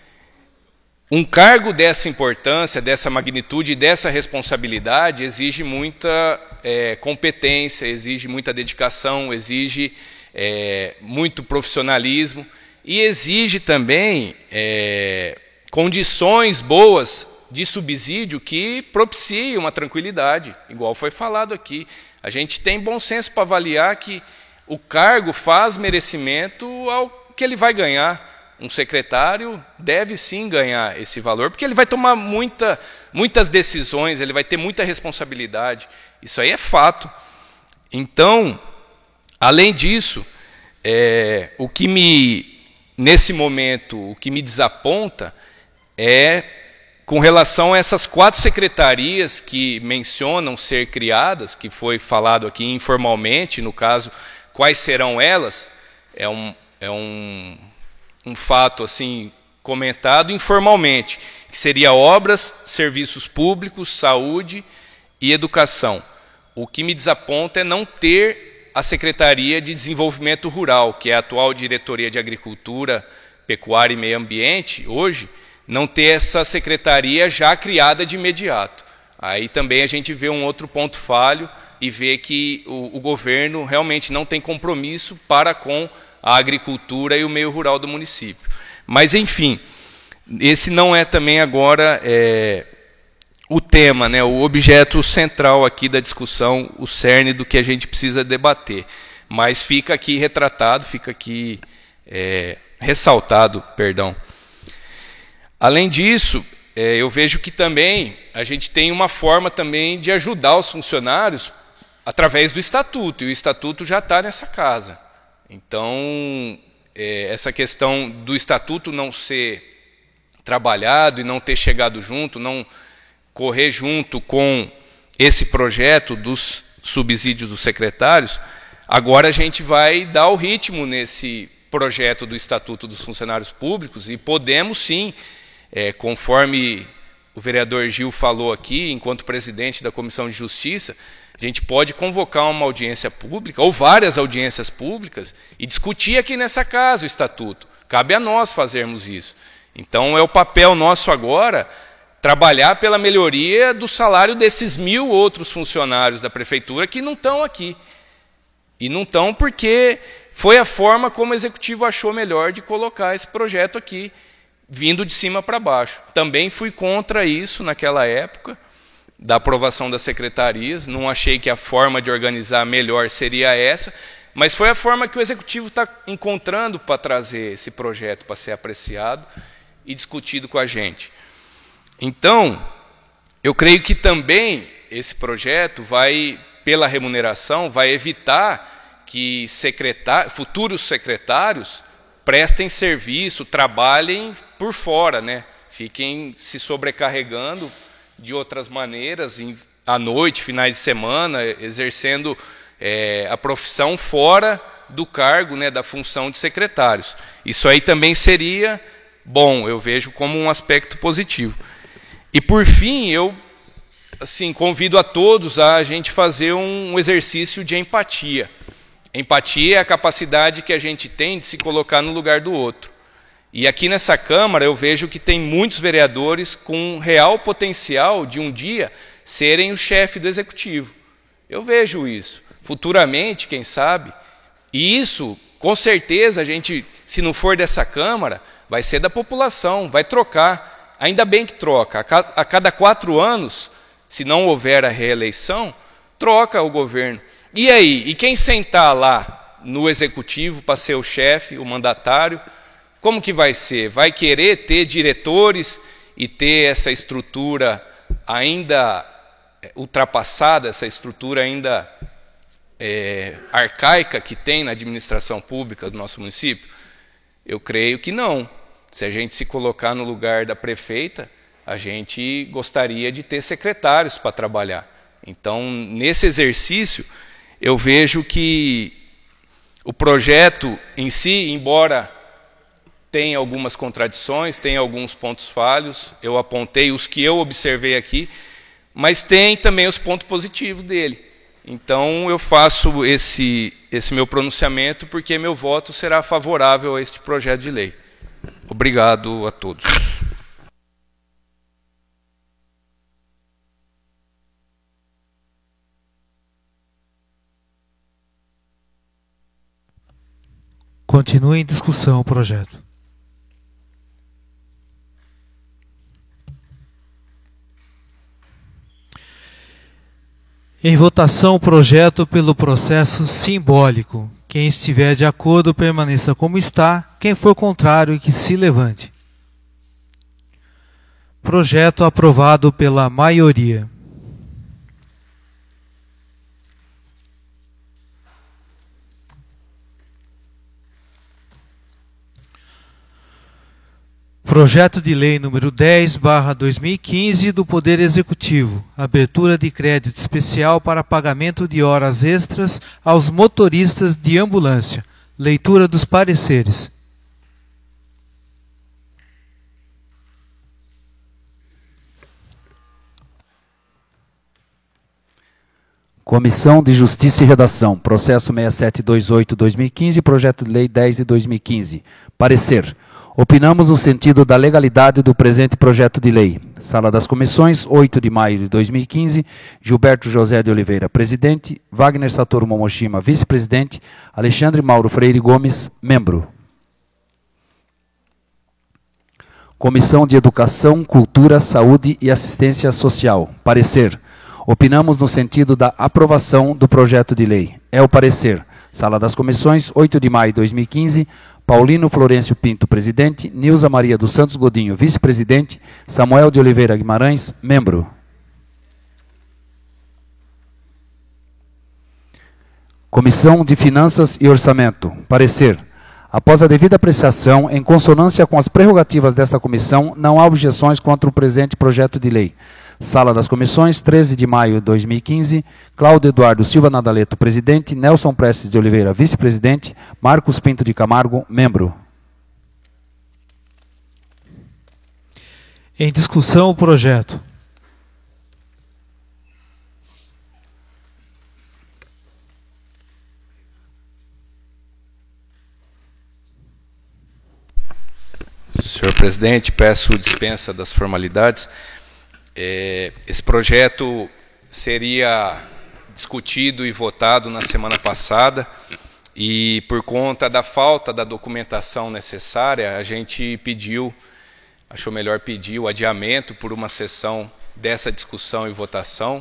um cargo dessa importância, dessa magnitude e dessa responsabilidade exige muita é, competência, exige muita dedicação, exige é, muito profissionalismo e exige também é, condições boas de subsídio que propiciem uma tranquilidade, igual foi falado aqui. A gente tem bom senso para avaliar que o cargo faz merecimento ao que ele vai ganhar. Um secretário deve sim ganhar esse valor, porque ele vai tomar muita, muitas decisões, ele vai ter muita responsabilidade. Isso aí é fato. Então, além disso, é, o que me, nesse momento, o que me desaponta é com relação a essas quatro secretarias que mencionam ser criadas, que foi falado aqui informalmente, no caso, quais serão elas, é um, é um, um fato assim comentado informalmente, que seria obras, serviços públicos, saúde e educação. O que me desaponta é não ter a Secretaria de Desenvolvimento Rural, que é a atual Diretoria de Agricultura, Pecuária e Meio Ambiente, hoje, não ter essa secretaria já criada de imediato. Aí também a gente vê um outro ponto falho e vê que o, o governo realmente não tem compromisso para com a agricultura e o meio rural do município. Mas, enfim, esse não é também agora é, o tema, né, o objeto central aqui da discussão, o cerne do que a gente precisa debater. Mas fica aqui retratado, fica aqui é, ressaltado, perdão. Além disso, é, eu vejo que também a gente tem uma forma também de ajudar os funcionários através do estatuto, e o estatuto já está nessa casa. Então, é, essa questão do estatuto não ser trabalhado e não ter chegado junto, não correr junto com esse projeto dos subsídios dos secretários, agora a gente vai dar o ritmo nesse projeto do Estatuto dos Funcionários Públicos e podemos sim, É, conforme o vereador Gil falou aqui, enquanto presidente da Comissão de Justiça, a gente pode convocar uma audiência pública, ou várias audiências públicas, e discutir aqui nessa casa o Estatuto. Cabe a nós fazermos isso. Então, é o papel nosso agora trabalhar pela melhoria do salário desses mil outros funcionários da Prefeitura que não estão aqui. E não estão porque foi a forma como o Executivo achou melhor de colocar esse projeto aqui, vindo de cima para baixo. Também fui contra isso naquela época, da aprovação das secretarias, não achei que a forma de organizar melhor seria essa, mas foi a forma que o Executivo está encontrando para trazer esse projeto, para ser apreciado e discutido com a gente. Então, eu creio que também esse projeto vai, pela remuneração, vai evitar que secretários, futuros secretários prestem serviço, trabalhem por fora, né? Fiquem se sobrecarregando de outras maneiras, em, à noite, finais de semana, exercendo é, a profissão fora do cargo, né, da função de secretários. Isso aí também seria bom, eu vejo como um aspecto positivo. E, por fim, eu assim, convido a todos a gente fazer um exercício de empatia. Empatia é a capacidade que a gente tem de se colocar no lugar do outro. E aqui nessa Câmara eu vejo que tem muitos vereadores com real potencial de um dia serem o chefe do Executivo. Eu vejo isso. Futuramente, quem sabe. E isso, com certeza, a gente, se não for dessa Câmara, vai ser da população, vai trocar. Ainda bem que troca. A cada quatro anos, se não houver a reeleição, troca o governo. E aí? E quem sentar lá no Executivo para ser o chefe, o mandatário, como que vai ser? Vai querer ter diretores e ter essa estrutura ainda ultrapassada, essa estrutura ainda é, arcaica que tem na administração pública do nosso município? Eu creio que não. Se a gente se colocar no lugar da prefeita, a gente gostaria de ter secretários para trabalhar. Então, nesse exercício, eu vejo que o projeto em si, embora tem algumas contradições, tem alguns pontos falhos, eu apontei os que eu observei aqui, mas tem também os pontos positivos dele. Então eu faço esse, esse meu pronunciamento porque meu voto será favorável a este projeto de lei. Obrigado a todos. Continue em discussão o projeto. Em votação o projeto pelo processo simbólico. Quem estiver de acordo, permaneça como está. Quem for contrário, que se levante. Projeto aprovado pela maioria. Projeto de Lei número dez barra dois mil e quinze do Poder Executivo. Abertura de crédito especial para pagamento de horas extras aos motoristas de ambulância. Leitura dos pareceres. Comissão de Justiça e Redação. Processo seis sete dois oito barra dois mil e quinze, Projeto de Lei dez de dois mil e quinze. Parecer. Opinamos no sentido da legalidade do presente projeto de lei. Sala das Comissões, oito de maio de dois mil e quinze, Gilberto José de Oliveira, presidente, Wagner Satoru Momoshima, vice-presidente, Alexandre Mauro Freire Gomes, membro. Comissão de Educação, Cultura, Saúde e Assistência Social. Parecer. Opinamos no sentido da aprovação do projeto de lei. É o parecer. Sala das Comissões, oito de maio de dois mil e quinze, Paulino Florencio Pinto, presidente, Nilza Maria dos Santos Godinho, vice-presidente, Samuel de Oliveira Guimarães, membro. Comissão de Finanças e Orçamento. Parecer. Após a devida apreciação, em consonância com as prerrogativas desta comissão, não há objeções contra o presente projeto de lei. Sala das Comissões, treze de maio de dois mil e quinze, Cláudio Eduardo Silva Nadaleto, presidente, Nelson Prestes de Oliveira, vice-presidente, Marcos Pinto de Camargo, membro. Em discussão o projeto. Senhor presidente, peço dispensa das formalidades. É, esse projeto seria discutido e votado na semana passada e, por conta da falta da documentação necessária, a gente pediu, achou melhor pedir o adiamento por uma sessão dessa discussão e votação.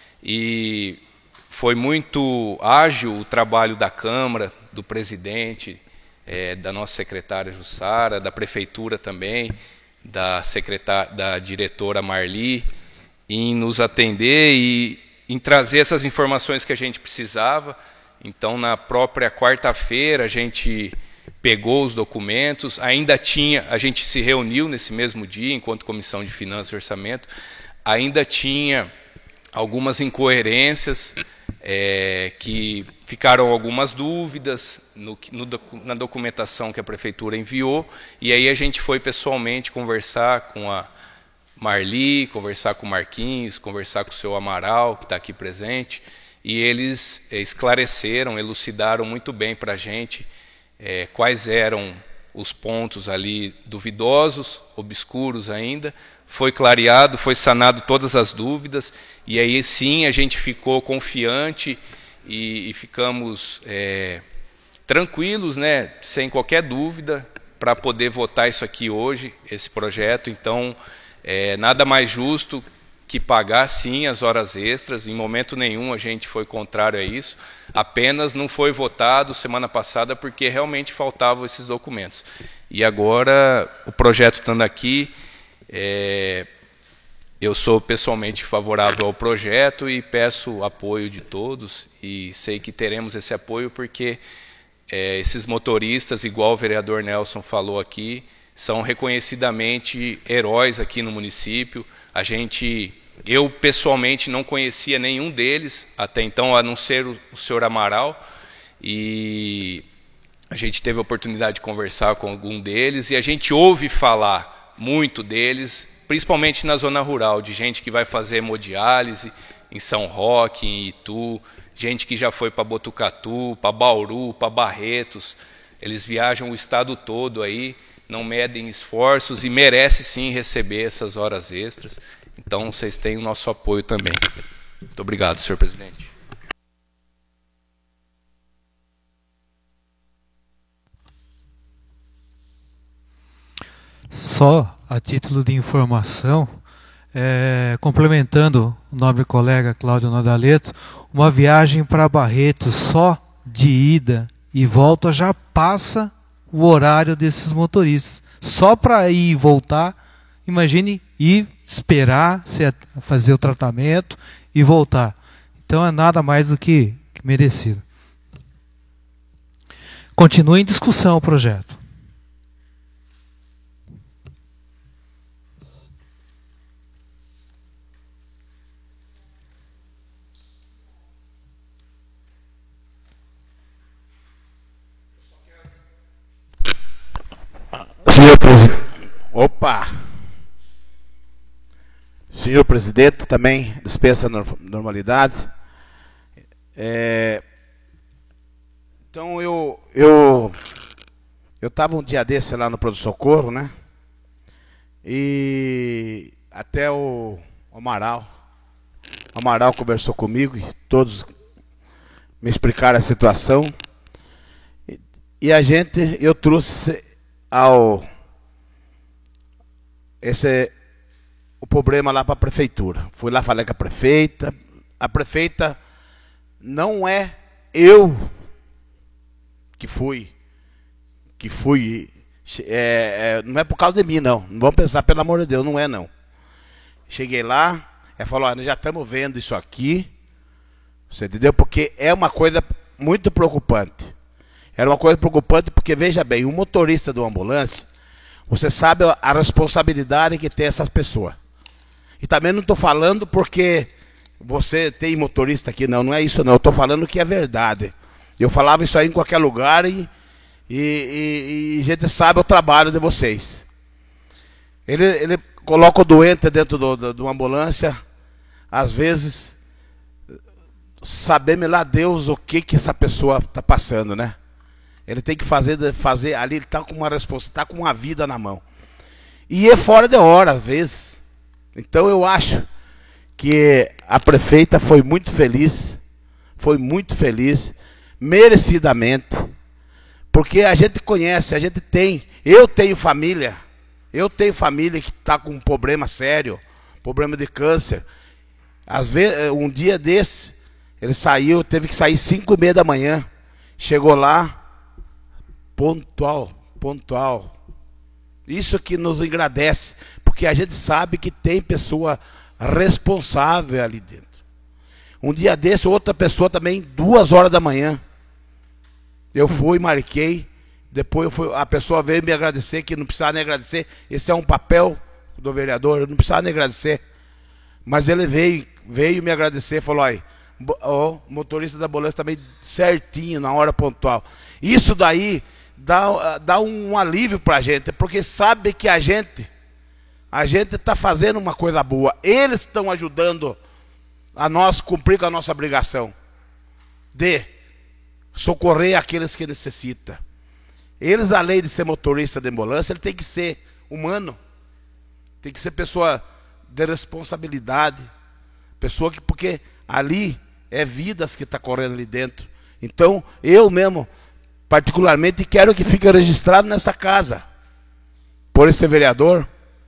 E foi muito ágil o trabalho da Câmara, do presidente, é, da nossa secretária Jussara, da Prefeitura também, da secretária, da diretora Marli, em nos atender e em trazer essas informações que a gente precisava. Então, na própria quarta-feira, a gente pegou os documentos, ainda tinha, a gente se reuniu nesse mesmo dia, enquanto Comissão de Finanças e Orçamento, ainda tinha algumas incoerências, é, que ficaram algumas dúvidas no, no, na documentação que a Prefeitura enviou, e aí a gente foi pessoalmente conversar com a Marli, conversar com o Marquinhos, conversar com o seu Amaral, que está aqui presente, e eles esclareceram, elucidaram muito bem para a gente é, quais eram os pontos ali duvidosos, obscuros ainda. Foi clareado, foi sanado todas as dúvidas, e aí sim a gente ficou confiante e, e ficamos é, tranquilos, né, sem qualquer dúvida, para poder votar isso aqui hoje, esse projeto. Então, é, nada mais justo que pagar sim as horas extras. Em momento nenhum a gente foi contrário a isso, apenas não foi votado semana passada porque realmente faltavam esses documentos. E agora, o projeto estando aqui, É, eu sou pessoalmente favorável ao projeto e peço apoio de todos, e sei que teremos esse apoio porque é, esses motoristas, igual o vereador Nelson falou aqui, são reconhecidamente heróis aqui no município. A gente, eu pessoalmente não conhecia nenhum deles até então, a não ser o, o senhor Amaral, e A gente teve a oportunidade de conversar com algum deles e a gente ouve falar muito deles, principalmente na zona rural, de gente que vai fazer hemodiálise em São Roque, em Itu, gente que já foi para Botucatu, para Bauru, para Barretos. Eles viajam o estado todo aí, não medem esforços e merece sim receber essas horas extras. Então vocês têm o nosso apoio também. Muito obrigado, senhor presidente. Só a título de informação, é, complementando o nobre colega Cláudio Nodaleto, uma viagem para Barretos só de ida e volta já passa o horário desses motoristas. Só para ir e voltar, imagine ir, esperar, fazer o tratamento e voltar. Então é nada mais do que merecido. Continua em discussão o projeto. Senhor presidente. Opa! Senhor presidente, também dispensa normalidade. É, então eu eu eu estava um dia desse lá no Pronto Socorro, né? E até o Amaral, o Amaral conversou comigo e todos me explicaram a situação. E, e a gente, eu trouxe ao esse o problema lá para a prefeitura. Fui lá, falei com a prefeita. A prefeita não é eu que fui, que fui, é, é, não é por causa de mim, não. Não vamos pensar, pelo amor de Deus, não é não. Cheguei lá, ela falou, olha, nós já estamos vendo isso aqui, você entendeu? Porque é uma coisa muito preocupante. Era uma coisa preocupante porque, veja bem, um motorista de uma ambulância, você sabe a responsabilidade que tem essas pessoas. E também não estou falando porque você tem motorista aqui, não, não é isso não. Eu estou falando que é verdade. Eu falava isso aí em qualquer lugar e, e, e, e a gente sabe o trabalho de vocês. Ele, ele coloca o doente dentro do, do, de uma ambulância, às vezes, sabendo lá Deus o que, que essa pessoa está passando, né? Ele tem que fazer, fazer ali, ele está com uma resposta, está com uma vida na mão. E é fora de hora, às vezes. Então eu acho que a prefeita foi muito feliz, foi muito feliz, merecidamente, porque a gente conhece, a gente tem, eu tenho família, eu tenho família que está com um problema sério, problema de câncer. Às vezes, um dia desse, ele saiu, teve que sair cinco e meia da manhã, chegou lá, pontual, pontual. Isso que nos agradece, porque a gente sabe que tem pessoa responsável ali dentro. Um dia desse, outra pessoa também, duas horas da manhã. Eu fui, marquei, depois eu fui, a pessoa veio me agradecer, que não precisava nem agradecer. Esse é um papel do vereador, eu não precisava nem agradecer. Mas ele veio, veio me agradecer, falou, olha, o motorista da ambulância também certinho, na hora pontual. Isso daí dá, dá um alívio pra gente, porque sabe que a gente, a gente está fazendo uma coisa boa. Eles estão ajudando a nós cumprir com a nossa obrigação de socorrer aqueles que necessitam. Eles, além de ser motorista de ambulância, ele tem que ser humano, tem que ser pessoa de responsabilidade, pessoa que, porque ali é vidas que está correndo ali dentro. Então, eu mesmo, particularmente, quero que fique registrado nessa casa, por esse vereador,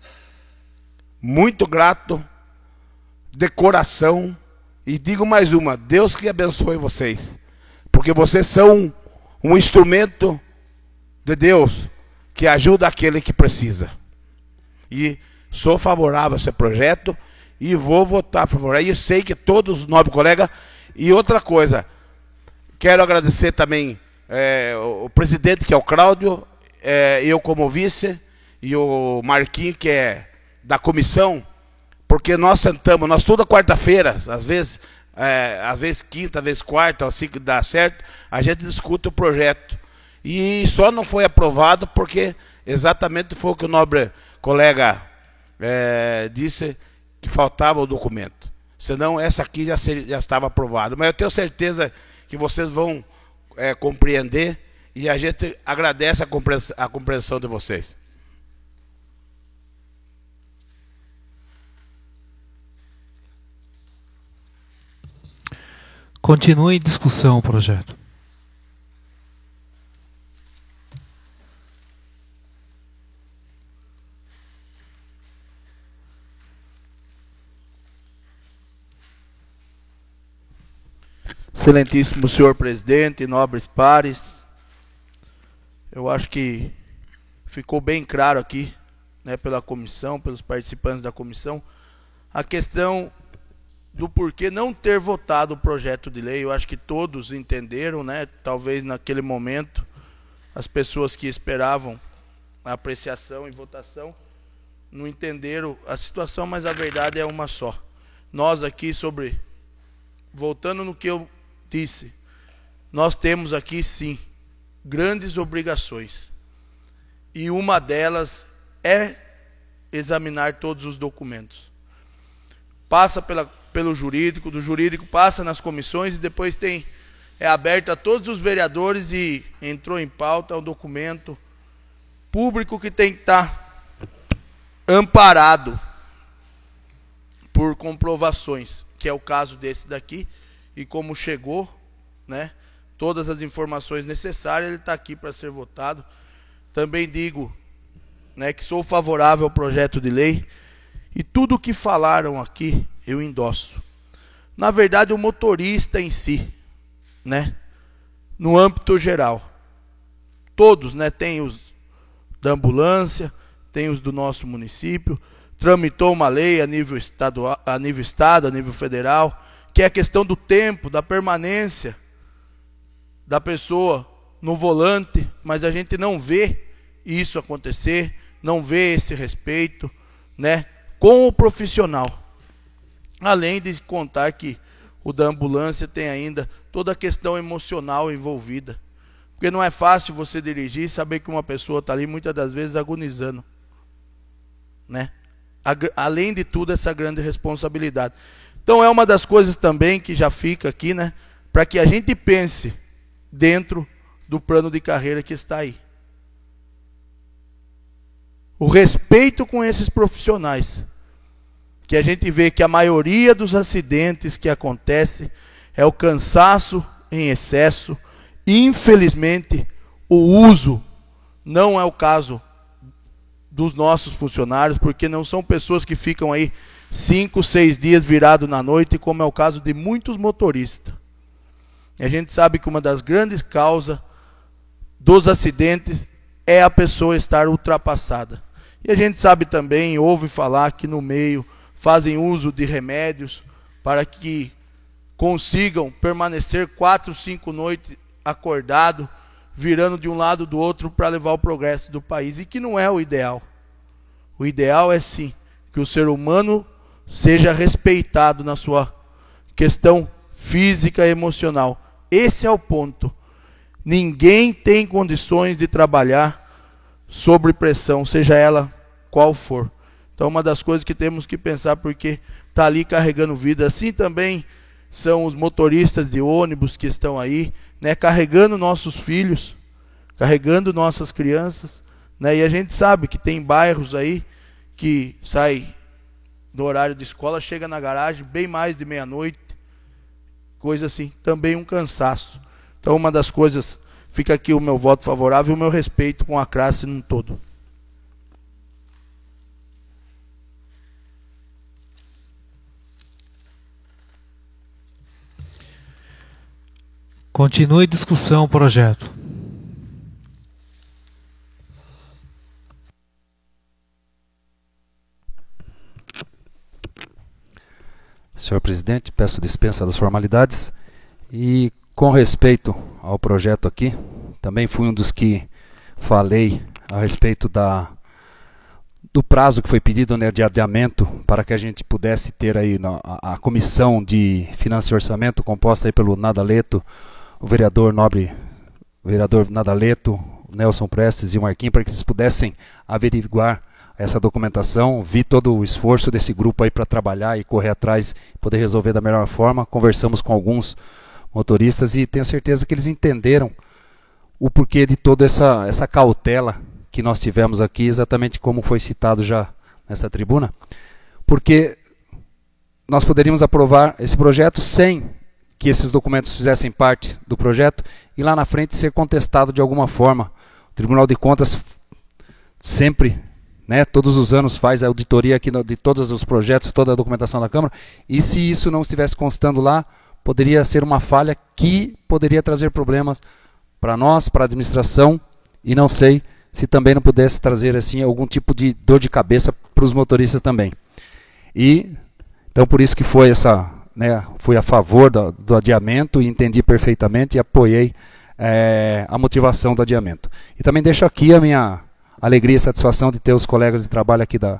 muito grato, de coração, e digo mais uma, Deus que abençoe vocês, porque vocês são um instrumento de Deus, que ajuda aquele que precisa. E sou favorável a esse projeto, e vou votar a favor. E eu sei que todos os nobres colegas. E outra coisa, quero agradecer também é, o, o presidente, que é o Cláudio, é, eu como vice, e o Marquinho, que é da comissão, porque nós sentamos, nós toda quarta-feira, às vezes, é, às vezes quinta, às vezes quarta, assim que dá certo, a gente discute o projeto. E só não foi aprovado porque exatamente foi o que o nobre colega é, disse, que faltava o documento. Senão essa aqui já, ser, já estava aprovada. Mas eu tenho certeza que vocês vão é, compreender e a gente agradece a compreensão, a compreensão de vocês. Continue em discussão o projeto. Excelentíssimo senhor presidente, nobres pares, eu acho que ficou bem claro aqui, né, pela comissão, pelos participantes da comissão, a questão do porquê não ter votado o projeto de lei. Eu acho que todos entenderam, né, talvez naquele momento, as pessoas que esperavam a apreciação e votação, não entenderam a situação, mas a verdade é uma só. Nós aqui sobre, voltando no que eu disse, nós temos aqui sim grandes obrigações e uma delas é examinar todos os documentos. Passa pela, pelo jurídico, do jurídico passa nas comissões e depois tem é aberto a todos os vereadores e entrou em pauta um documento público que tem que estar amparado por comprovações, que é o caso desse daqui. E como chegou, né, todas as informações necessárias, ele está aqui para ser votado. Também digo, né, que sou favorável ao projeto de lei e tudo o que falaram aqui eu endosso. Na verdade, o motorista em si, né, no âmbito geral, todos, né, tem os da ambulância, tem os do nosso município, tramitou uma lei a nível estadual, a nível estado, a nível federal, que é a questão do tempo, da permanência da pessoa no volante, mas a gente não vê isso acontecer, não vê esse respeito, né, com o profissional. Além de contar que o da ambulância tem ainda toda a questão emocional envolvida. Porque não é fácil você dirigir e saber que uma pessoa está ali muitas das vezes agonizando, né? Além de tudo, essa grande responsabilidade. Então é uma das coisas também que já fica aqui, né, para que a gente pense dentro do plano de carreira que está aí. O respeito com esses profissionais, que a gente vê que a maioria dos acidentes que acontecem é o cansaço em excesso, infelizmente o uso não é o caso dos nossos funcionários, porque não são pessoas que ficam aí cinco, seis dias virado na noite, como é o caso de muitos motoristas. E a gente sabe que uma das grandes causas dos acidentes é a pessoa estar ultrapassada. E a gente sabe também, ouve falar que no meio fazem uso de remédios para que consigam permanecer quatro, cinco noites acordado, virando de um lado do outro para levar o progresso do país, e que não é o ideal. O ideal é sim que o ser humano seja respeitado na sua questão física e emocional. Esse é o ponto. Ninguém tem condições de trabalhar sob pressão, seja ela qual for. Então, uma das coisas que temos que pensar, porque está ali carregando vida. Assim também são os motoristas de ônibus que estão aí, né, carregando nossos filhos, carregando nossas crianças, né, e a gente sabe que tem bairros aí que sai no horário de escola, chega na garagem bem mais de meia-noite, coisa assim, também um cansaço. Então, uma das coisas, fica aqui o meu voto favorável e o meu respeito com a classe num todo. Continue discussão o projeto. Senhor presidente, peço dispensa das formalidades e, com respeito ao projeto aqui, também fui um dos que falei a respeito da, do prazo que foi pedido, né, de adiamento para que a gente pudesse ter aí na, a, a comissão de finanças e orçamento composta aí pelo Nadaleto, o vereador nobre o vereador Nadaleto, Nelson Prestes e o Marquinhos, para que eles pudessem averiguar essa documentação. Vi todo o esforço desse grupo aí para trabalhar e correr atrás, poder resolver da melhor forma. Conversamos com alguns motoristas e tenho certeza que eles entenderam o porquê de toda essa, essa cautela que nós tivemos aqui, exatamente como foi citado já nessa tribuna, porque nós poderíamos aprovar esse projeto sem que esses documentos fizessem parte do projeto e lá na frente ser contestado de alguma forma. O Tribunal de Contas sempre, né, todos os anos faz a auditoria aqui no, de todos os projetos, toda a documentação da Câmara, e se isso não estivesse constando lá, poderia ser uma falha que poderia trazer problemas para nós, para a administração, e não sei se também não pudesse trazer assim algum tipo de dor de cabeça para os motoristas também. E então por isso que foi essa, né, fui a favor do, do adiamento e entendi perfeitamente e apoiei é, a motivação do adiamento. E também deixo aqui a minha alegria e satisfação de ter os colegas de trabalho aqui da,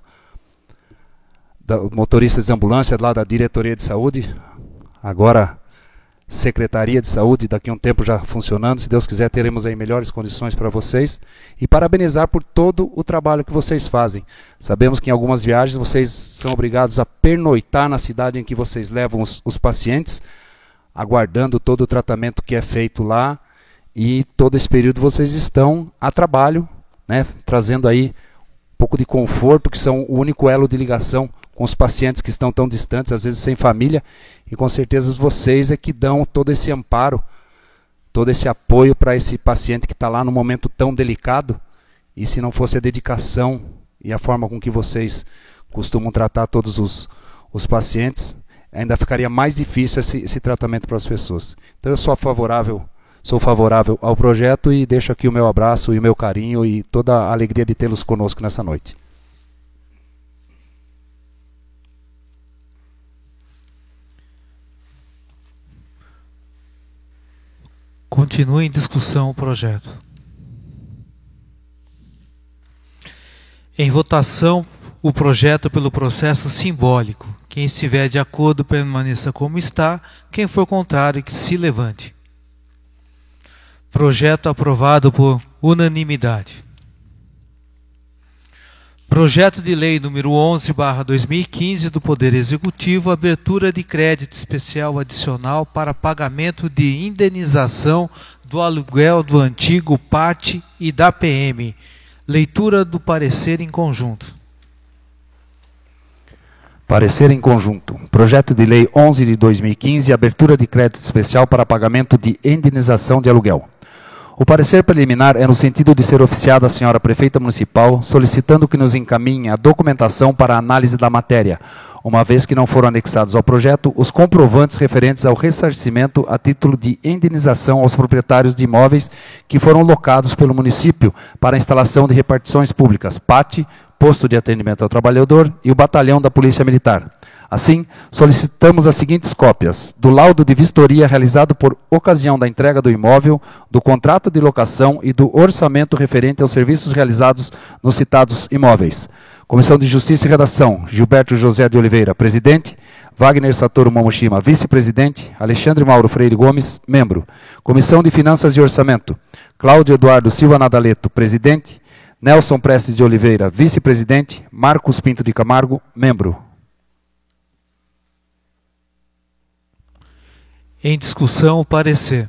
da motoristas de ambulância, lá da Diretoria de Saúde, agora Secretaria de Saúde, daqui a um tempo já funcionando. Se Deus quiser, teremos aí melhores condições para vocês. E parabenizar por todo o trabalho que vocês fazem. Sabemos que em algumas viagens vocês são obrigados a pernoitar na cidade em que vocês levam os, os pacientes, aguardando todo o tratamento que é feito lá. E todo esse período vocês estão a trabalho, né, trazendo aí um pouco de conforto, que são o único elo de ligação com os pacientes que estão tão distantes, às vezes sem família, e com certeza vocês é que dão todo esse amparo, todo esse apoio para esse paciente que está lá num momento tão delicado, e se não fosse a dedicação e a forma com que vocês costumam tratar todos os, os pacientes, ainda ficaria mais difícil esse, esse tratamento para as pessoas. Então eu sou favorável, sou favorável ao projeto e deixo aqui o meu abraço e o meu carinho e toda a alegria de tê-los conosco nessa noite. Continua em discussão o projeto. Em votação, o projeto pelo processo simbólico. Quem estiver de acordo, permaneça como está. Quem for contrário, que se levante. Projeto aprovado por unanimidade. Projeto de Lei número onze barra dois mil e quinze do Poder Executivo, abertura de crédito especial adicional para pagamento de indenização do aluguel do antigo P A T e da P M. Leitura do parecer em conjunto. Parecer em conjunto. Projeto de Lei onze de dois mil e quinze, abertura de crédito especial para pagamento de indenização de aluguel. O parecer preliminar é no sentido de ser oficiado à senhora Prefeita Municipal, solicitando que nos encaminhe a documentação para a análise da matéria, uma vez que não foram anexados ao projeto os comprovantes referentes ao ressarcimento a título de indenização aos proprietários de imóveis que foram locados pelo município para a instalação de repartições públicas, P A T, Posto de Atendimento ao Trabalhador e o Batalhão da Polícia Militar. Assim, solicitamos as seguintes cópias: do laudo de vistoria realizado por ocasião da entrega do imóvel, do contrato de locação e do orçamento referente aos serviços realizados nos citados imóveis. Comissão de Justiça e Redação: Gilberto José de Oliveira, presidente; Wagner Satoru Momoshima, vice-presidente; Alexandre Mauro Freire Gomes, membro. Comissão de Finanças e Orçamento: Cláudio Eduardo Silva Nadaleto, presidente; Nelson Prestes de Oliveira, vice-presidente; Marcos Pinto de Camargo, membro. Em discussão, o parecer.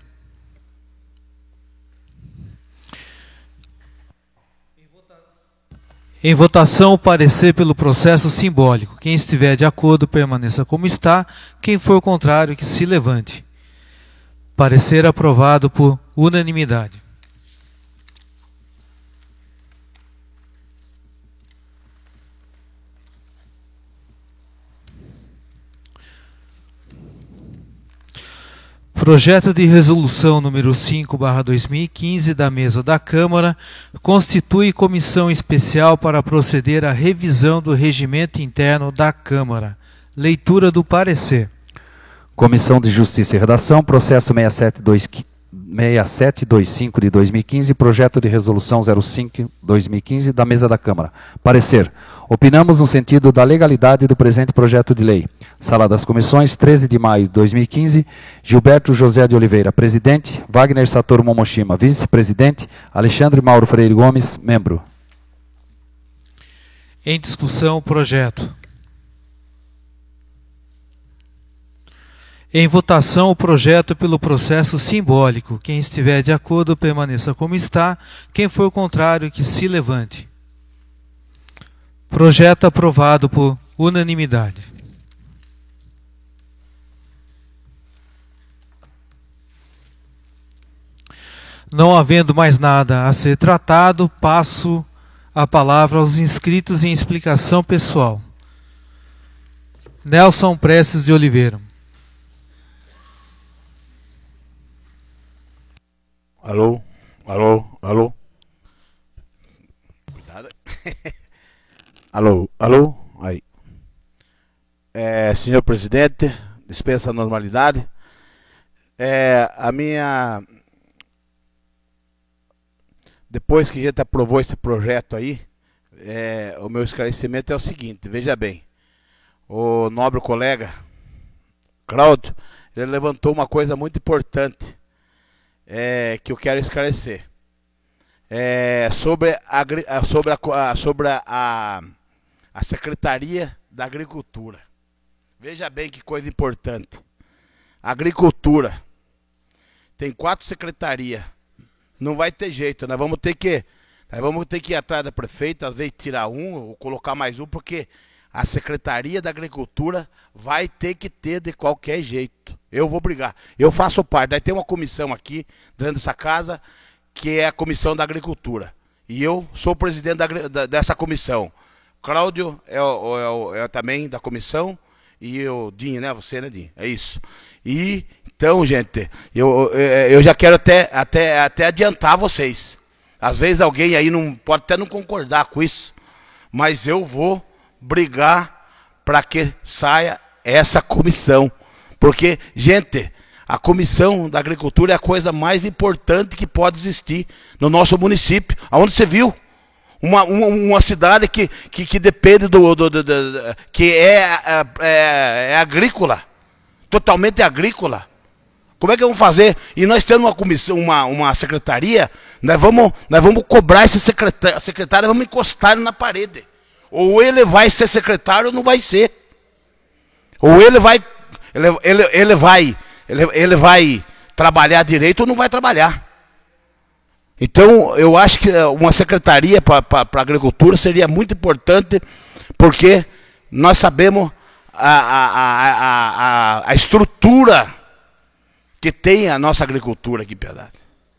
Em votação, o parecer pelo processo simbólico. Quem estiver de acordo, permaneça como está. Quem for contrário, que se levante. Parecer aprovado por unanimidade. Projeto de Resolução número cinco barra dois mil e quinze da Mesa da Câmara constitui comissão especial para proceder à revisão do regimento interno da Câmara. Leitura do parecer. Comissão de Justiça e Redação, processo seis sete seis sete dois cinco de dois mil e quinze, projeto de resolução zero cinco de dois mil e quinze da mesa da Câmara. Parecer. Opinamos no sentido da legalidade do presente projeto de lei. Sala das Comissões, treze de maio de dois mil e quinze, Gilberto José de Oliveira, presidente, Wagner Satoru Momoshima, vice-presidente, Alexandre Mauro Freire Gomes, membro. Em discussão, o projeto. Em votação, o projeto pelo processo simbólico. Quem estiver de acordo, permaneça como está. Quem for contrário, que se levante. Projeto aprovado por unanimidade. Não havendo mais nada a ser tratado, passo a palavra aos inscritos em explicação pessoal. Nelson Prestes de Oliveira. Alô, alô, alô. Cuidado. Alô, alô, aí. É, senhor presidente, dispensa a normalidade. É, a minha... Depois que a gente aprovou esse projeto aí, é, o meu esclarecimento é o seguinte, veja bem. O nobre colega, Cláudio, ele levantou uma coisa muito importante. É, que eu quero esclarecer é, sobre, a, sobre, a, sobre a, a Secretaria da Agricultura. Veja bem que coisa importante. Agricultura tem quatro secretarias. Não vai ter jeito, nós vamos ter que nós vamos ter que ir atrás da prefeita, às vezes tirar um ou colocar mais um, porque a Secretaria da Agricultura vai ter que ter de qualquer jeito. Eu vou brigar. Eu faço parte. Daí tem uma comissão aqui, dentro dessa casa, que é a Comissão da Agricultura. E eu sou o presidente da, da, dessa comissão. Cláudio é, o, é, o, é também da comissão. E o Dinho, né? Você, né, Dinho? É isso. E, então, gente, eu, eu, eu já quero até, até, até adiantar vocês. Às vezes alguém aí não pode até não concordar com isso. Mas eu vou brigar para que saia essa comissão. Porque, gente, a Comissão da Agricultura é a coisa mais importante que pode existir no nosso município. Aonde você viu? Uma, uma, uma cidade que, que, que depende do... do, do, do, do que é, é, é agrícola. Totalmente agrícola. Como é que vamos fazer? E nós temos uma comissão, uma, uma secretaria, nós vamos, nós vamos cobrar esse secretário, secretário, vamos encostar ele na parede. Ou ele vai ser secretário ou não vai ser. Ou ele vai... Ele, ele, ele, vai, ele, ele vai trabalhar direito ou não vai trabalhar. Então, eu acho que uma secretaria para a agricultura seria muito importante, porque nós sabemos a, a, a, a, a estrutura que tem a nossa agricultura aqui em Piedade.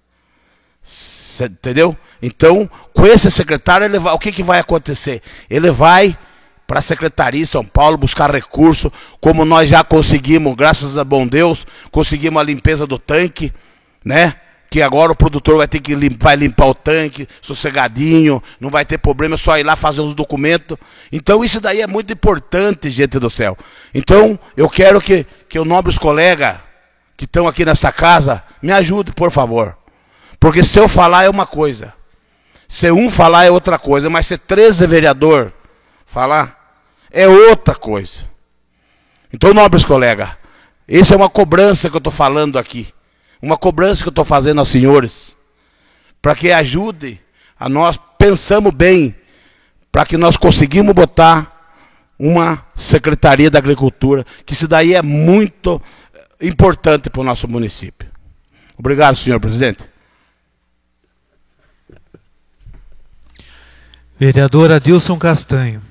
Cê, entendeu? Então, com esse secretário, ele vai, o que, que vai acontecer? Ele vai para a Secretaria em São Paulo buscar recurso, como nós já conseguimos, graças a bom Deus, conseguimos a limpeza do tanque, né? Que agora o produtor vai ter que limpar, vai limpar o tanque, sossegadinho, não vai ter problema, é só ir lá fazer os documentos. Então isso daí é muito importante, gente do céu. Então eu quero que, que os nobres colegas que estão aqui nessa casa me ajudem, por favor. Porque se eu falar é uma coisa, se um falar é outra coisa, mas se treze vereadores falar é outra coisa. Então, nobres colegas, essa é uma cobrança que eu estou falando aqui. Uma cobrança que eu estou fazendo aos senhores. Para que ajude a nós, pensamos bem, para que nós conseguimos botar uma Secretaria da Agricultura, que isso daí é muito importante para o nosso município. Obrigado, senhor presidente. Vereador Adilson Castanho.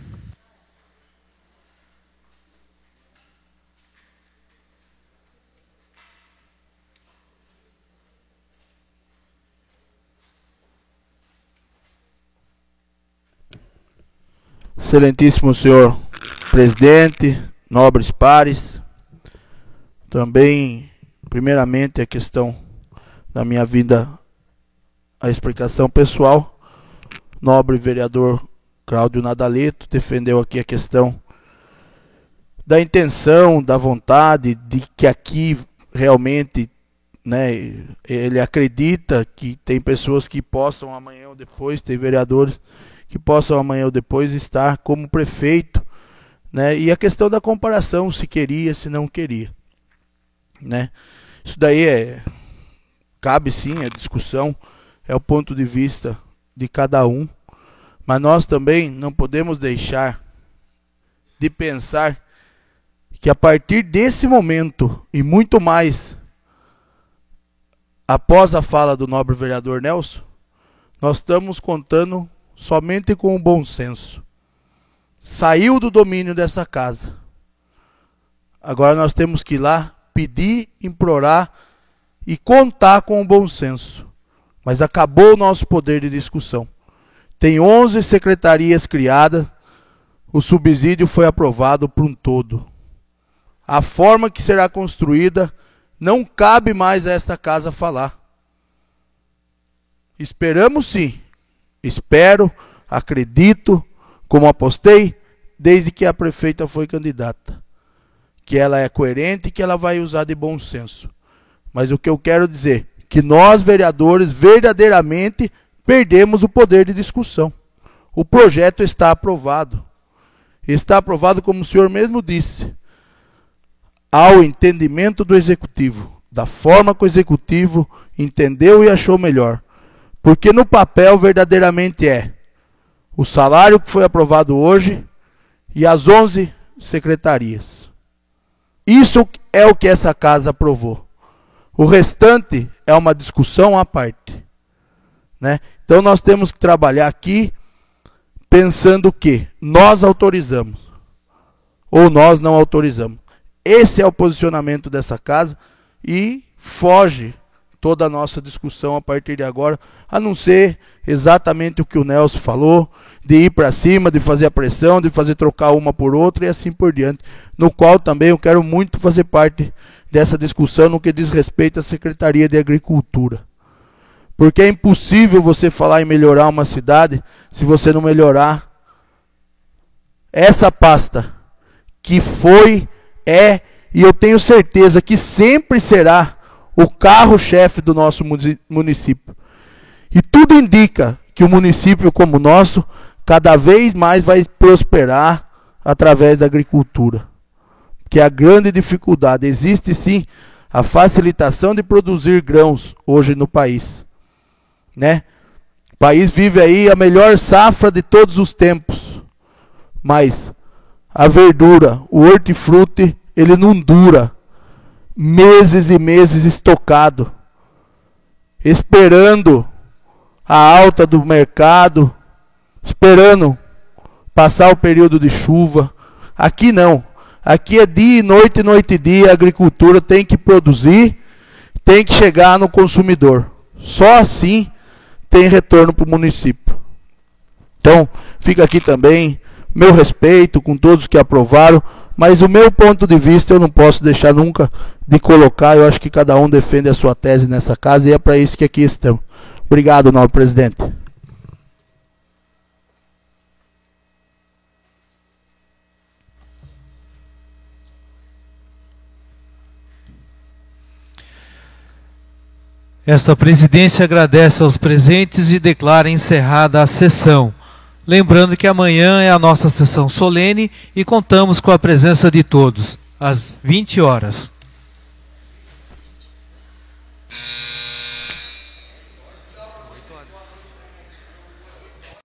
Excelentíssimo senhor presidente, nobres pares, também, primeiramente, a questão da minha vinda, a explicação pessoal. Nobre vereador Cláudio Nadaleto defendeu aqui a questão da intenção, da vontade de que aqui realmente né, ele acredita que tem pessoas que possam amanhã ou depois, tem vereadores que possam amanhã ou depois estar como prefeito, né, e a questão da comparação, se queria, se não queria, né, isso daí é, cabe sim a discussão, é o ponto de vista de cada um, mas nós também não podemos deixar de pensar que a partir desse momento, e muito mais após a fala do nobre vereador Nelson, nós estamos contando somente com o bom senso. Saiu do domínio dessa casa. Agora nós temos que ir lá, pedir, implorar e contar com o bom senso. Mas acabou o nosso poder de discussão. Tem onze secretarias criadas, o subsídio foi aprovado por um todo. A forma que será construída, não cabe mais a esta casa falar. Esperamos sim. Espero, acredito, como apostei, desde que a prefeita foi candidata. Que ela é coerente e que ela vai usar de bom senso. Mas o que eu quero dizer, que nós, vereadores, verdadeiramente perdemos o poder de discussão. O projeto está aprovado. Está aprovado, como o senhor mesmo disse, ao entendimento do executivo, da forma que o executivo entendeu e achou melhor. Porque no papel verdadeiramente é o salário que foi aprovado hoje e as onze secretarias. Isso é o que essa casa aprovou. O restante é uma discussão à parte, né? Então nós temos que trabalhar aqui pensando que nós autorizamos ou nós não autorizamos. Esse é o posicionamento dessa casa e foge toda a nossa discussão a partir de agora, a não ser exatamente o que o Nelson falou, de ir para cima, de fazer a pressão, de fazer trocar uma por outra e assim por diante, no qual também eu quero muito fazer parte dessa discussão no que diz respeito à Secretaria de Agricultura. Porque é impossível você falar em melhorar uma cidade se você não melhorar essa pasta que foi, é e eu tenho certeza que sempre será o carro-chefe do nosso município. E tudo indica que o município como o nosso cada vez mais vai prosperar através da agricultura. Que a grande dificuldade, existe sim a facilitação de produzir grãos hoje no país, né? O país vive aí a melhor safra de todos os tempos, mas a verdura, o hortifruti, ele não dura meses e meses estocado, esperando a alta do mercado, esperando passar o período de chuva. Aqui não. Aqui é dia e noite, noite e dia, a agricultura tem que produzir, tem que chegar no consumidor. Só assim tem retorno para o município. Então, fica aqui também meu respeito com todos que aprovaram, mas o meu ponto de vista eu não posso deixar nunca de colocar, eu acho que cada um defende a sua tese nessa casa e é para isso que aqui estamos. Obrigado, nobre presidente. Esta presidência agradece aos presentes e declara encerrada a sessão. Lembrando que amanhã é a nossa sessão solene e contamos com a presença de todos, às vinte horas.